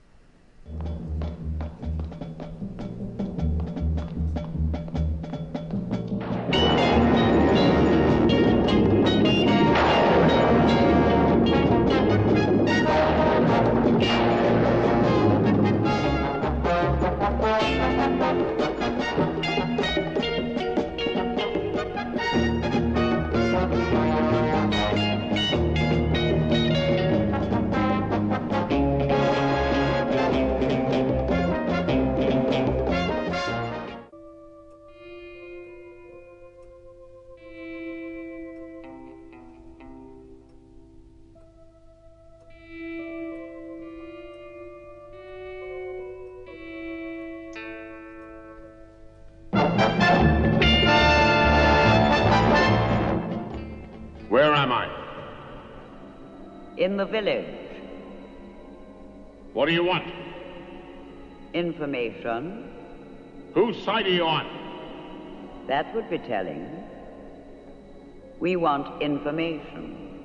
In the village. What do you want? Information. Whose side are you on? That would be telling. We want information.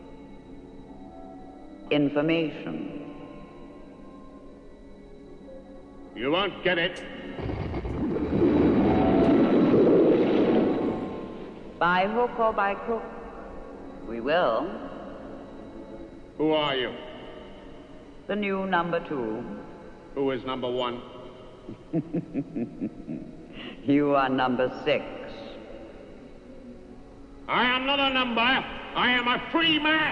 Information. You won't get it. By hook or by crook, we will. Who are you? The new number 2. Who is number 1? You are number 6. I am not a number. I am a free man.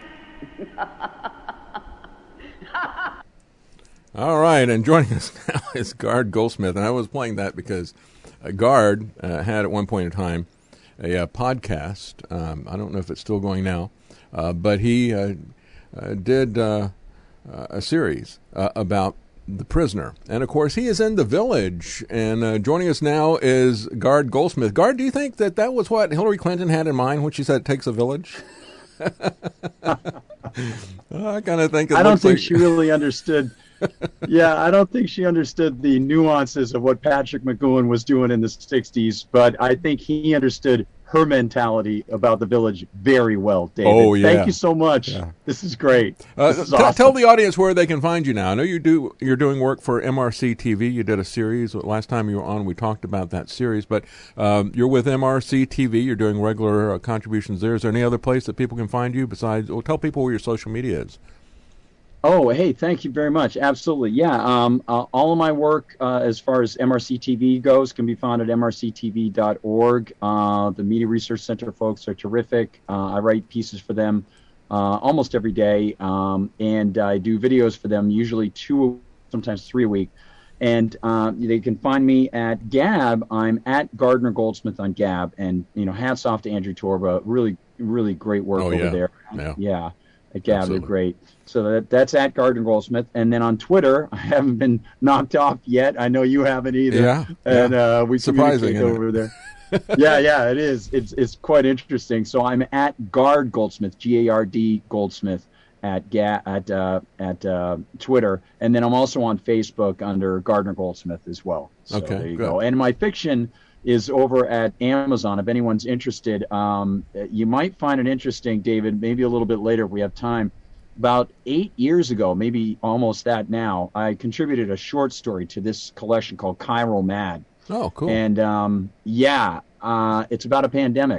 All right, and joining us now is Gard Goldsmith. And I was playing that because Gard had at one point in time a podcast. I don't know if it's still going now, but he did a series about The Prisoner. And, of course, he is in The Village. And joining us now is Gard Goldsmith. Gard, do you think that that was what Hillary Clinton had in mind when she said it takes a village? I kind of think I don't think she really understood. Yeah, I don't think she understood the nuances of what Patrick McGowan was doing in the 60s, but I think he understood her mentality about The Village very well, David. Oh, yeah. Thank you so much. Yeah. This is great. This is awesome. Tell the audience where they can find you now. I know you're doing work for MRC TV. You did a series. Last time you were on, we talked about that series, but you're with MRC TV. You're doing regular contributions there. Is there any other place that people can find you besides, well, tell people where your social media is. Oh, hey, thank you very much. Absolutely. Yeah. All of my work as far as MRC TV goes can be found at mrctv.org. The Media Research Center folks are terrific. I write pieces for them almost every day, and I do videos for them, usually 2, sometimes 3 a week. And they can find me at Gab. I'm at Gardner Goldsmith on Gab. And, hats off to Andrew Torba. Really, really great work over there. Yeah. At Gab, absolutely. They're great. So that's at Gardner Goldsmith. And then on Twitter, I haven't been knocked off yet. I know you haven't either. Yeah. And we communicate over there. Yeah, it is. It's quite interesting. So I'm at Gard Goldsmith, Gard Goldsmith at Twitter. And then I'm also on Facebook under Gardner Goldsmith as well. So okay, there you go. And my fiction is over at Amazon. If anyone's interested, you might find it interesting, David, maybe a little bit later if we have time. About 8 years ago, maybe almost that now, I contributed a short story to this collection called Chiral Mad. Oh, cool. And, it's about a pandemic.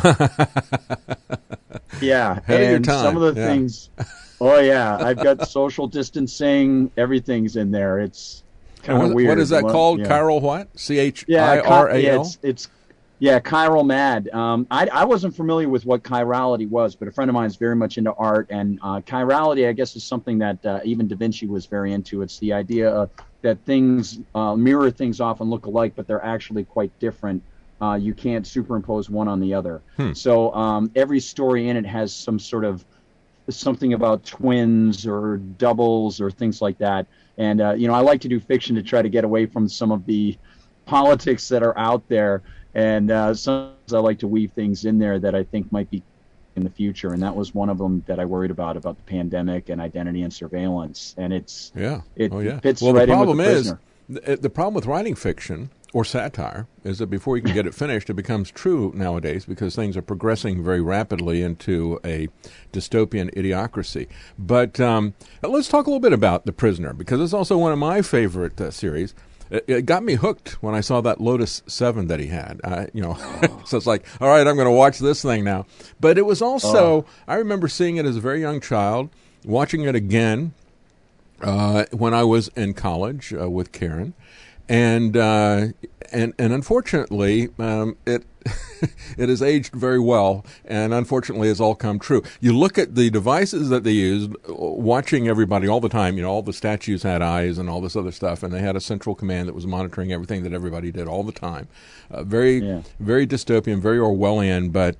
Yeah. Ahead of your time. Some of the things, I've got social distancing, everything's in there. It's kind of weird. What is that called? Chiral what? Chiral? Chiral Mad. I wasn't familiar with what chirality was, but a friend of mine is very much into art, and chirality, I guess, is something that even Da Vinci was very into. It's the idea that things mirror things off and look alike, but they're actually quite different. You can't superimpose one on the other. So every story in it has some sort of something about twins or doubles or things like that. And, I like to do fiction to try to get away from some of the politics that are out there. And sometimes I like to weave things in there that I think might be in the future. And that was one of them that I worried about the pandemic and identity and surveillance. And it fits right in with The Prisoner. The problem with writing fiction or satire is that before you can get it finished, it becomes true nowadays because things are progressing very rapidly into a dystopian idiocracy. But let's talk a little bit about The Prisoner, because it's also one of my favorite series. It got me hooked when I saw that Lotus 7 that he had. So it's like, all right, I'm going to watch this thing now. But it was also, I remember seeing it as a very young child, watching it again when I was in college with Karen. And unfortunately, it it has aged very well, and unfortunately has all come true. You look at the devices that they used, watching everybody all the time. All the statues had eyes and all this other stuff, and they had a central command that was monitoring everything that everybody did all the time. Very dystopian, very Orwellian, but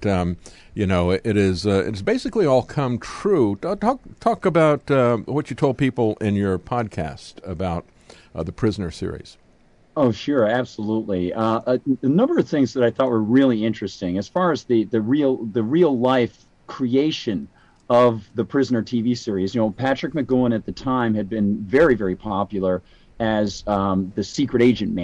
it's basically all come true. Talk about what you told people in your podcast about the Prisoner series. Oh, sure, absolutely. A number of things that I thought were really interesting as far as the real life creation of the Prisoner TV series. Patrick McGowan at the time had been very, very popular as the secret agent man.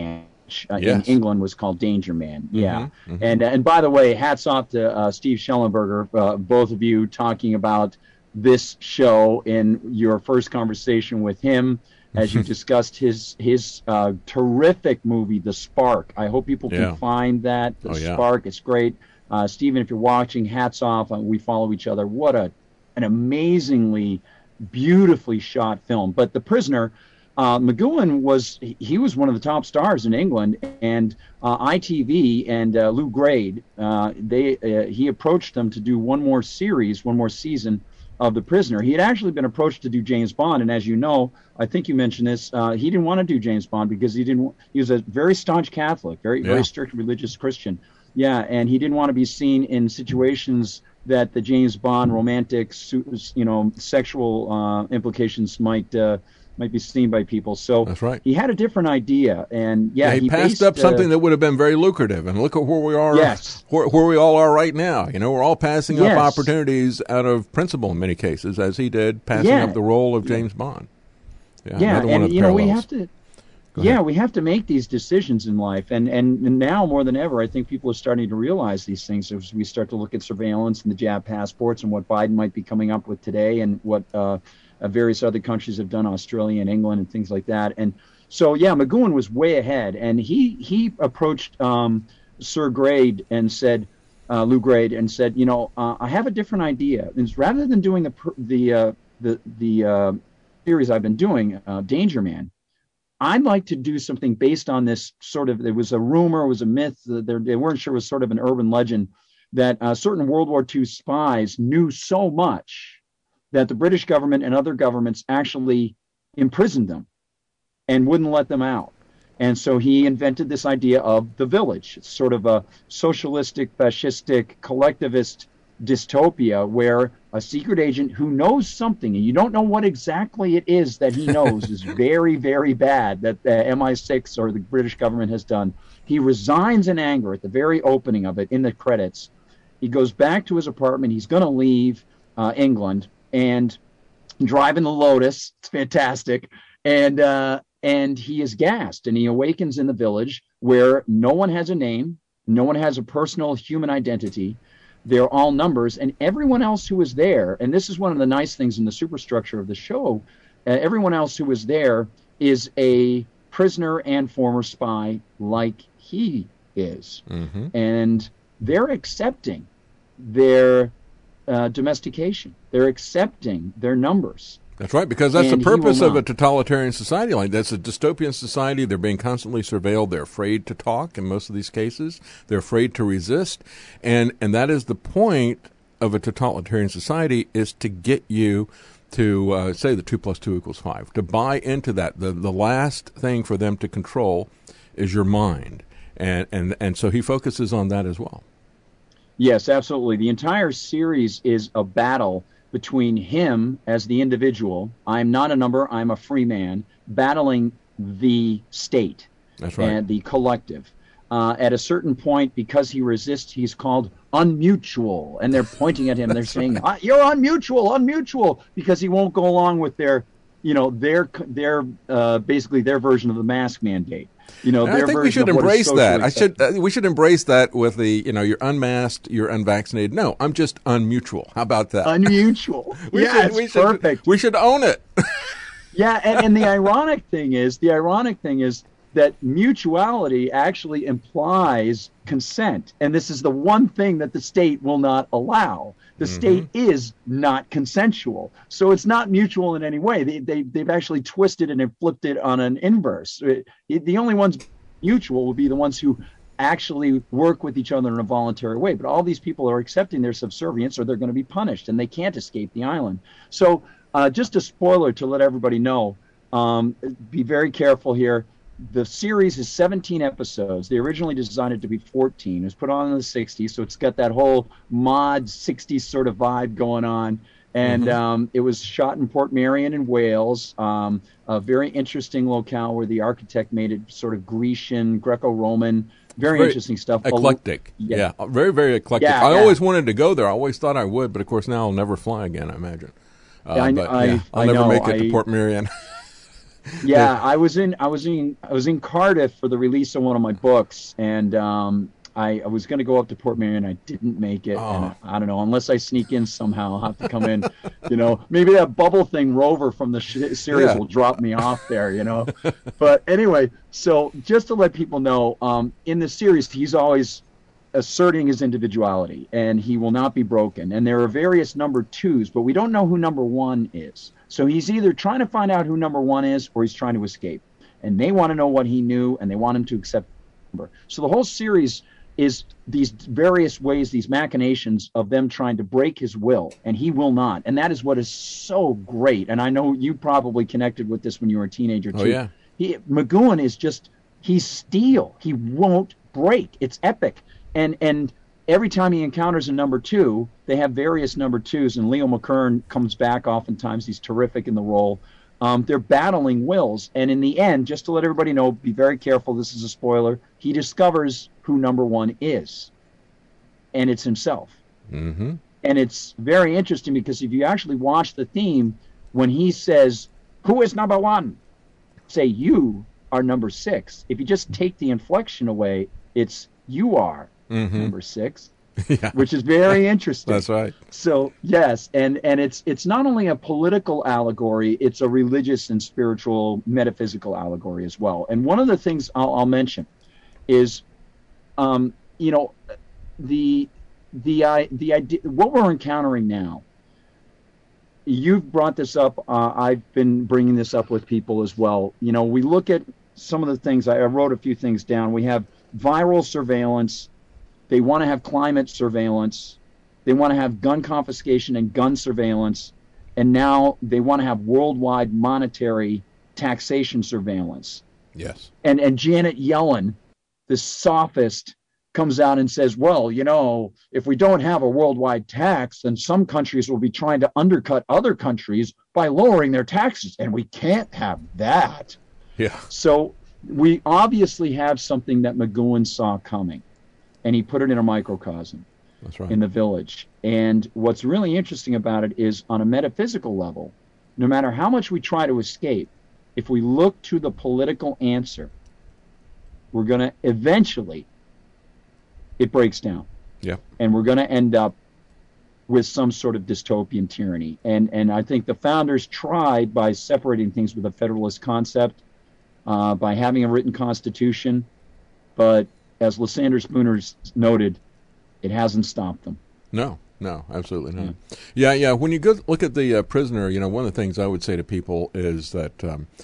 which in England was called Danger Man. Yeah. And by the way, hats off to Steve Schellenberger, both of you talking about this show in your first conversation with him as you discussed his terrific movie, The Spark. I hope people can find that. The Spark. It's great. Stephen, if you're watching, hats off. We follow each other. What an amazingly beautifully shot film. But The Prisoner, McGowan was one of the top stars in England, and ITV and Lou Grade, he approached them to do one more season of The Prisoner. He had actually been approached to do James Bond, and as you know, I think you mentioned this, he didn't want to do James Bond because he was a very staunch Catholic, very strict religious Christian. Yeah, and he didn't want to be seen in situations that the James Bond romantic, sexual implications might be seen by people. So that's right. He had a different idea, and he passed up something that would have been very lucrative. And look at where we are. Yes. Where we all are right now. We're all passing up opportunities out of principle in many cases, as he did, passing up the role of James Bond. Yeah, and we have to. Yeah, we have to make these decisions in life, and now more than ever, I think people are starting to realize these things as we start to look at surveillance and the jab passports and what Biden might be coming up with today, and what various other countries have done, Australia and England and things like that. And so, McGowan was way ahead, and he approached Sir Grade and said, Lou Grade, and said, I have a different idea. And rather than doing the series I've been doing, Danger Man, I'd like to do something based on this sort of, there was a rumor, it was a myth, they weren't sure, it was sort of an urban legend, that certain World War II spies knew so much that the British government and other governments actually imprisoned them and wouldn't let them out. And so he invented this idea of the village. It's sort of a socialistic, fascistic, collectivist dystopia where a secret agent who knows something, and you don't know what exactly it is that he knows is very, very bad, that the MI6 or the British government has done. He resigns in anger at the very opening of it in the credits. He goes back to his apartment. He's going to leave England and drive in the Lotus. It's fantastic. And he is gassed, and he awakens in the village where no one has a name, no one has a personal human identity. They're all numbers, and everyone else who is there, and this is one of the nice things in the superstructure of the show, everyone else who is there is a prisoner and former spy like he is. And they're accepting their domestication. They're accepting their numbers. That's right, because that's the purpose of a totalitarian society like that's a dystopian society. They're being constantly surveilled. They're afraid to talk in most of these cases. They're afraid to resist. And that is the point of a totalitarian society, is to get you to say the 2 + 2 = 5, to buy into that. The last thing for them to control is your mind. And so he focuses on that as well. Yes, absolutely. The entire series is a battle between him as the individual, I'm not a number, I'm a free man, battling the state. That's right. And the collective. At a certain point, because he resists, he's called unmutual, and they're pointing at him. They're saying, "You're unmutual," because he won't go along with their basically their version of the mask mandate. I think we should embrace that. We should embrace that with the, you're unmasked, you're unvaccinated. No, I'm just unmutual. How about that? Unmutual. It's perfect. We should own it. Yeah, and the ironic thing is that mutuality actually implies consent, and this is the one thing that the state will not allow. The state is not consensual, so it's not mutual in any way. They've actually twisted it and flipped it on an inverse. The only ones mutual will be the ones who actually work with each other in a voluntary way. But all these people are accepting their subservience, or they're going to be punished, and they can't escape the island. So just a spoiler to let everybody know, be very careful here. The series is 17 episodes. They originally designed it to be 14. It was put on in the 60s, so it's got that whole mod 60s sort of vibe going on. And it was shot in Portmeirion in Wales, a very interesting locale where the architect made it sort of Grecian, Greco-Roman, very interesting stuff. Eclectic. Yeah. Very, very eclectic. I always wanted to go there. I always thought I would, but of course now I'll never fly again, I imagine. I'll never make it to Portmeirion. Yeah, I was in Cardiff for the release of one of my books, and I was going to go up to Port Marion. I didn't make it, and I don't know, unless I sneak in somehow, I'll have to come in. Maybe that bubble thing Rover from the series will drop me off there. But anyway, so just to let people know, in the series, he's always asserting his individuality, and he will not be broken. And there are various number 2s, but we don't know who number 1 is. So he's either trying to find out who number 1 is, or he's trying to escape. And they want to know what he knew, and they want him to accept the number. So the whole series is these various ways, these machinations of them trying to break his will, and he will not. And that is what is so great. And I know you probably connected with this when you were a teenager too. Oh, yeah. McGoohan is just, he's steel. He won't break. It's epic. And every time he encounters a number 2, they have various number 2s, and Leo McKern comes back oftentimes. He's terrific in the role. They're battling wills, and in the end, just to let everybody know, be very careful, this is a spoiler, he discovers who number 1 is, and it's himself. Mm-hmm. And it's very interesting, because if you actually watch the theme, when he says, "Who is number 1?" say, "You are number 6." If you just take the inflection away, it's "You are number 6." Yeah. Which is very interesting. That's right. So yes, and it's not only a political allegory; it's a religious and spiritual, metaphysical allegory as well. And one of the things I'll mention is, the idea, what we're encountering now. You've brought this up. I've been bringing this up with people as well. We look at some of the things. I wrote a few things down. We have viral surveillance. They want to have climate surveillance. They want to have gun confiscation and gun surveillance. And now they want to have worldwide monetary taxation surveillance. Yes. And Janet Yellen, the sophist, comes out and says, well, if we don't have a worldwide tax, then some countries will be trying to undercut other countries by lowering their taxes. And we can't have that. Yeah. So we obviously have something that McGoohan saw coming. And he put it in a microcosm. That's right. In the village. And what's really interesting about it is, on a metaphysical level, no matter how much we try to escape, if we look to the political answer, we're going to eventually, it breaks down. Yeah. And we're going to end up with some sort of dystopian tyranny. And I think the founders tried, by separating things with a federalist concept, by having a written constitution, but as Lysander Spooner noted, it hasn't stopped them. No, absolutely not. Yeah. When you go look at the Prisoner, one of the things I would say to people is that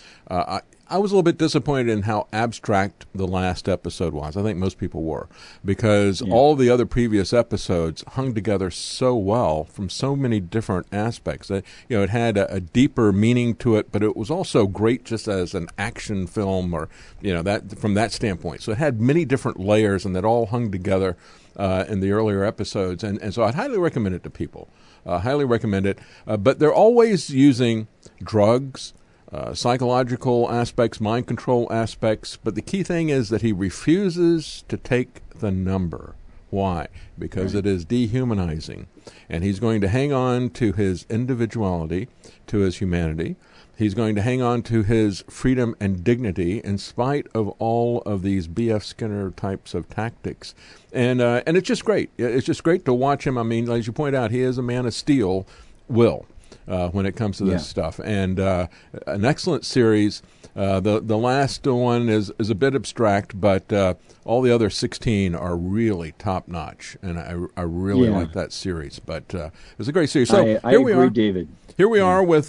I was a little bit disappointed in how abstract the last episode was. I think most people were, because all the other previous episodes hung together so well from so many different aspects. It had a deeper meaning to it, but it was also great just as an action film, or that from that standpoint. So it had many different layers, and that all hung together in the earlier episodes. And so I'd highly recommend it to people. Highly recommend it. But they're always using drugs, psychological aspects, mind control aspects, but the key thing is that he refuses to take the number. Why? Because it is dehumanizing, and he's going to hang on to his individuality, to his humanity. He's going to hang on to his freedom and dignity in spite of all of these B.F. Skinner types of tactics. And it's just great. It's just great to watch him. I mean, as you point out, he is a man of steel will. When it comes to this stuff, and an excellent series. The last one is a bit abstract, but all the other 16 are really top notch, and I really like that series. But it was a great series. So I agree, David. Here we are with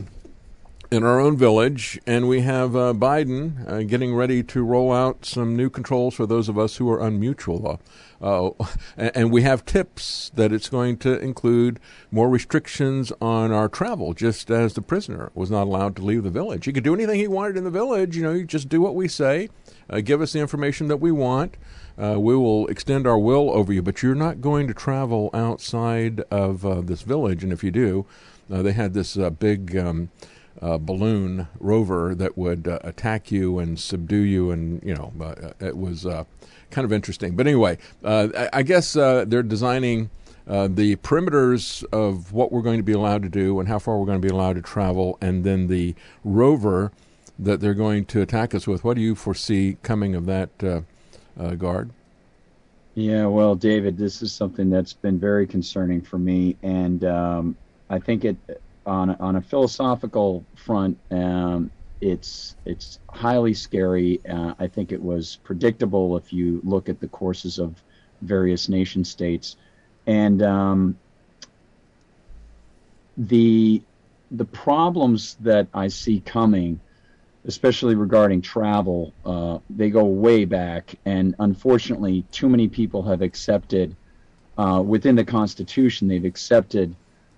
in our own village, and we have Biden getting ready to roll out some new controls for those of us who are unmutual. And we have tips that it's going to include more restrictions on our travel, just as the prisoner was not allowed to leave the village. He could do anything he wanted in the village. You just do what we say, give us the information that we want. We will extend our will over you, but you're not going to travel outside of this village. And if you do, they had this big balloon rover that would attack you and subdue you, and it was kind of interesting. But anyway, I guess they're designing the perimeters of what we're going to be allowed to do and how far we're going to be allowed to travel, and then the rover that they're going to attack us with. What do you foresee coming of that, Guard? Yeah, well, David, this is something that's been very concerning for me, and I think it on a philosophical front, it's highly scary. I think it was predictable if you look at the courses of various nation states, and the problems that I see coming, especially regarding travel, they go way back, and unfortunately, too many people have accepted within the Constitution. They've accepted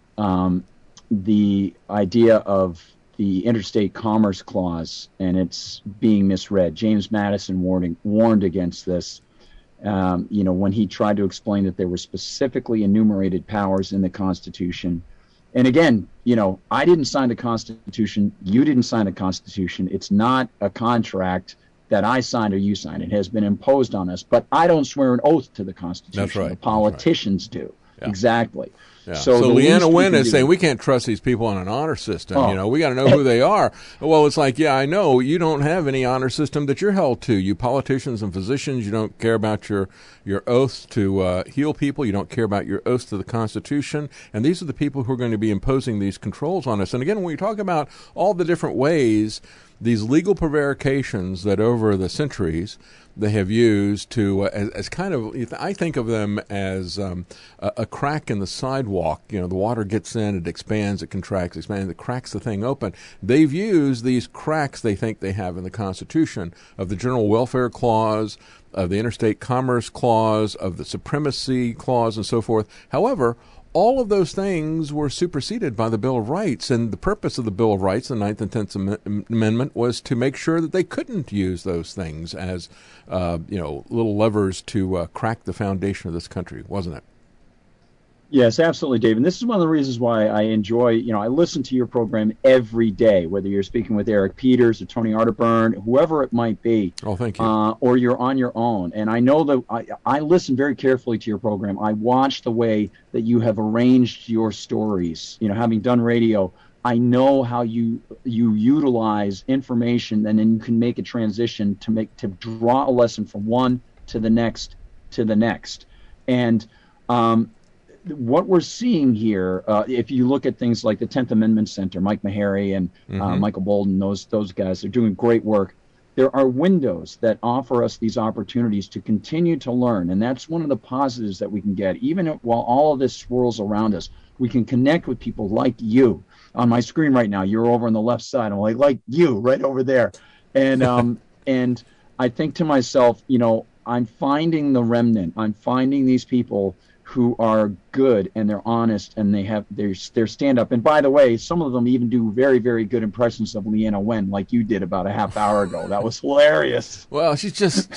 the idea of the Interstate Commerce Clause, and it's being misread. James Madison warned against this. When he tried to explain that there were specifically enumerated powers in the Constitution. And again, I didn't sign the Constitution. You didn't sign the Constitution. It's not a contract that I signed or you signed. It has been imposed on us. But I don't swear an oath to the Constitution. That's right. The politicians do. Yeah. Exactly. Yeah. So Leanna Wynn is saying we can't trust these people on an honor system. Oh. We got to know who they are. Well, it's like, yeah, I know you don't have any honor system that you're held to. You politicians and physicians, you don't care about your oaths to heal people. You don't care about your oaths to the Constitution. And these are the people who are going to be imposing these controls on us. And again, when we talk about all the different ways, these legal prevarications that over the centuries they have used to, as kind of, I think of them as a crack in the sidewalk. The water gets in, it expands, it contracts, expands, it cracks the thing open. They've used these cracks they think they have in the Constitution of the General Welfare Clause, of the Interstate Commerce Clause, of the Supremacy Clause, and so forth. However, all of those things were superseded by the Bill of Rights, and the purpose of the Bill of Rights, the 9th and 10th Amendment, was to make sure that they couldn't use those things as, little levers to crack the foundation of this country, wasn't it? Yes, absolutely, Dave. And this is one of the reasons why I enjoy, I listen to your program every day, whether you're speaking with Eric Peters or Tony Arterburn, whoever it might be. Oh, thank you. Or you're on your own. And I know that I listen very carefully to your program. I watch the way that you have arranged your stories. Having done radio, I know how you utilize information, and then you can make a transition to draw a lesson from one to the next to the next. And what we're seeing here, if you look at things like the 10th Amendment Center, Mike Meharry and Michael Bolden, those guys are doing great work. There are windows that offer us these opportunities to continue to learn, and that's one of the positives that we can get. Even while all of this swirls around us, we can connect with people like you. On my screen right now, you're over on the left side. I'm like you, right over there. And and I think to myself, I'm finding the remnant. I'm finding these people who are good and they're honest and they have their stand up. And by the way, some of them even do very, very good impressions of Leanna Wen, like you did about a half hour ago. That was hilarious. Well, she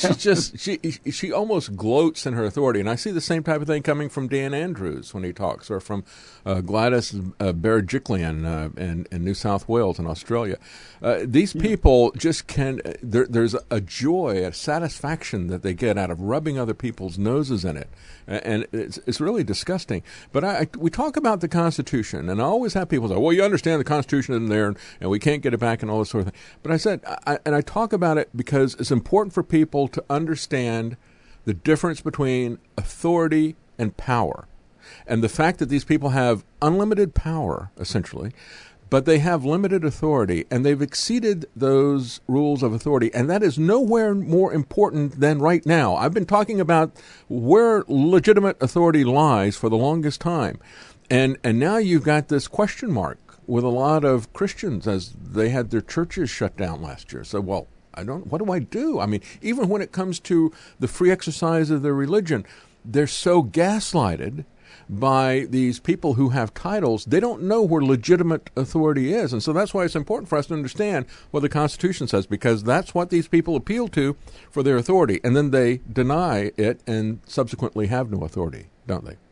almost gloats in her authority, and I see the same type of thing coming from Dan Andrews when he talks, or from Gladys Berejiklian in New South Wales in Australia. These people just there's a joy, a satisfaction that they get out of rubbing other people's noses in it, and it's really disgusting. But we talk about the Constitution, and I always have people say, well, you understand the Constitution isn't there, and we can't get it back and all this sort of thing. But I said, I talk about it because it's important for people to understand the difference between authority and power. And the fact that these people have unlimited power, essentially, but they have limited authority, and they've exceeded those rules of authority, and that is nowhere more important than right now. I've been talking about where legitimate authority lies for the longest time, and now you've got this question mark with a lot of Christians as they had their churches shut down last year. So, well, what do I do? I mean, even when it comes to the free exercise of their religion, they're so gaslighted by these people who have titles. They don't know where legitimate authority is. And so that's why it's important for us to understand what the Constitution says, because that's what these people appeal to for their authority. And then they deny it and subsequently have no authority, don't they?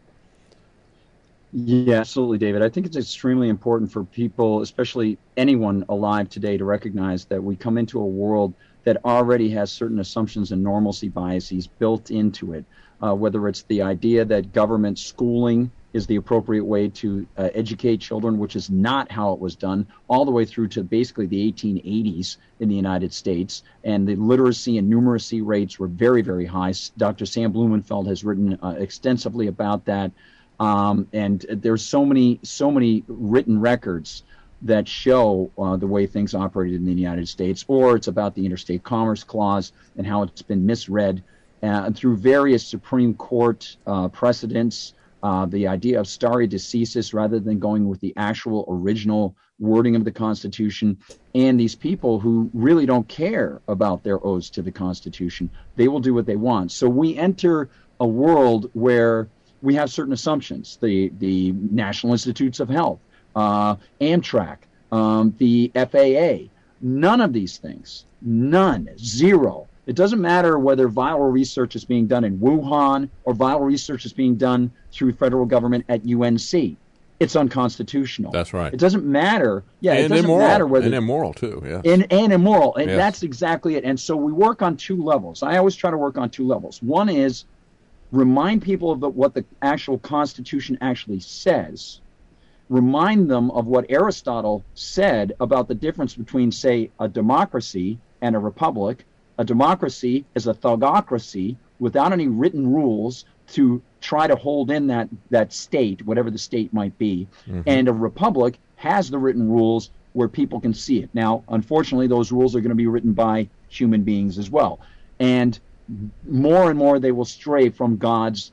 Yeah, absolutely, David. I think it's extremely important for people, especially anyone alive today, to recognize that we come into a world that already has certain assumptions and normalcy biases built into it. Whether it's the idea that government schooling is the appropriate way to educate children, which is not how it was done, all the way through to basically the 1880s in the United States. And the literacy and numeracy rates were very, very high. Dr. Sam Blumenfeld has written extensively about that. And there's so many written records that show the way things operated in the United States, or it's about the Interstate Commerce Clause and how it's been misread through various Supreme Court precedents. The idea of stare decisis rather than going with the actual original wording of the Constitution, and these people who really don't care about their oaths to the Constitution. They will do what they want. So we enter a world where we have certain assumptions. The National Institutes of Health, Amtrak, the FAA, none of these things, zero. It doesn't matter whether viral research is being done in Wuhan or viral research is being done through federal government at UNC. It's unconstitutional. That's right. It doesn't matter. Yeah, and it doesn't immoral. matter whether and immoral too. Yeah. And immoral. And yes. That's exactly it. And so we work on two levels. I always try to work on two levels. One is remind people of what the actual Constitution actually says. Remind them of what Aristotle said about the difference between, say, a democracy and a republic. A democracy is a thugocracy without any written rules to try to hold in that state, whatever the state might be. Mm-hmm. And a republic has the written rules where people can see it. Now, unfortunately, those rules are going to be written by human beings as well. And more they will stray from God's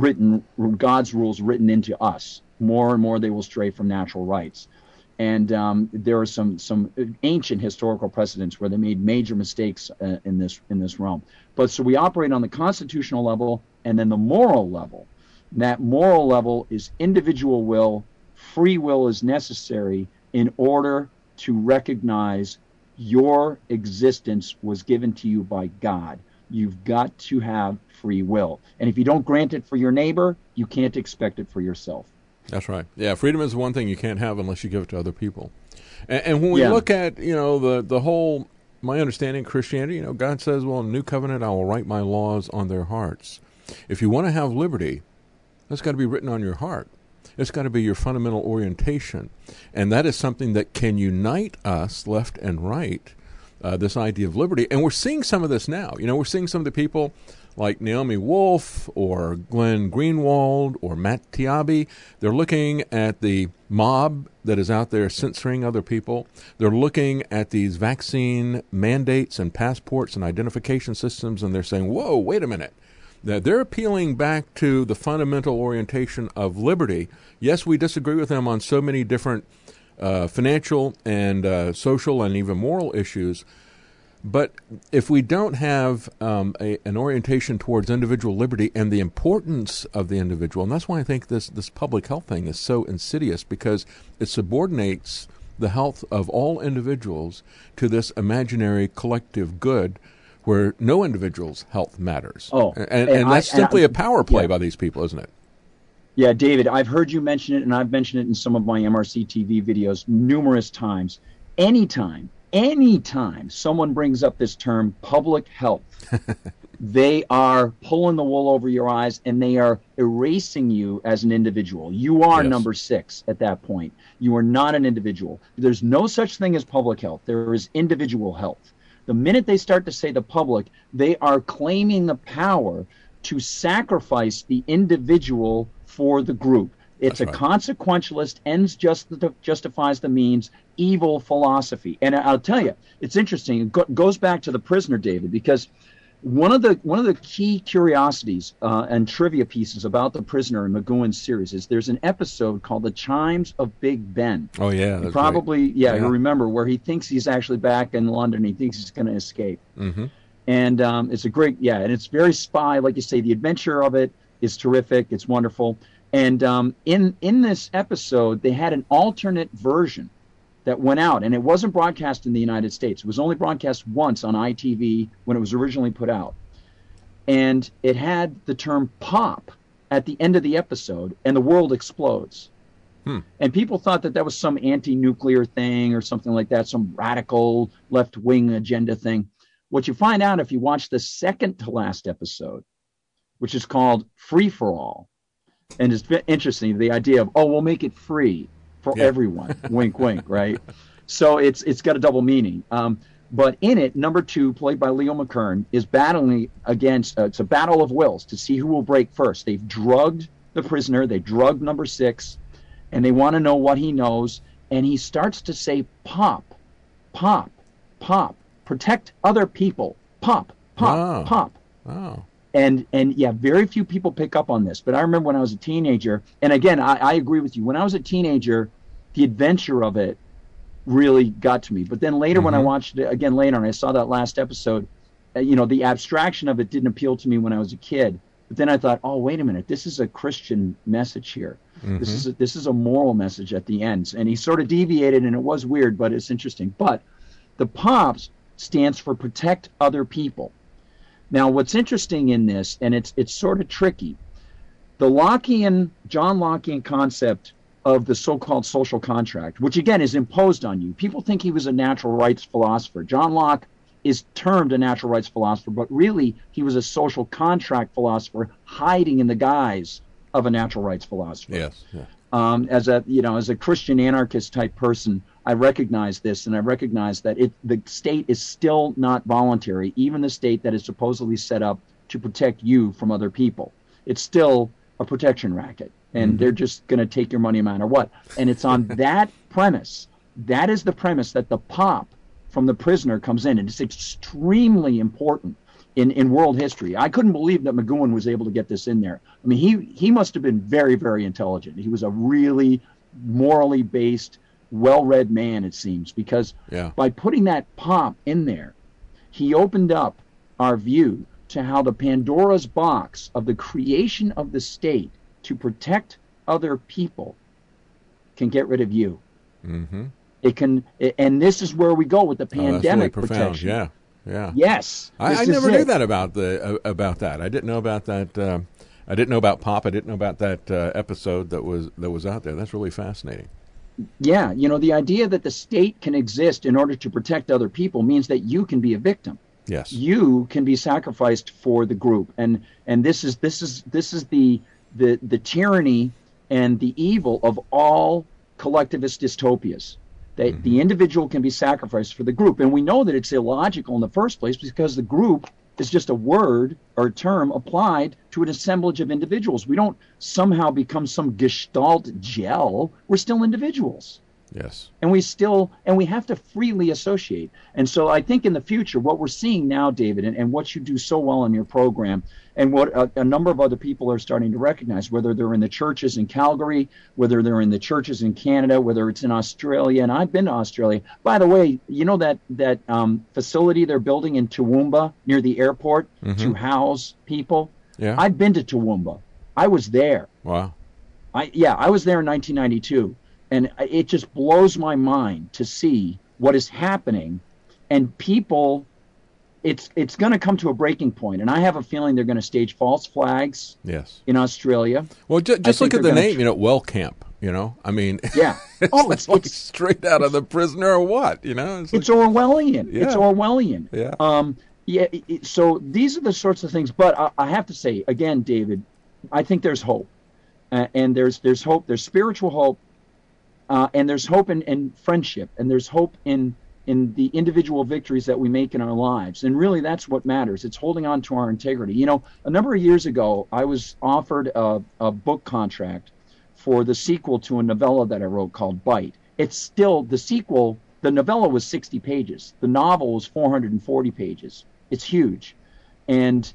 rules written into us. More and more they will stray from natural rights. And there are some ancient historical precedents where they made major mistakes in this realm. But so we operate on the constitutional level and then the moral level. And that moral level is individual will. Free will is necessary in order to recognize your existence was given to you by God. You've got to have free will. And if you don't grant it for your neighbor, you can't expect it for yourself. That's right. Yeah, freedom is one thing you can't have unless you give it to other people. And when we look at, the whole, my understanding of Christianity, God says, well, in the New Covenant, I will write my laws on their hearts. If you want to have liberty, that's got to be written on your heart. It's got to be your fundamental orientation. And that is something that can unite us left and right, this idea of liberty. And we're seeing some of this now. We're seeing some of the people like Naomi Wolf or Glenn Greenwald or Matt Taibbi. They're looking at the mob that is out there censoring other people. They're looking at these vaccine mandates and passports and identification systems, and they're saying, whoa, wait a minute. They're appealing back to the fundamental orientation of liberty. Yes, we disagree with them on so many different financial and social and even moral issues. But if we don't have an orientation towards individual liberty and the importance of the individual, and that's why I think this public health thing is so insidious, because it subordinates the health of all individuals to this imaginary collective good where no individual's health matters. And that's simply a power play by these people, isn't it? Yeah, David, I've heard you mention it, and I've mentioned it in some of my MRC TV videos numerous times. Anytime someone brings up this term public health, they are pulling the wool over your eyes and they are erasing you as an individual. You are number 6 at that point. You are not an individual. There's no such thing as public health. There is individual health. The minute they start to say the public, they are claiming the power to sacrifice the individual for the group. It's a consequentialist, ends justifies the means, evil philosophy. And I'll tell you, it's interesting. It goes back to the prisoner, David, because one of the key curiosities and trivia pieces about the prisoner in McGowan's series is there's an episode called The Chimes of Big Ben. Oh, yeah. That's probably, you remember, where he thinks he's actually back in London. He thinks he's going to escape. Mm-hmm. And it's a great, and it's very spy. Like you say, the adventure of it is terrific. It's wonderful. And in this episode, they had an alternate version that went out, and it wasn't broadcast in the United States. It was only broadcast once on ITV when it was originally put out. And it had the term pop at the end of the episode, and the world explodes. And people thought that was some anti-nuclear thing or something like that, some radical left-wing agenda thing. What you find out if you watch the second to last episode, which is called Free for All, And it's interesting, the idea of, we'll make it free for everyone. Wink, wink, right? So it's got a double meaning. But in it, number 2, played by Leo McKern, is battling against, it's a battle of wills to see who will break first. They've drugged the prisoner, they drugged number 6, and they want to know what he knows. And he starts to say, pop, pop, pop, protect other people, pop, pop, pop. Oh. And yeah, very few people pick up on this. But I remember when I was a teenager, and again, I agree with you. When I was a teenager, the adventure of it really got to me. But then later, when I watched it again later, and I saw that last episode, the abstraction of it didn't appeal to me when I was a kid. But then I thought, oh, wait a minute, this is a Christian message here. This is a moral message at the end. And he sort of deviated, and it was weird, but it's interesting. But the POPs stands for Protect Other People. Now, what's interesting in this, and it's sort of tricky, the John Lockean concept of the so-called social contract, which again is imposed on you. People think he was a natural rights philosopher. John Locke is termed a natural rights philosopher, but really he was a social contract philosopher hiding in the guise of a natural rights philosopher. Yes. Yeah. As a Christian anarchist type person, I recognize this, and I recognize that the state is still not voluntary, even the state that is supposedly set up to protect you from other people. It's still a protection racket, and they're just going to take your money no matter what. And it's on that premise. That is the premise that the pop from the prisoner comes in, and it's extremely important in world history. I couldn't believe that McGowan was able to get this in there. I mean, he must have been very, very intelligent. He was a really morally based, well-read man, it seems, because by putting that pop in there, he opened up our view to how the Pandora's box of the creation of the state to protect other people can get rid of you. It can, and this is where we go with the pandemic protection. Yeah. Yeah. Yes. I never knew that about that. I didn't know about that. I didn't know about POP. I didn't know about that episode that was out there. That's really fascinating. Yeah, the idea that the state can exist in order to protect other people means that you can be a victim. Yes. You can be sacrificed for the group, and this is the tyranny and the evil of all collectivist dystopias. That the individual can be sacrificed for the group. And we know that it's illogical in the first place because the group is just a word or a term applied to an assemblage of individuals. We don't somehow become some gestalt gel. We're still individuals. Yes. And we have to freely associate. And so I think in the future, what we're seeing now, David, and what you do so well in your program, and what a number of other people are starting to recognize, whether they're in the churches in Calgary, whether they're in the churches in Canada, whether it's in Australia, and I've been to Australia. By the way, you know that facility they're building in Toowoomba near the airport to house people? Yeah. I've been to Toowoomba. I was there. Wow. I was there in 1992. And it just blows my mind to see what is happening. And people, it's going to come to a breaking point. And I have a feeling they're going to stage false flags in Australia. Well, just look at the name, Well Camp, I mean. Yeah. It's like straight out of The Prisoner or what, It's Orwellian. Yeah. It's Orwellian. Yeah. So these are the sorts of things. But I have to say, again, David, I think there's hope. And there's hope. There's spiritual hope. And there's hope in friendship, and there's hope in the individual victories that we make in our lives. And really, that's what matters. It's holding on to our integrity. A number of years ago, I was offered a book contract for the sequel to a novella that I wrote called Bite. It's still the sequel. The novella was 60 pages. The novel was 440 pages. It's huge. And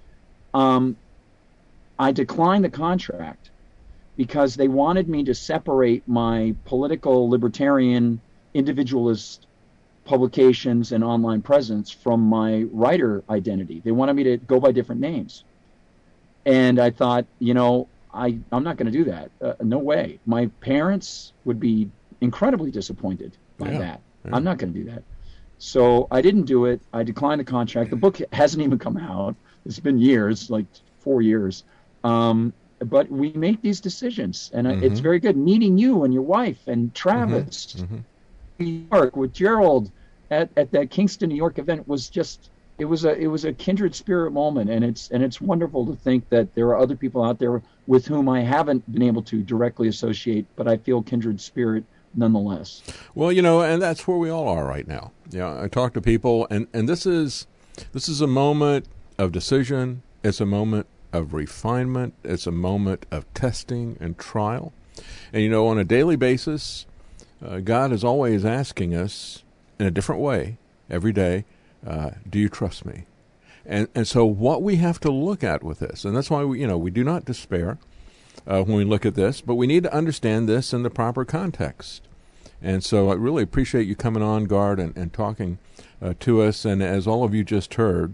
I declined the contract because they wanted me to separate my political, libertarian, individualist publications and online presence from my writer identity. They wanted me to go by different names. And I thought, I'm not going to do that. No way. My parents would be incredibly disappointed by that. Yeah. I'm not going to do that. So I didn't do it. I declined the contract. The book hasn't even come out. It's been years, like 4 years. But we make these decisions, and it's very good. Meeting you and your wife and Travis, New York with Gerald at that Kingston, New York event was just it was a kindred spirit moment, and it's wonderful to think that there are other people out there with whom I haven't been able to directly associate, but I feel kindred spirit nonetheless. Well, and that's where we all are right now. I talk to people, and this is a moment of decision. It's a moment of refinement. It's a moment of testing and trial. And, on a daily basis, God is always asking us in a different way every day, do you trust me? And so what we have to look at with this, and that's why we do not despair when we look at this, but we need to understand this in the proper context. And so I really appreciate you coming on, Gard, and talking to us. And as all of you just heard,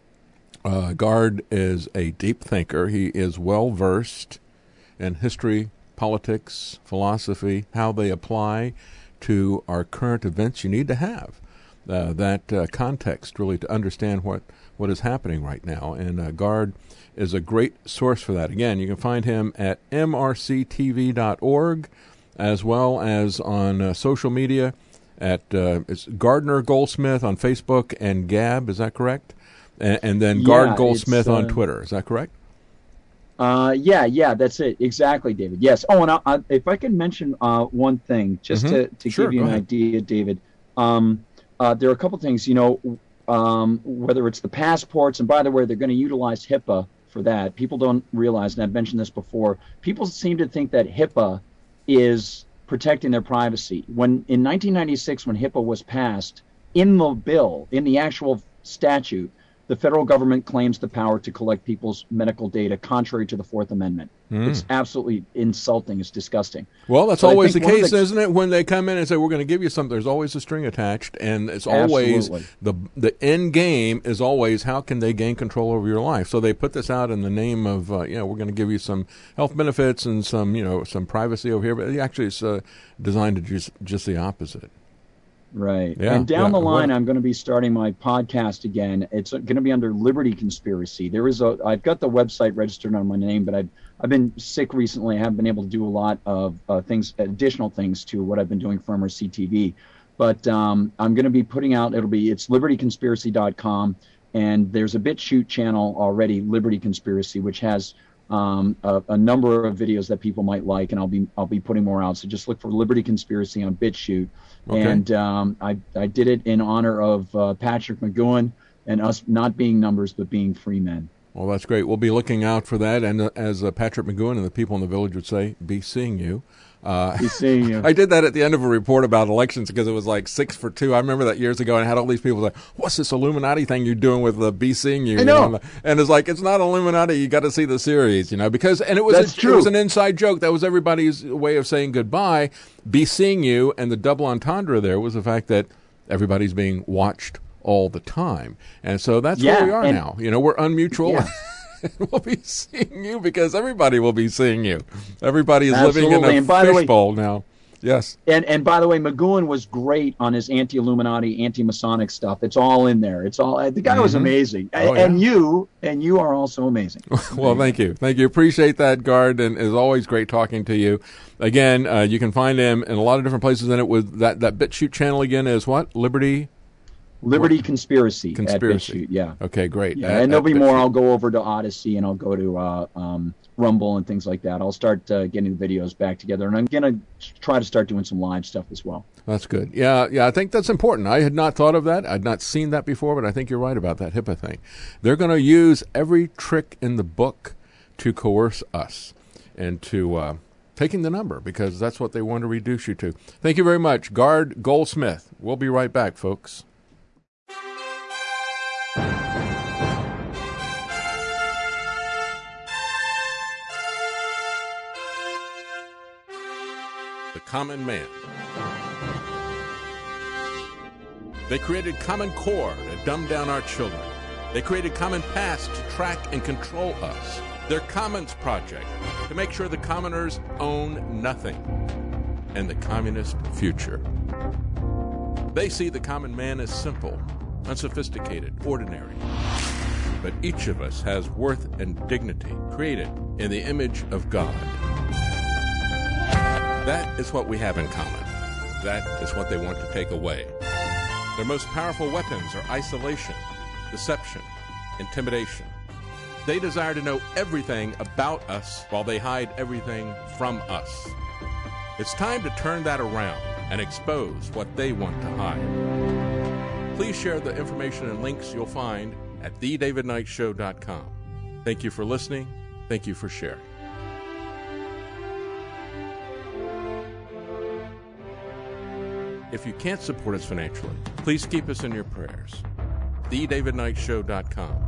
Gard is a deep thinker. He is well-versed in history, politics, philosophy, how they apply to our current events. You need to have that context, really, to understand what is happening right now. And Gard is a great source for that. Again, you can find him at mrctv.org, as well as on social media at it's Gardner Goldsmith on Facebook and Gab. Is that correct? And then Gard Goldsmith on Twitter. Is that correct? Yeah, that's it. Exactly, David. Yes. Oh, and if I can mention one thing, just to give you an idea, David, there are a couple things, whether it's the passports, and by the way, they're going to utilize HIPAA for that. People don't realize, and I've mentioned this before, people seem to think that HIPAA is protecting their privacy. When in 1996, when HIPAA was passed, in the bill, in the actual statute, the federal government claims the power to collect people's medical data, contrary to the Fourth Amendment. It's absolutely insulting. It's disgusting. Well, that's always the case, isn't it? When they come in and say, we're going to give you something, there's always a string attached, and it's always the end game is always how can they gain control over your life. So they put this out in the name of, we're going to give you some health benefits and some privacy over here, but actually it's designed to do just the opposite. Right. Yeah, and down the line, I'm going to be starting my podcast again. It's going to be under Liberty Conspiracy. I've got the website registered on my name, but I've been sick recently. I haven't been able to do a lot of additional things to what I've been doing for MRC-TV. But I'm going to be putting out, it's libertyconspiracy.com, and there's a BitChute channel already, Liberty Conspiracy, which has a number of videos that people might like, and I'll be putting more out. So just look for Liberty Conspiracy on BitChute. Okay. And I did it in honor of Patrick McGowan and us not being numbers but being free men. Well, that's great. We'll be looking out for that. And as Patrick McGowan and the people in the village would say, be seeing you. Be seeing you. I did that at the end of a report about elections because it was like 6 for 2. I remember that years ago, and I had all these people like, what's this Illuminati thing you're doing with be seeing you? I know. And it's like, it's not Illuminati. You got to see the series, because, and it was an inside joke. That was everybody's way of saying goodbye. Be seeing you. And the double entendre there was the fact that everybody's being watched all the time. And so that's where we are now. We're unmutual. Yeah. We'll be seeing you because everybody will be seeing you. Everybody is living in a fishbowl now. Yes. And by the way, McGowan was great on his anti-Illuminati, anti-Masonic stuff. It's all in there. It's all. The guy was amazing. And you are also amazing. Well, thank you. Appreciate that, Gard, and it's always great talking to you. Again, you can find him in a lot of different places. And it was that BitChute channel again is what? Liberty Conspiracy at BitChute, yeah. Okay, great. Yeah, and there'll be more. I'll go over to Odyssey, and I'll go to Rumble and things like that. I'll start getting the videos back together, and I'm going to try to start doing some live stuff as well. That's good. Yeah, I think that's important. I had not thought of that. I'd not seen that before, but I think you're right about that HIPAA thing. They're going to use every trick in the book to coerce us into taking the number, because that's what they want to reduce you to. Thank you very much, Gard Goldsmith. We'll be right back, folks. The common man. They created Common Core to dumb down our children. They created Common Pass to track and control us. Their Commons Project to make sure the commoners own nothing. And the communist future. They see the common man as simple, unsophisticated, ordinary. But each of us has worth and dignity, created in the image of God. That is what we have in common. That is what they want to take away. Their most powerful weapons are isolation, deception, intimidation. They desire to know everything about us while they hide everything from us. It's time to turn that around and expose what they want to hide. Please share the information and links you'll find at thedavidknightshow.com. Thank you for listening. Thank you for sharing. If you can't support us financially, please keep us in your prayers. thedavidknightshow.com.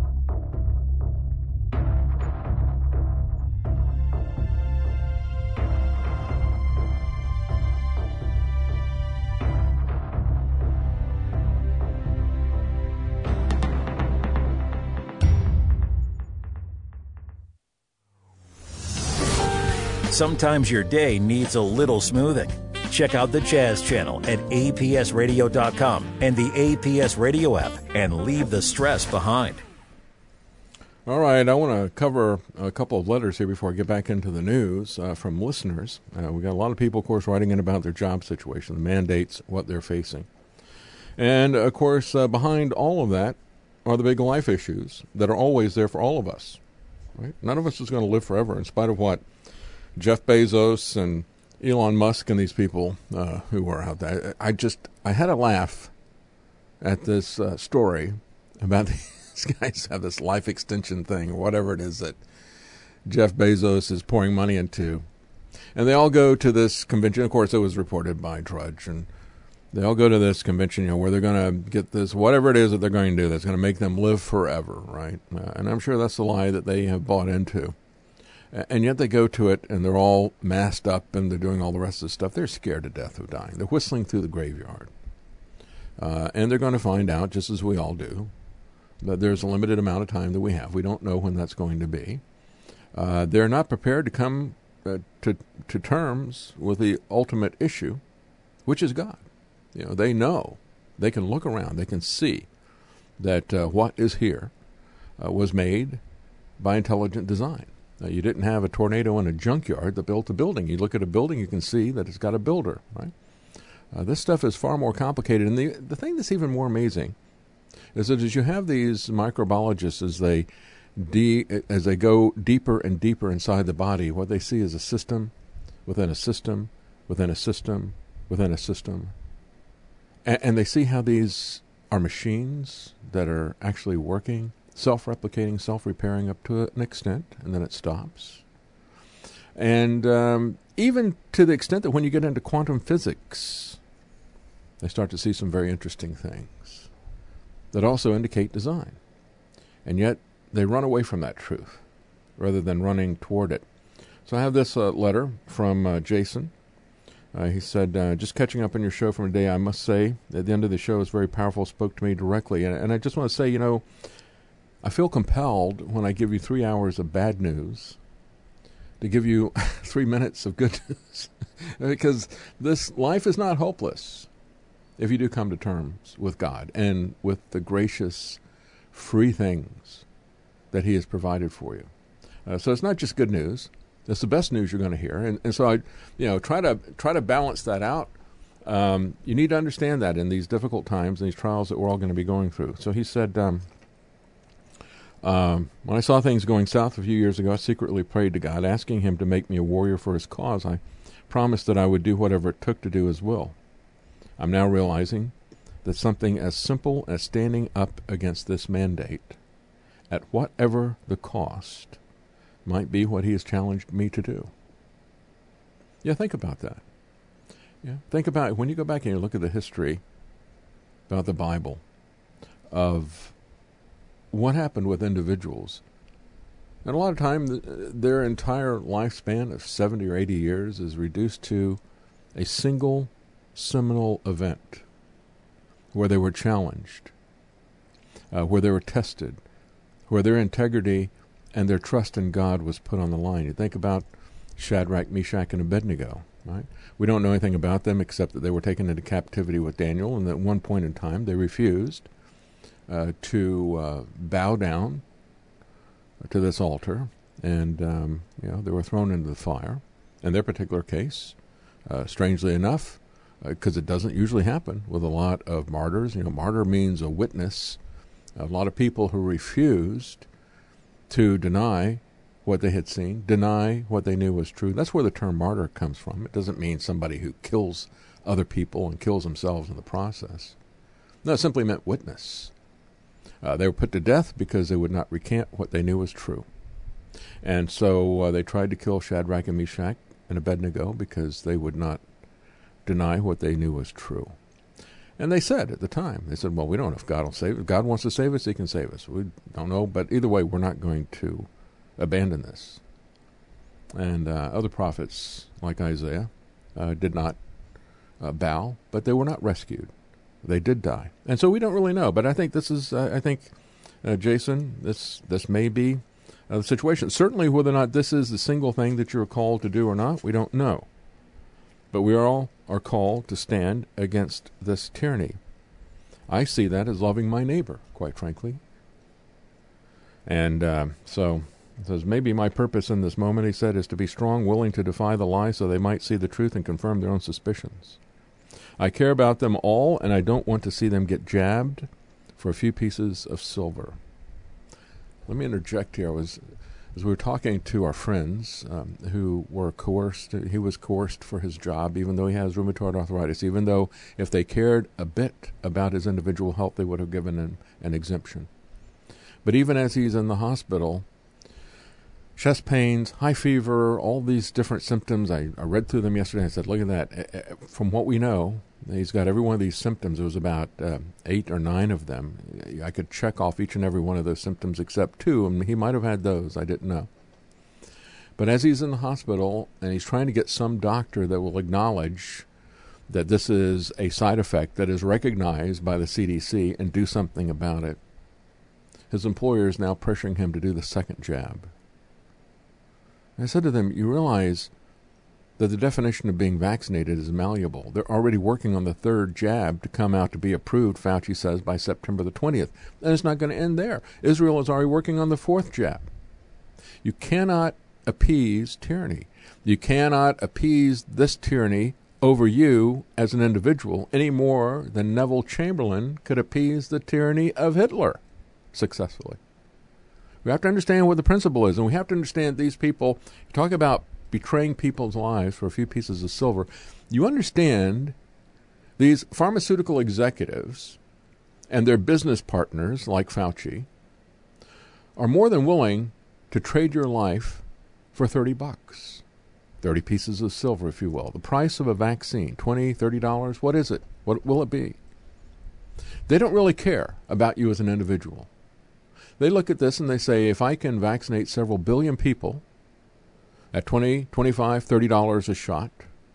Sometimes your day needs a little smoothing. Check out the Jazz Channel at apsradio.com and the APS Radio app and leave the stress behind. All right, I want to cover a couple of letters here before I get back into the news from listeners. We got a lot of people, of course, writing in about their job situation, the mandates, what they're facing. And, of course, behind all of that are the big life issues that are always there for all of us. Right? None of us is going to live forever in spite of what Jeff Bezos and Elon Musk and these people who are out there. I had a laugh at this story about these guys have this life extension thing, or whatever it is that Jeff Bezos is pouring money into. And they all go to this convention. Of course, it was reported by Drudge. And they all go to this convention, where they're going to get this, whatever it is that they're going to do that's going to make them live forever, right? And I'm sure that's the lie that they have bought into. And yet they go to it, and they're all masked up, and they're doing all the rest of the stuff. They're scared to death of dying. They're whistling through the graveyard. And they're going to find out, just as we all do, that there's a limited amount of time that we have. We don't know when that's going to be. They're not prepared to come to terms with the ultimate issue, which is God. They know. They can look around. They can see that what is here was made by intelligent design. You didn't have a tornado in a junkyard that built a building. You look at a building, you can see that it's got a builder, right? This stuff is far more complicated. And the thing that's even more amazing is that as you have these microbiologists, as they go deeper and deeper inside the body, what they see is a system within a system within a system within a system. And they see how these are machines that are actually working, self-replicating, self-repairing up to an extent, and then it stops. And even to the extent that when you get into quantum physics, they start to see some very interesting things that also indicate design. And yet they run away from that truth rather than running toward it. So I have this letter from Jason. He said, just catching up on your show from today, I must say, at the end of the show, is very powerful, spoke to me directly. And I just want to say, I feel compelled when I give you 3 hours of bad news to give you 3 minutes of good news. Because this life is not hopeless if you do come to terms with God and with the gracious, free things that He has provided for you. So it's not just good news. It's the best news you're going to hear. And so I try to balance that out. You need to understand that in these difficult times, and these trials that we're all going to be going through. So he said, when I saw things going south a few years ago, I secretly prayed to God, asking Him to make me a warrior for His cause. I promised that I would do whatever it took to do His will. I'm now realizing that something as simple as standing up against this mandate, at whatever the cost, might be what He has challenged me to do. Yeah, think about that. Yeah, think about it. When you go back and you look at the history about the Bible of what happened with individuals, and a lot of time their entire lifespan of 70 or 80 years is reduced to a single seminal event where they were challenged, where they were tested, where their integrity and their trust in God was put on the line. You think about Shadrach, Meshach, and Abednego, right? We don't know anything about them except that they were taken into captivity with Daniel, and at one point in time they refused to bow down to this altar, and they were thrown into the fire. In their particular case, strangely enough, because it doesn't usually happen with a lot of martyrs. Martyr means a witness. A lot of people who refused to deny what they had seen, deny what they knew was true. That's where the term martyr comes from. It doesn't mean somebody who kills other people and kills themselves in the process. No, it simply meant witness. They were put to death because they would not recant what they knew was true. And so they tried to kill Shadrach and Meshach and Abednego because they would not deny what they knew was true. And they said at the time, they said, well, we don't know if God will save us. If God wants to save us, he can save us. We don't know, but either way, we're not going to abandon this. And other prophets, like Isaiah, did not bow, but they were not rescued. They did die. And so we don't really know, but I think this is, Jason, this may be the situation. Certainly whether or not this is the single thing that you're called to do or not, we don't know. But we all are called to stand against this tyranny. I see that as loving my neighbor, quite frankly. And so it says, maybe my purpose in this moment, he said, is to be strong, willing to defy the lie so they might see the truth and confirm their own suspicions. I care about them all, and I don't want to see them get jabbed for a few pieces of silver. Let me interject here. As we were talking to our friends who were coerced, he was coerced for his job, even though he has rheumatoid arthritis, even though if they cared a bit about his individual health, they would have given him an exemption. But even as he's in the hospital, chest pains, high fever, all these different symptoms, I read through them yesterday and I said, look at that. From what we know, he's got every one of these symptoms. There was about 8 or 9 of them. I could check off each and every one of those symptoms except 2, and he might have had those. I didn't know. But as he's in the hospital and he's trying to get some doctor that will acknowledge that this is a side effect that is recognized by the CDC and do something about it, his employer is now pressuring him to do the second jab. I said to them, you realize that the definition of being vaccinated is malleable. They're already working on the third jab to come out to be approved, Fauci says, by September the 20th. And it's not going to end there. Israel is already working on the 4th jab. You cannot appease tyranny. You cannot appease this tyranny over you as an individual any more than Neville Chamberlain could appease the tyranny of Hitler successfully. We have to understand what the principle is, and we have to understand these people. You talk about betraying people's lives for a few pieces of silver. You understand these pharmaceutical executives and their business partners, like Fauci, are more than willing to trade your life for $30. 30 pieces of silver, if you will. The price of a vaccine, $20, $30, what is it? What will it be? They don't really care about you as an individual. They look at this and they say, if I can vaccinate several billion people at $20, $25, $30 a shot,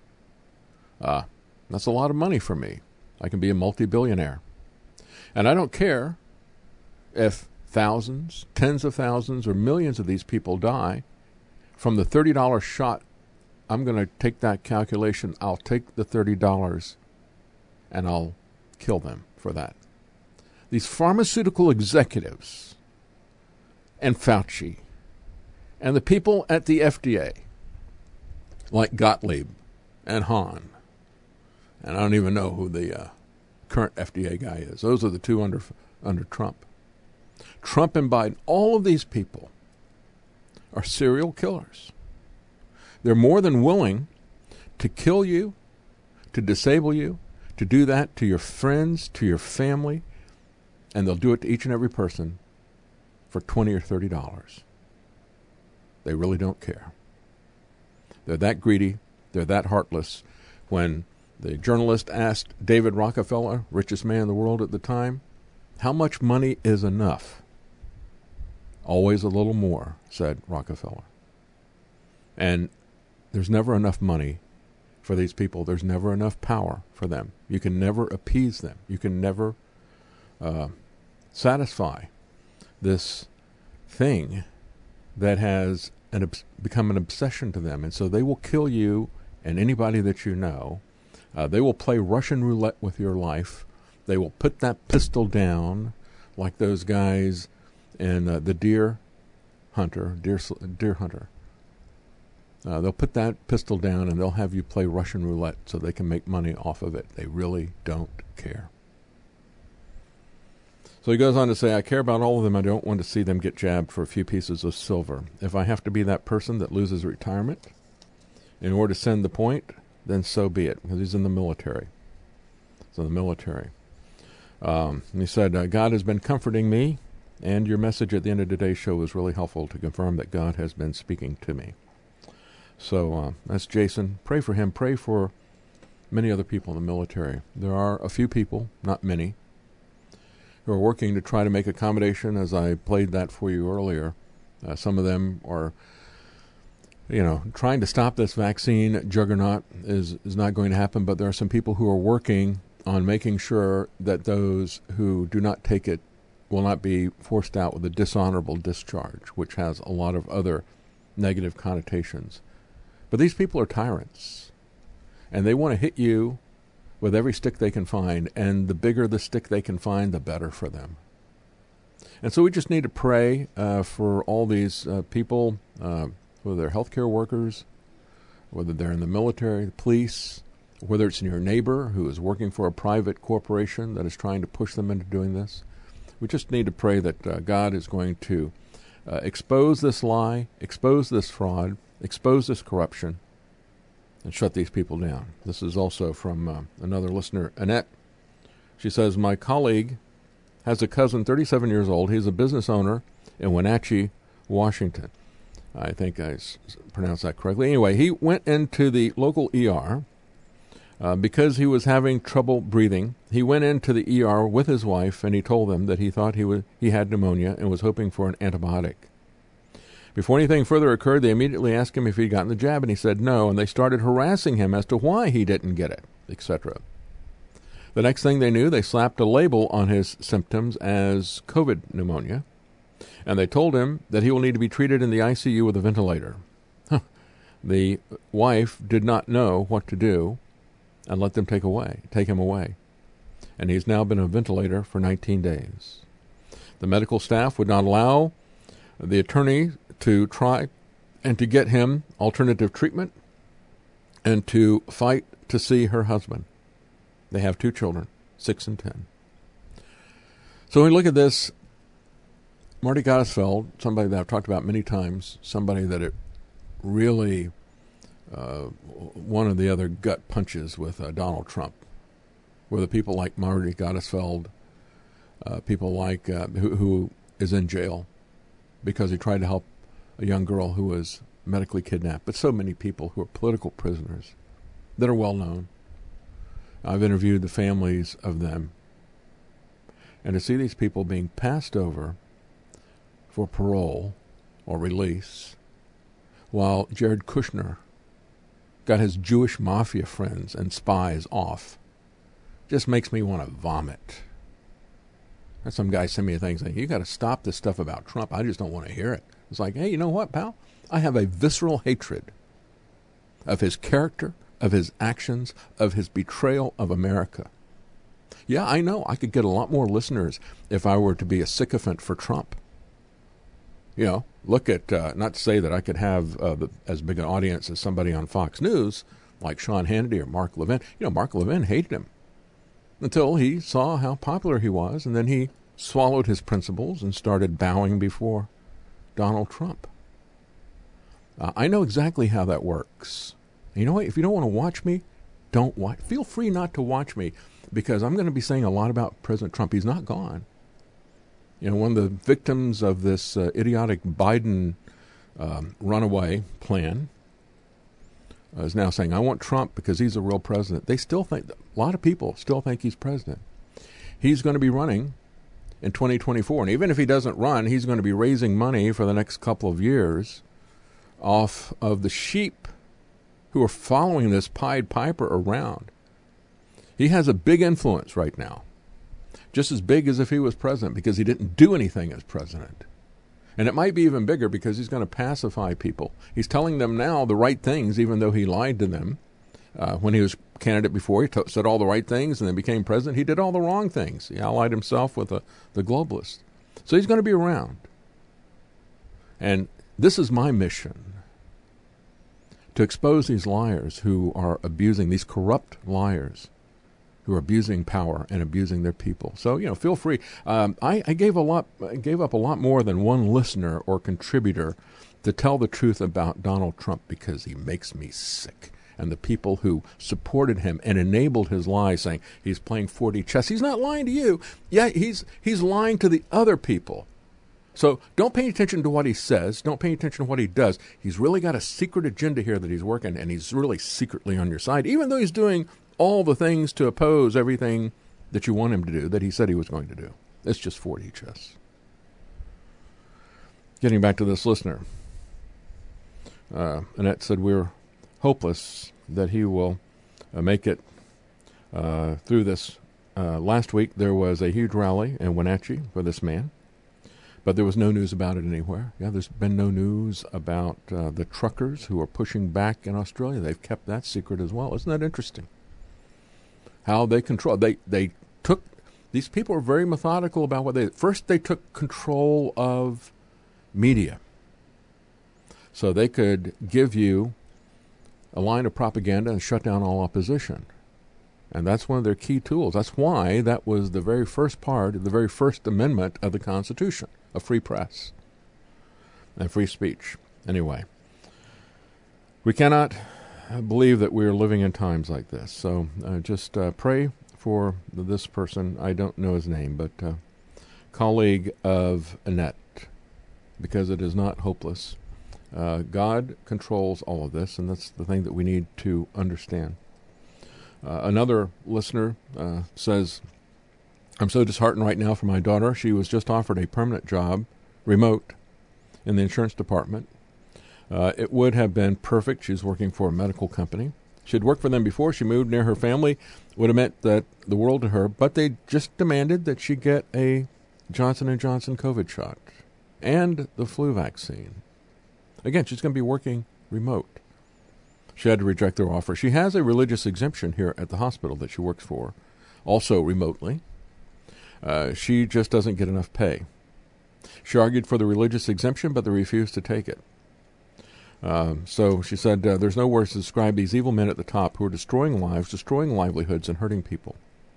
that's a lot of money for me. I can be a multi-billionaire. And I don't care if thousands, tens of thousands, or millions of these people die from the $30 shot. I'm going to take that calculation. I'll take the $30 and I'll kill them for that. These pharmaceutical executives and Fauci and the people at the FDA, like Gottlieb and Hahn, and I don't even know who the current FDA guy is. Those are the two under Trump. Trump and Biden, all of these people are serial killers. They're more than willing to kill you, to disable you, to do that to your friends, to your family, and they'll do it to each and every person for $20 or $30. They really don't care. They're that greedy. They're that heartless. When the journalist asked David Rockefeller, richest man in the world at the time, how much money is enough? Always a little more, said Rockefeller. And there's never enough money for these people. There's never enough power for them. You can never appease them. You can never satisfy this thing that has become an obsession to them. And so they will kill you and anybody that you know. They will play Russian roulette with your life. They will put that pistol down like those guys in the Deer Hunter. They'll put that pistol down and they'll have you play Russian roulette so they can make money off of it. They really don't care. So he goes on to say, I care about all of them. I don't want to see them get jabbed for a few pieces of silver. If I have to be that person that loses retirement in order to send the point, then so be it, because he's in the military. He's in the military. And he said, God has been comforting me, and your message at the end of today's show was really helpful to confirm that God has been speaking to me. So that's Jason. Pray for him. Pray for many other people in the military. There are a few people, not many, who are working to try to make accommodation, as I played that for you earlier. Some of them are, trying to stop this vaccine juggernaut is not going to happen, but there are some people who are working on making sure that those who do not take it will not be forced out with a dishonorable discharge, which has a lot of other negative connotations. But these people are tyrants, and they want to hit you with every stick they can find, and the bigger the stick they can find, the better for them. And so we just need to pray for all these people, whether they're healthcare workers, whether they're in the military, the police, whether it's your neighbor who is working for a private corporation that is trying to push them into doing this. We just need to pray that God is going to expose this lie, expose this fraud, expose this corruption, and shut these people down. This is also from another listener, Annette. She says, my colleague has a cousin, 37 years old. He's a business owner in Wenatchee, Washington. I think I pronounced that correctly. Anyway, he went into the local ER because he was having trouble breathing. He went into the ER with his wife, and he told them that he thought he had pneumonia and was hoping for an antibiotic. Before anything further occurred, they immediately asked him if he'd gotten the jab, and he said no, and they started harassing him as to why he didn't get it, etc. The next thing they knew, they slapped a label on his symptoms as COVID pneumonia, and they told him that he will need to be treated in the ICU with a ventilator. The wife did not know what to do and let them take him away. And he's now been on a ventilator for 19 days. The medical staff would not allow the attorney to try and to get him alternative treatment and to fight to see her husband. They have 2 children, 6 and 10. So when we look at this, Marty Gottesfeld, somebody that I've talked about many times, somebody that it really one of the other gut punches with Donald Trump, where the people like Marty Gottesfeld, people like who is in jail because he tried to help a young girl who was medically kidnapped, but so many people who are political prisoners that are well known. I've interviewed the families of them, and to see these people being passed over for parole or release, while Jared Kushner got his Jewish mafia friends and spies off, just makes me want to vomit. There's some guy sent me a thing saying, you got to stop this stuff about Trump. I just don't want to hear it. It's like, hey, you know what, pal? I have a visceral hatred of his character, of his actions, of his betrayal of America. Yeah, I know I could get a lot more listeners if I were to be a sycophant for Trump. Look at, not to say that I could have as big an audience as somebody on Fox News, like Sean Hannity or Mark Levin. Mark Levin hated him until he saw how popular he was, and then he swallowed his principles and started bowing before Donald Trump. I know exactly how that works. You know what? If you don't want to watch me, don't watch. Feel free not to watch me, because I'm going to be saying a lot about President Trump. He's not gone. One of the victims of this idiotic Biden runaway plan is now saying, I want Trump because he's a real president. They still think, a lot of people still think he's president. He's going to be running in 2024. And even if he doesn't run, he's going to be raising money for the next couple of years off of the sheep who are following this Pied Piper around. He has a big influence right now, just as big as if he was president, because he didn't do anything as president. And it might be even bigger because he's going to pacify people. He's telling them now the right things, even though he lied to them. When he was candidate before, he said all the right things and then became president. He did all the wrong things. He allied himself with the globalists. So he's going to be around. And this is my mission, to expose these liars who are abusing, these corrupt liars who are abusing power and abusing their people. So, feel free. I gave up a lot more than one listener or contributor to tell the truth about Donald Trump because he makes me sick. And the people who supported him and enabled his lies, saying he's playing 4D chess. He's not lying to you. Yeah, he's lying to the other people. So don't pay attention to what he says. Don't pay attention to what he does. He's really got a secret agenda here that he's working, and he's really secretly on your side, even though he's doing all the things to oppose everything that you want him to do, that he said he was going to do. It's just 4D chess. Getting back to this listener. Annette said we're hopeless that he will make it through this. Last week there was a huge rally in Wenatchee for this man, but there was no news about it anywhere. Yeah, there's been no news about the truckers who are pushing back in Australia. They've kept that secret as well. Isn't that interesting? How they control. They took, these people are very methodical about what they took control of media. So they could give you a line of propaganda and shut down all opposition. And that's one of their key tools. That's why that was the very first part of the very first amendment of the Constitution, a free press and free speech. Anyway, we cannot believe that we're living in times like this. So just pray for this person. I don't know his name, but colleague of Annette, because it is not hopeless. God controls all of this, and that's the thing that we need to understand. Another listener says, I'm so disheartened right now for my daughter. She was just offered a permanent job, remote, in the insurance department. It would have been perfect. She's working for a medical company. She had worked for them before. She moved near her family. Would have meant the world to her, but they just demanded that she get a Johnson & Johnson COVID shot and the flu vaccine. Again, she's going to be working remote. She had to reject their offer. She has a religious exemption here at the hospital that she works for, also remotely. She just doesn't get enough pay. She argued for the religious exemption, but they refused to take it. So she said, there's no words to describe these evil men at the top who are destroying lives, destroying livelihoods, and hurting people.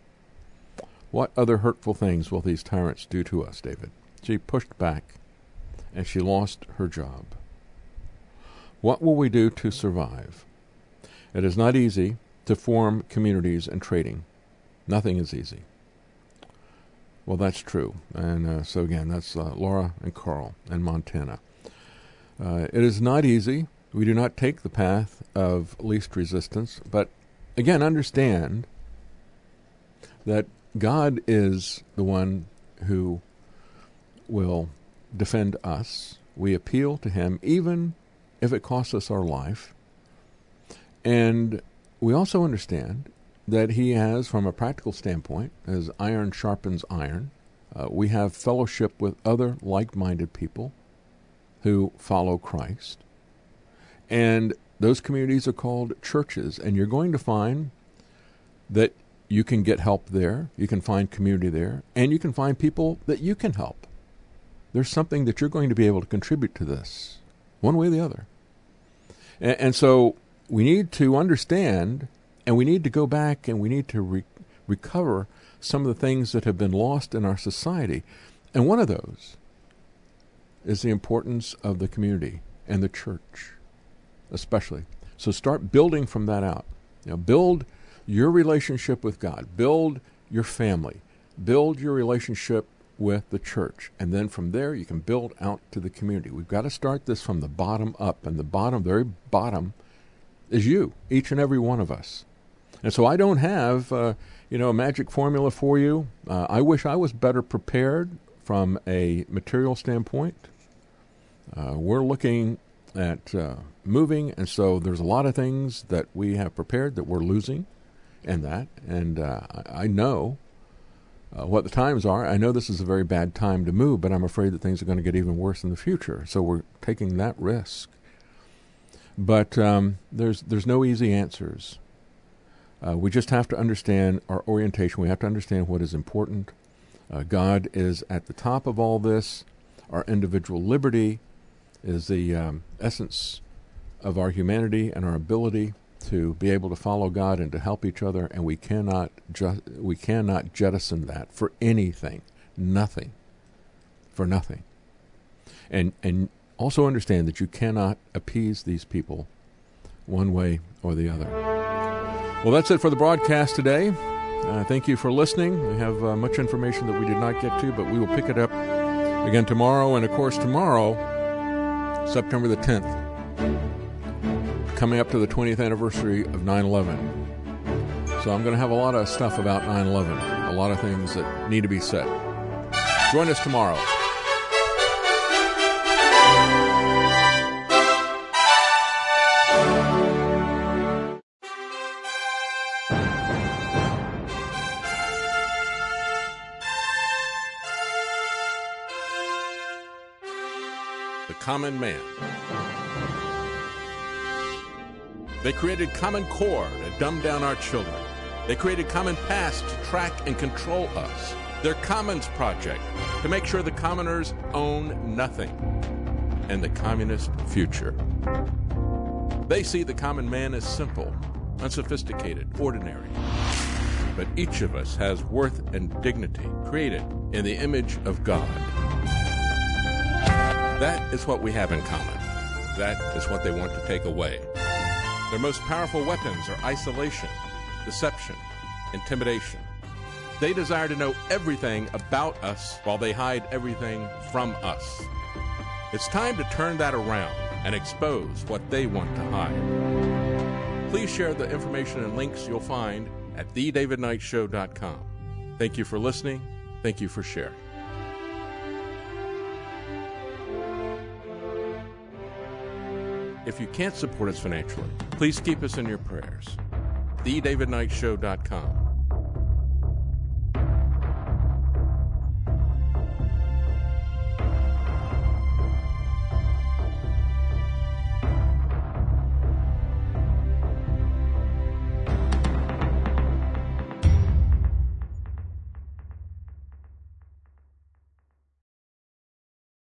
What other hurtful things will these tyrants do to us, David? She pushed back, and she lost her job. What will we do to survive? It is not easy to form communities and trading. Nothing is easy. Well, that's true. And so again, that's Laura and Carl in Montana. It is not easy. We do not take the path of least resistance. But again, understand that God is the one who will defend us. We appeal to him even if it costs us our life. And we also understand that he has, from a practical standpoint, as iron sharpens iron, we have fellowship with other like-minded people who follow Christ. And those communities are called churches. And you're going to find that you can get help there, you can find community there, and you can find people that you can help. There's something that you're going to be able to contribute to this, one way or the other. And so we need to understand, and we need to go back and we need to recover some of the things that have been lost in our society. And one of those is the importance of the community and the church, especially. So start building from that out. Build your relationship with God. Build your family. Build your relationship with the church. And then from there, you can build out to the community. We've got to start this from the bottom up. And the bottom, very bottom, is you, each and every one of us. And so I don't have, a magic formula for you. I wish I was better prepared from a material standpoint. We're looking at moving, and so there's a lot of things that we have prepared that we're losing in that. And I know what the times are. I know this is a very bad time to move, but I'm afraid that things are going to get even worse in the future. So we're taking that risk. But there's no easy answers. We just have to understand our orientation. We have to understand what is important. God is at the top of all this. Our individual liberty is the essence of our humanity and our ability to be able to follow God and to help each other, and we cannot jettison that for anything, nothing, for nothing. And also understand that you cannot appease these people one way or the other. Well, that's it for the broadcast today. Thank you for listening. We have much information that we did not get to, but we will pick it up again tomorrow. And, of course, tomorrow, September the 10th, coming up to the 20th anniversary of 9/11. So I'm going to have a lot of stuff about 9/11, a lot of things that need to be said. Join us tomorrow. The Common Man. They created Common Core to dumb down our children. They created Common Pass to track and control us. Their Commons Project to make sure the commoners own nothing. And the communist future. They see the common man as simple, unsophisticated, ordinary. But each of us has worth and dignity created in the image of God. That is what we have in common. That is what they want to take away. Their most powerful weapons are isolation, deception, intimidation. They desire to know everything about us while they hide everything from us. It's time to turn that around and expose what they want to hide. Please share the information and links you'll find at thedavidknightshow.com. Thank you for listening. Thank you for sharing. If you can't support us financially, please keep us in your prayers. thedavidknightshow.com.